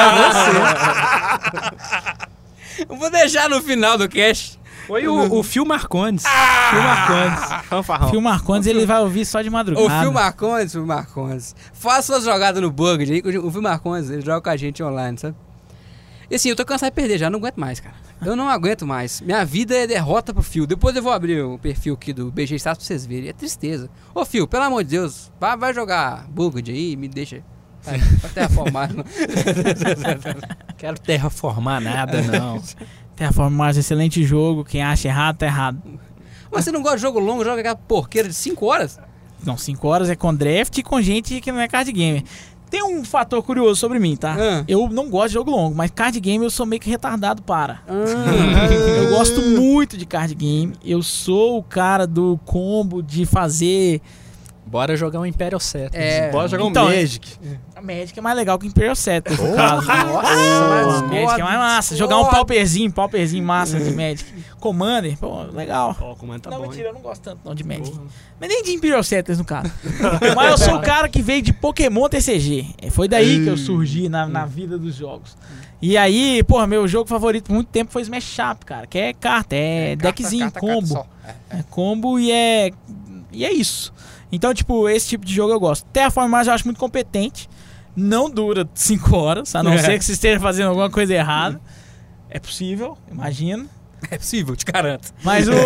É, você. Eu vou deixar no final do cast. Foi o, o Phil Marcondes. Phil Marcondes. Fanfarrão. Phil Marcondes, ele vai ouvir só de madrugada. O Phil Marcondes, o Phil Marcondes. Faça suas jogadas no Bug aí. O Phil Marcondes, ele joga com a gente online, sabe? E assim, eu tô cansado de perder já, não aguento mais, cara. Eu não aguento mais. Minha vida é derrota pro Phil. Depois eu vou abrir o perfil aqui do B G Status pra vocês verem. É tristeza. Ô, Phil, pelo amor de Deus, vai, vai jogar Bug aí, me deixa. Vai, vai terraformar. Quero terraformar nada, não. Terraform Mars, excelente jogo. Quem acha errado, tá errado. Mas você não gosta de jogo longo, joga aquela porqueira de cinco horas? Não, cinco horas é com draft e com gente que não é card game. Tem um fator curioso sobre mim, tá? Ah. Eu não gosto de jogo longo, mas card game eu sou meio que retardado para. Ah. Eu gosto muito de card game. Eu sou o cara do combo de fazer... Bora jogar um Imperial Settlers. É. Bora jogar Então, um Magic. A Magic é mais legal que o Imperial Settlers, no caso. Nossa, Pô, mas a Magic é mais massa. Jogar um pauperzinho, pauperzinho massa de Magic. Commander, pô, legal. Ó, o comando tá não, bom, mentira, hein? eu não gosto tanto não de Magic. Mas nem de Imperial Settlers, no caso. Mas eu sou o cara que veio de Pokémon T C G. Foi daí que eu surgi na, na vida dos jogos. E aí, porra, meu jogo favorito por muito tempo foi Smash Up, cara. Que é carta, é, deckzinho, Carta, carta, combo. carta só. É. É combo e é... E é isso. Então, tipo, esse tipo de jogo eu gosto. Terraform Mars eu acho muito competente. Não dura cinco horas, a não É. ser que você esteja fazendo alguma coisa errada. É possível, imagino. É possível, te garanto. Mas o.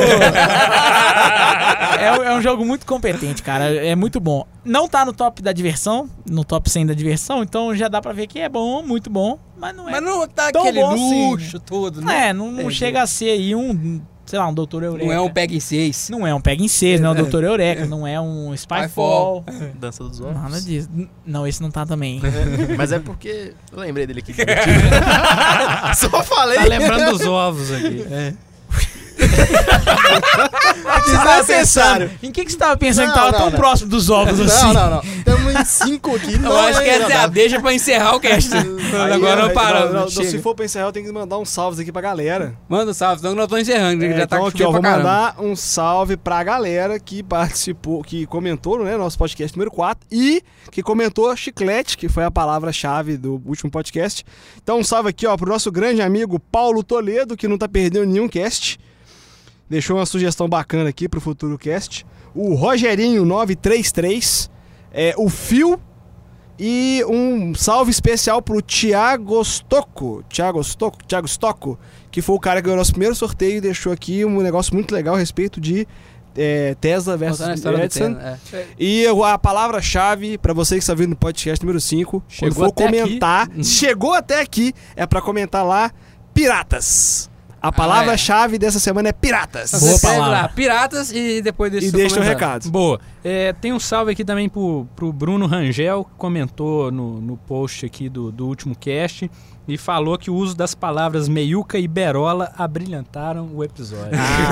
é, é um jogo muito competente, cara. É muito bom. Não tá no top da diversão, no top cem da diversão, então já dá pra ver que é bom, muito bom, mas não é. Mas não tá tão aquele bom assim. luxo todo, Não né? é, não, não Entendi. chega a ser aí um, sei lá, um Doutor Eureka. Não é um Pega em seis. Não é um Pega em seis, não é um Doutor Eureka, não é um Spyfall. Dança dos Ovos. Nada disso. N- Não, esse não tá também. Mas é porque eu lembrei dele aqui. Só falei. Tá lembrando dos ovos aqui. Desnecessário. Em que, que você tava pensando Não, que tava não, tão não. próximo dos ovos assim? Não, não, não. Estamos em cinco aqui. Não, Eu acho que é, essa é a deixa pra encerrar o cast. Aí, Agora aí, não paramos. não, não, chega. se for pra encerrar, eu tenho que mandar uns salves aqui pra galera. Manda um salve, então nós estamos encerrando. É, já tá então aqui, ó, chovendo vou pra caramba. mandar um salve pra galera que participou, que comentou, né, nosso podcast número quatro e que comentou chiclete, que foi a palavra-chave do último podcast. Então um salve aqui, ó, pro nosso grande amigo Paulo Toledo, que não tá perdendo nenhum cast. Deixou uma sugestão bacana aqui pro futuro cast. O Rogerinho nove três três, é, o Fio e um salve especial pro Thiago Stocco, Thiago Stocco, Thiago Stocco, que foi o cara que ganhou nosso primeiro sorteio e deixou aqui um negócio muito legal a respeito de é, Tesla versus Contando a história do Edison. Tesla, é. E a palavra-chave pra você que está vendo no podcast número cinco, quando Chegou for até comentar, chegou até aqui, é pra comentar lá piratas. A palavra-chave dessa semana é piratas. Você Boa escreve palavra. lá, piratas e depois deixa E o seu deixa o comentário. recado. Boa. É, tem um salve aqui também pro, pro Bruno Rangel, que comentou no, no post aqui do, do último cast e falou que o uso das palavras meiuca e berola abrilhantaram o episódio.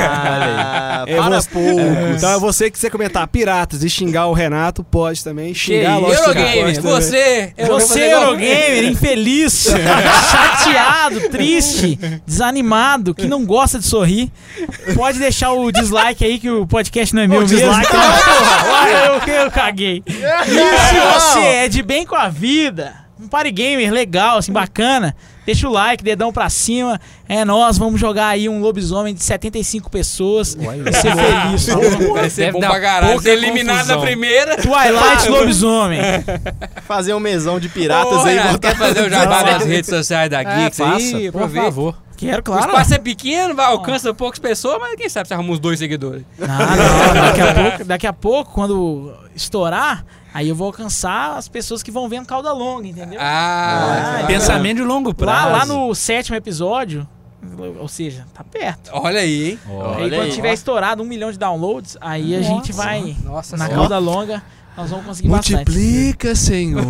Ah, É para você, poucos. Então é você que quiser comentar piratas e xingar o Renato, pode também. Xingar, isso, lógico que Eurogamer, pode também. você... eu vou Você, fazer igual- Eurogamer, infeliz, chateado, triste, desanimado, que não gosta de sorrir, pode deixar o dislike aí que o podcast não é meu mesmo. dislike Então, porra, eu, eu caguei. E se você é de bem com a vida, um party gamer legal, assim, bacana, deixa o like, dedão pra cima. É nós, vamos jogar aí um lobisomem de setenta e cinco pessoas e ser feliz. Vai ser Deve bom dar pra caralho. pouca Ser eliminado confusão. na primeira. Twilight Lobisomem. Fazer um mesão de piratas Ô, aí. Renato, botar- quer fazer o jabá das redes sociais da É, Geeks faça, aí? por Aproveita. favor. Quero, O claro. espaço é pequeno, vai, alcança poucas pessoas, mas quem sabe você arruma uns dois seguidores. Não, não, daqui a pouco, daqui a pouco, quando estourar, aí eu vou alcançar as pessoas que vão vendo cauda longa, entendeu? Ah, Ah, Pensamento de longo lá, prazo. lá no sétimo episódio, ou seja, tá perto. olha aí, hein? aí Olha quando aí. tiver estourado um milhão de downloads, aí a gente vai Nossa na senhora. cauda longa, nós vamos conseguir bastante. Multiplica, Senhor.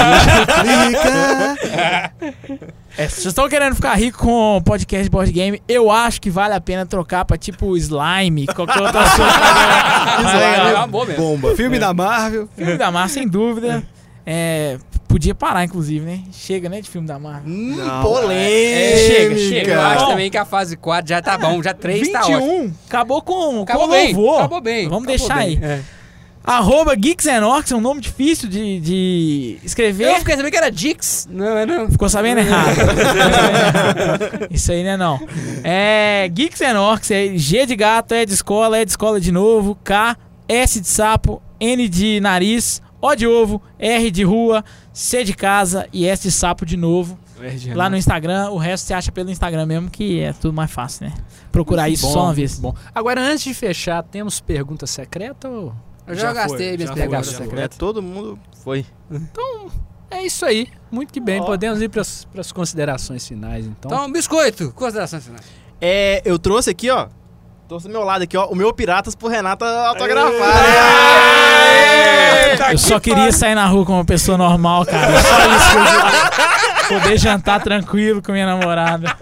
Multiplica. É, se vocês estão querendo ficar rico com o podcast board game, eu acho que vale a pena trocar pra tipo slime, qualquer outra coisa. Slime é uma boa mesmo. Bomba. Filme da Marvel. Filme da Marvel, sem dúvida. É, podia parar, inclusive, né? Chega, né, de filme da Marvel. Hum, Não, polêmica. É, chega, chega. Eu acho Bom. também que a fase quatro já tá bom, já três tá ótimo. vinte e um, acabou com, Acabou com bem, louvor. acabou bem. Vamos acabou deixar bem. aí. É. Arroba Geeks and Orcs, é um nome difícil de, de escrever. Eu fiquei sabendo que era Dix. Não, é não. Ficou sabendo errado. Isso aí, né, não. É Geeks and Orcs, é G de gato, E de escola, E de escola de novo, K, S de sapo, N de nariz, O de ovo, R de rua, C de casa e S de sapo de novo. Lá no Instagram, o resto você acha pelo Instagram mesmo, que é tudo mais fácil, né? Procurar isso Bom, só uma vez. Bom. Agora, antes de fechar, temos pergunta secreta ou... Eu já, Já gastei foi, minhas já perguntas foi, já foi. secretas. É, todo mundo foi. É isso aí. Muito que bem. Ó. Podemos ir para as considerações finais, então. Então, biscoito, considerações finais. É, eu trouxe aqui, ó. Trouxe do meu lado aqui, ó. O meu Piratas pro Renato autografar. Eu só queria sair na rua como uma pessoa normal, cara. Só isso que eu queria. Poder jantar tranquilo com minha namorada.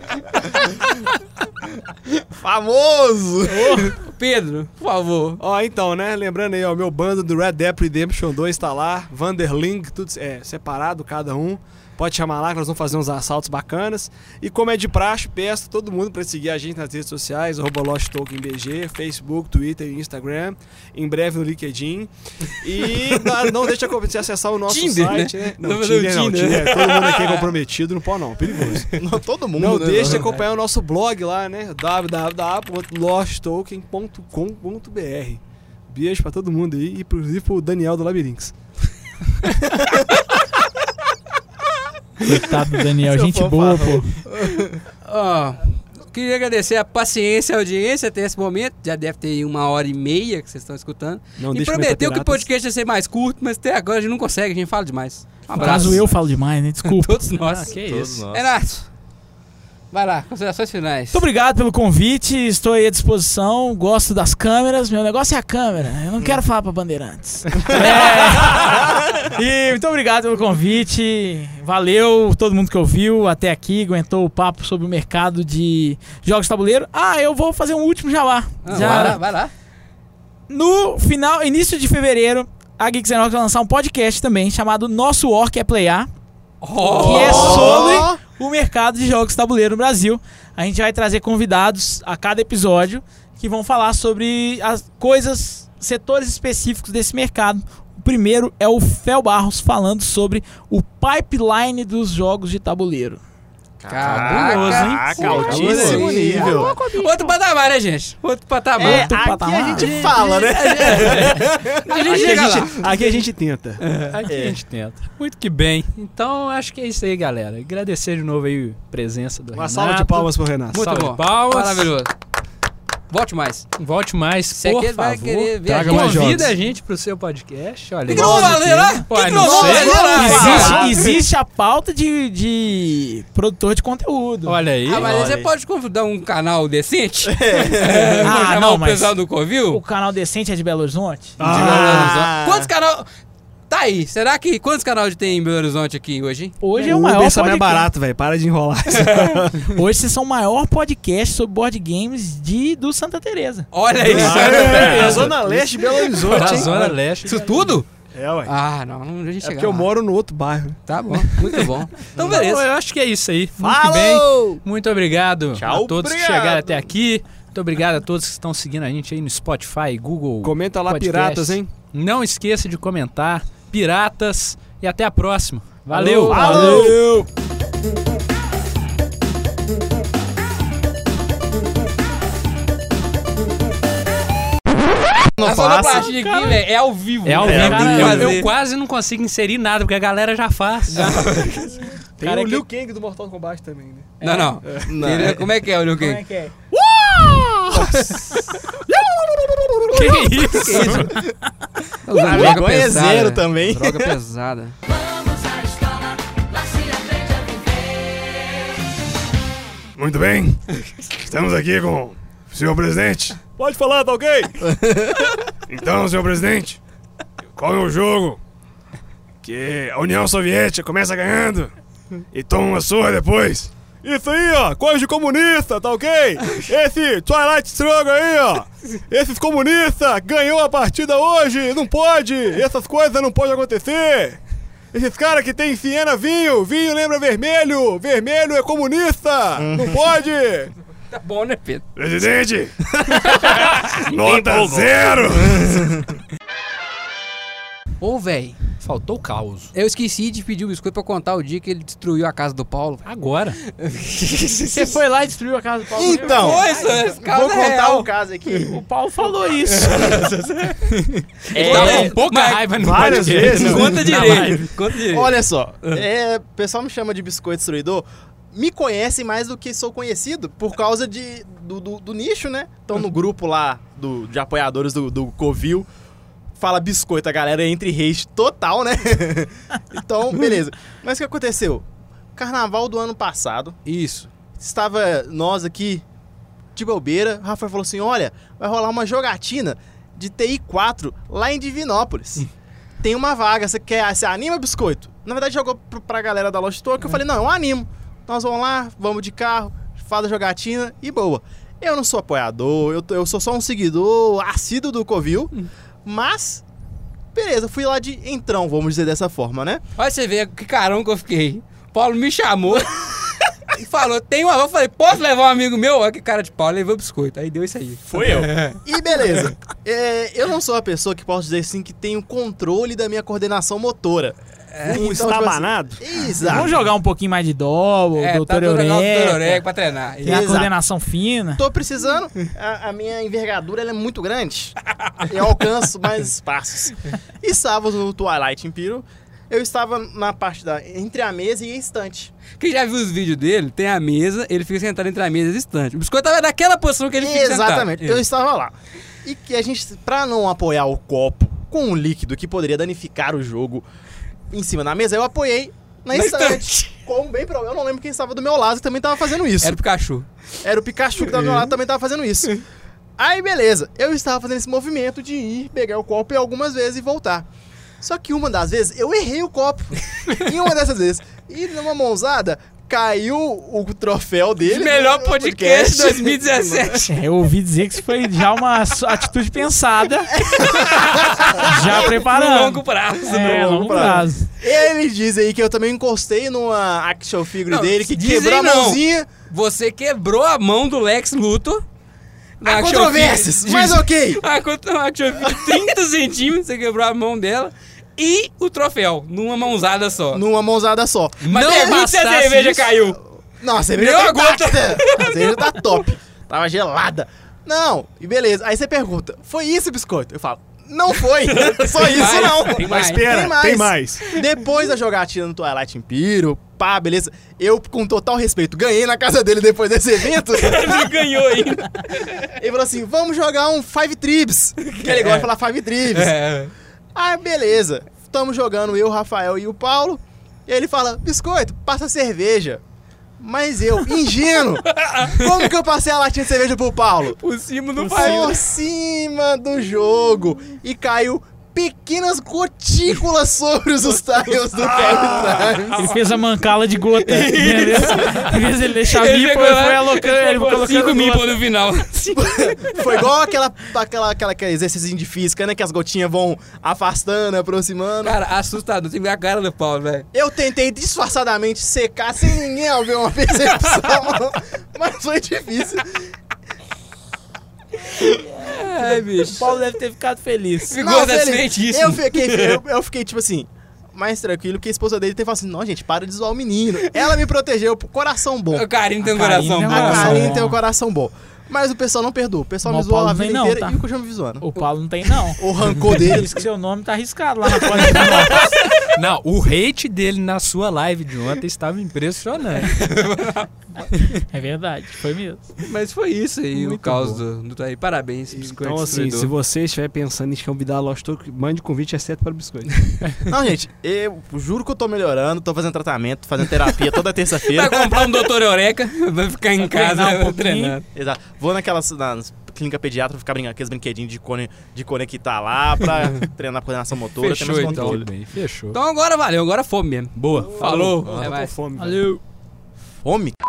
Famoso! Pedro, por favor. Ó, então, né? Lembrando aí, ó, meu bando do Red Dead Redemption dois tá lá. Vanderling, tudo é, separado, cada um. Pode chamar lá que nós vamos fazer uns assaltos bacanas. E como é de praxe, peço todo mundo para seguir a gente nas redes sociais, arroba Lost Token B G, Facebook, Twitter e Instagram. Em breve no LinkedIn. E não, não deixa de acessar o nosso Tinder, site, né? né? Não, Não, não, Tinder não, Tinder. Tinder. Todo mundo aqui é comprometido, não pode não, perigoso. Não, todo mundo, Não né? deixe de acompanhar o nosso blog lá, né? w w w ponto lost token ponto com ponto b r. Beijo pra todo mundo aí, inclusive pro Daniel do Labirintos. Coitado do Daniel, Seu gente fofo. boa, pô. Ó, queria agradecer a paciência e a audiência até esse momento. Já deve ter uma hora e meia que vocês estão escutando. Não e deixe prometeu que o piratas. podcast ia ser mais curto, mas até agora a gente não consegue, a gente fala demais. Um No abraço. caso, eu falo demais, né? Desculpa. Todos nós. Ah, que Todos isso. nós. Renato, vai lá, considerações finais. Muito obrigado pelo convite, estou aí à disposição, gosto das câmeras, meu negócio é a câmera, eu não quero falar pra Bandeirantes. É. E muito obrigado pelo convite, valeu todo mundo que ouviu até aqui, aguentou o papo sobre o mercado de jogos de tabuleiro. Ah, eu vou fazer um último jabá. Ah, Já vai lá, vai lá. no final, início de fevereiro, a Geeks and Orcs vai lançar um podcast também chamado Nosso Orc é Playar, que é sobre o mercado de jogos de tabuleiro no Brasil. A gente vai trazer convidados a cada episódio que vão falar sobre as coisas, setores específicos desse mercado. O primeiro é o Fel Barros falando sobre o pipeline dos jogos de tabuleiro. Cabuloso, hein? Caraca, altíssimo Sim. nível. Outro patamar, né, gente? Outro patamar. É, Outro aqui patamar. a gente fala, né? A gente Aqui chega a, lá. gente, aqui a gente tenta. Aqui É. a gente tenta. Muito que bem. Então, acho que é isso aí, galera. Agradecer de novo aí a presença do Uma Renato. salva de palmas pro Renato. Muito Salve bom. de palmas. Maravilhoso. Volte mais. Volte mais, Você por que favor. vai querer ver a Traga gente. mais Convida jogos. a gente pro seu podcast. Olha Que aí. que não vai fazer lá? Pô, Que que não não vai sei. fazer lá? Existe, Ah, existe a pauta de, de produtor de conteúdo. Olha aí. Ah, mas aí Olha você aí. pode convidar um canal decente? É. Ah, chamar não, o mas- pessoal do Covil? O canal decente é de Belo Horizonte? Ah. Quantos canal... Tá aí, será que... Quantos canais tem em Belo Horizonte aqui hoje, hein? Hoje é O o maior Uber só mais podcast. barato, velho. Para de enrolar. Hoje vocês são o maior podcast sobre board games de, do Santa Teresa. Olha isso. Na Zona Leste de Belo Horizonte, Da hein? Zona Leste. Isso tudo? É, ué. Ah, não, não a gente É chegar porque eu lá. moro no outro bairro. Tá bom, muito bom. Então, Então, beleza. eu acho que é isso aí. Muito que bem. Falou! Muito obrigado Tchau, a todos obrigado. que chegaram até aqui. Muito obrigado a todos que estão seguindo a gente aí no Spotify, Google. Comenta lá, Podcast. piratas, hein? Não esqueça de comentar. Piratas. E até a próxima. Valeu! Valeu! Não A passa. sonoplastia aqui, velho, é ao vivo. É ao É, vivo. ao Eu- vivo. eu, fazer. quase não consigo inserir nada, porque a galera já faz. Tem Cara, o que- Liu Kang do Mortal Kombat também, né? Não, não. Não. Ele- Como é que é o Liu Como Kang? é que é? Que isso? Tá usando A droga vergonha é pesada, zero velho. também. Droga pesada. Vamos à escola, lá se aprende a viver. Muito bem, estamos aqui com o senhor presidente. Pode falar, tá ok? Então, senhor presidente, qual é o jogo que a União Soviética começa ganhando e toma uma surra depois? Isso aí, ó. Coisa de comunista, tá ok? Esse Twilight Struggle aí, ó. Esses comunistas ganhou a partida hoje. Não pode. Essas coisas não podem acontecer. Esses caras que tem Siena vinho. Vinho lembra vermelho. Vermelho é comunista. Não pode. Tá bom, né, Pedro? Presidente, nota zero. Ô, velho, Faltou caos. eu esqueci de pedir o biscoito pra contar o dia que ele destruiu a casa do Paulo. Agora. Você foi lá e destruiu a casa do Paulo. Então, Coisa, esse caso vou é contar real. o caso aqui. O Paulo falou isso. Ele Tava tava com pouca mas- raiva no várias podcast. vezes. Na Conta live. direito. Conta direito. Olha só, é, o pessoal me chama de biscoito destruidor. Me conhece mais do que sou conhecido por causa de, do, do, do nicho, né? Então no grupo lá do, de apoiadores do, do Covil, fala biscoito, a galera entra em rage total, né? Então, beleza. Mas o que aconteceu? Carnaval do ano passado, Isso. estava nós aqui de bobeira, o Rafael falou assim, olha, vai rolar uma jogatina de T I quatro lá em Divinópolis. Tem uma vaga, você quer, você anima, biscoito? Na verdade jogou pro- pra galera da Lost Store, que eu falei, não, eu animo. Nós vamos lá, vamos de carro, faz a jogatina e boa. Eu não sou apoiador, eu, tô- eu sou só um seguidor assíduo do Covil, mas, beleza, fui lá de entrão, vamos dizer dessa forma, né? Olha você ver que carão que eu fiquei. Paulo me chamou e falou, tem uma... Eu falei, posso levar um amigo meu? Olha que cara de pau, levou o biscoito. Aí deu isso aí. Foi eu. E beleza. É, eu não sou uma pessoa que posso dizer assim que tem o controle da minha coordenação motora. Um Então, estabanado. tipo assim, exato. Vamos jogar um pouquinho mais de dó, o É, doutor tá jogando o doutor Eureka. Eureka pra treinar. Tem a Exato. coordenação fina. Tô precisando. A, a minha envergadura ela é muito grande. Eu alcanço mais espaços. E sábado no Twilight Imperial, eu estava na parte da entre a mesa e a estante. Quem já viu os vídeos dele, tem a mesa, ele fica sentado entre a mesa e a estante. O biscoito tava naquela posição que ele fica sentado. Exatamente, eu estava lá. E que a gente, pra não apoiar o copo com um líquido que poderia danificar o jogo em cima da mesa, eu apoiei na, Na estante. estante. Como bem pro... Eu não lembro quem estava do meu lado que também estava fazendo isso. Era o Pikachu. Era o Pikachu que estava do meu lado também estava fazendo isso. Aí, beleza. Eu estava fazendo esse movimento de ir, pegar o copo e algumas vezes e voltar. Só que uma das vezes, eu errei o copo. E uma dessas vezes. E numa mãozada, caiu o troféu dele. Melhor no podcast de dois mil e dezessete. É, eu ouvi dizer que isso foi já uma so- atitude pensada. Já preparando. No longo prazo. É, no longo longo prazo. prazo. Ele diz aí que eu também encostei numa action figure Não, dele, que dizem quebrou a não. mãozinha. Você quebrou a mão do Lex Luthor. na Há action controvérsias, figure- mas ok. A contra- a action figure de trinta centímetros, você quebrou a mão dela. E o troféu, numa mãozada só. Numa mãozada só. Mas Não pergunta se a bastasse cerveja isso. caiu. Não, a cerveja Deu tá a gota. intacta. A cerveja tá top. Tava gelada. Não, e beleza. Aí você pergunta, foi isso, biscoito? Eu falo, não foi. Só isso mais, não. tem Mas mais. espera, tem mais. Depois da jogatina no Twilight Imperial, pá, beleza. Eu, com total respeito, ganhei na casa dele depois desse evento. Ele ganhou ainda. Ele falou assim, vamos jogar um Five Tribs. Que ele gosta de falar Five Tribs. É. Ah, beleza. Estamos jogando eu, o Rafael e o Paulo. E ele fala, biscoito, passa cerveja. Mas eu, ingênuo, como que eu passei a latinha de cerveja pro Paulo? Por cima do Por pai. cima do jogo. E caiu pequenas gotículas sobre os tiles do Five Ele fez a mancala de gota. Entendeu? Em vez de ele deixar Ele mipo, pegou ele lá, foi alocando, ele foi colocando cinco mil gota. no final. Foi igual aquela, aquela, aquela, aquele exercício de física, né? Que as gotinhas vão afastando, aproximando. Cara, assustador. Tem que ver a cara do Paulo, velho. Eu tentei disfarçadamente secar sem ninguém haver uma percepção, mas foi difícil. Ai, O bicho. Paulo deve ter ficado feliz. Ficou Não, feliz. satisfeitíssimo. Eu fiquei, eu, eu fiquei tipo assim, mais tranquilo, que a esposa dele teve falado assim, não, gente, para de zoar o menino. Ela me protegeu, coração bom. O Karine tem um A Karine coração tem um bom. A coração Karine bom. tem um coração bom. Mas o pessoal não perdoa. O pessoal Mas me o zoou Paulo a não vida tem não, inteira tá? e o Cujo me zoando. O Paulo não tem, não. O rancor dele. Diz que seu nome tá arriscado lá na porta. Não, o hate dele na sua live de ontem estava impressionante. É verdade, foi mesmo. Mas foi isso aí, o Muito caos bom. do, do Thaí. Parabéns, biscoito Então, assim, destruidor. se você estiver pensando em te convidar a Lost Talk, mande convite, exceto para o biscoito. Não, gente, eu juro que eu tô melhorando, tô fazendo tratamento, fazendo terapia toda terça-feira. Vai comprar um doutor Eureka, vai ficar em casa treinar um pouquinho. treinando. Exato. Vou naquelas nas clínica pediatra ficar brincando com aqueles brinquedinhos de, cone, de conectar lá pra treinar a coordenação motora, ter Fechou, mais então. controle. Tudo bem, fechou. Então agora valeu, agora fome mesmo. Boa. Falou. Eu Até tô com mais. fome, velho. Valeu. Fome?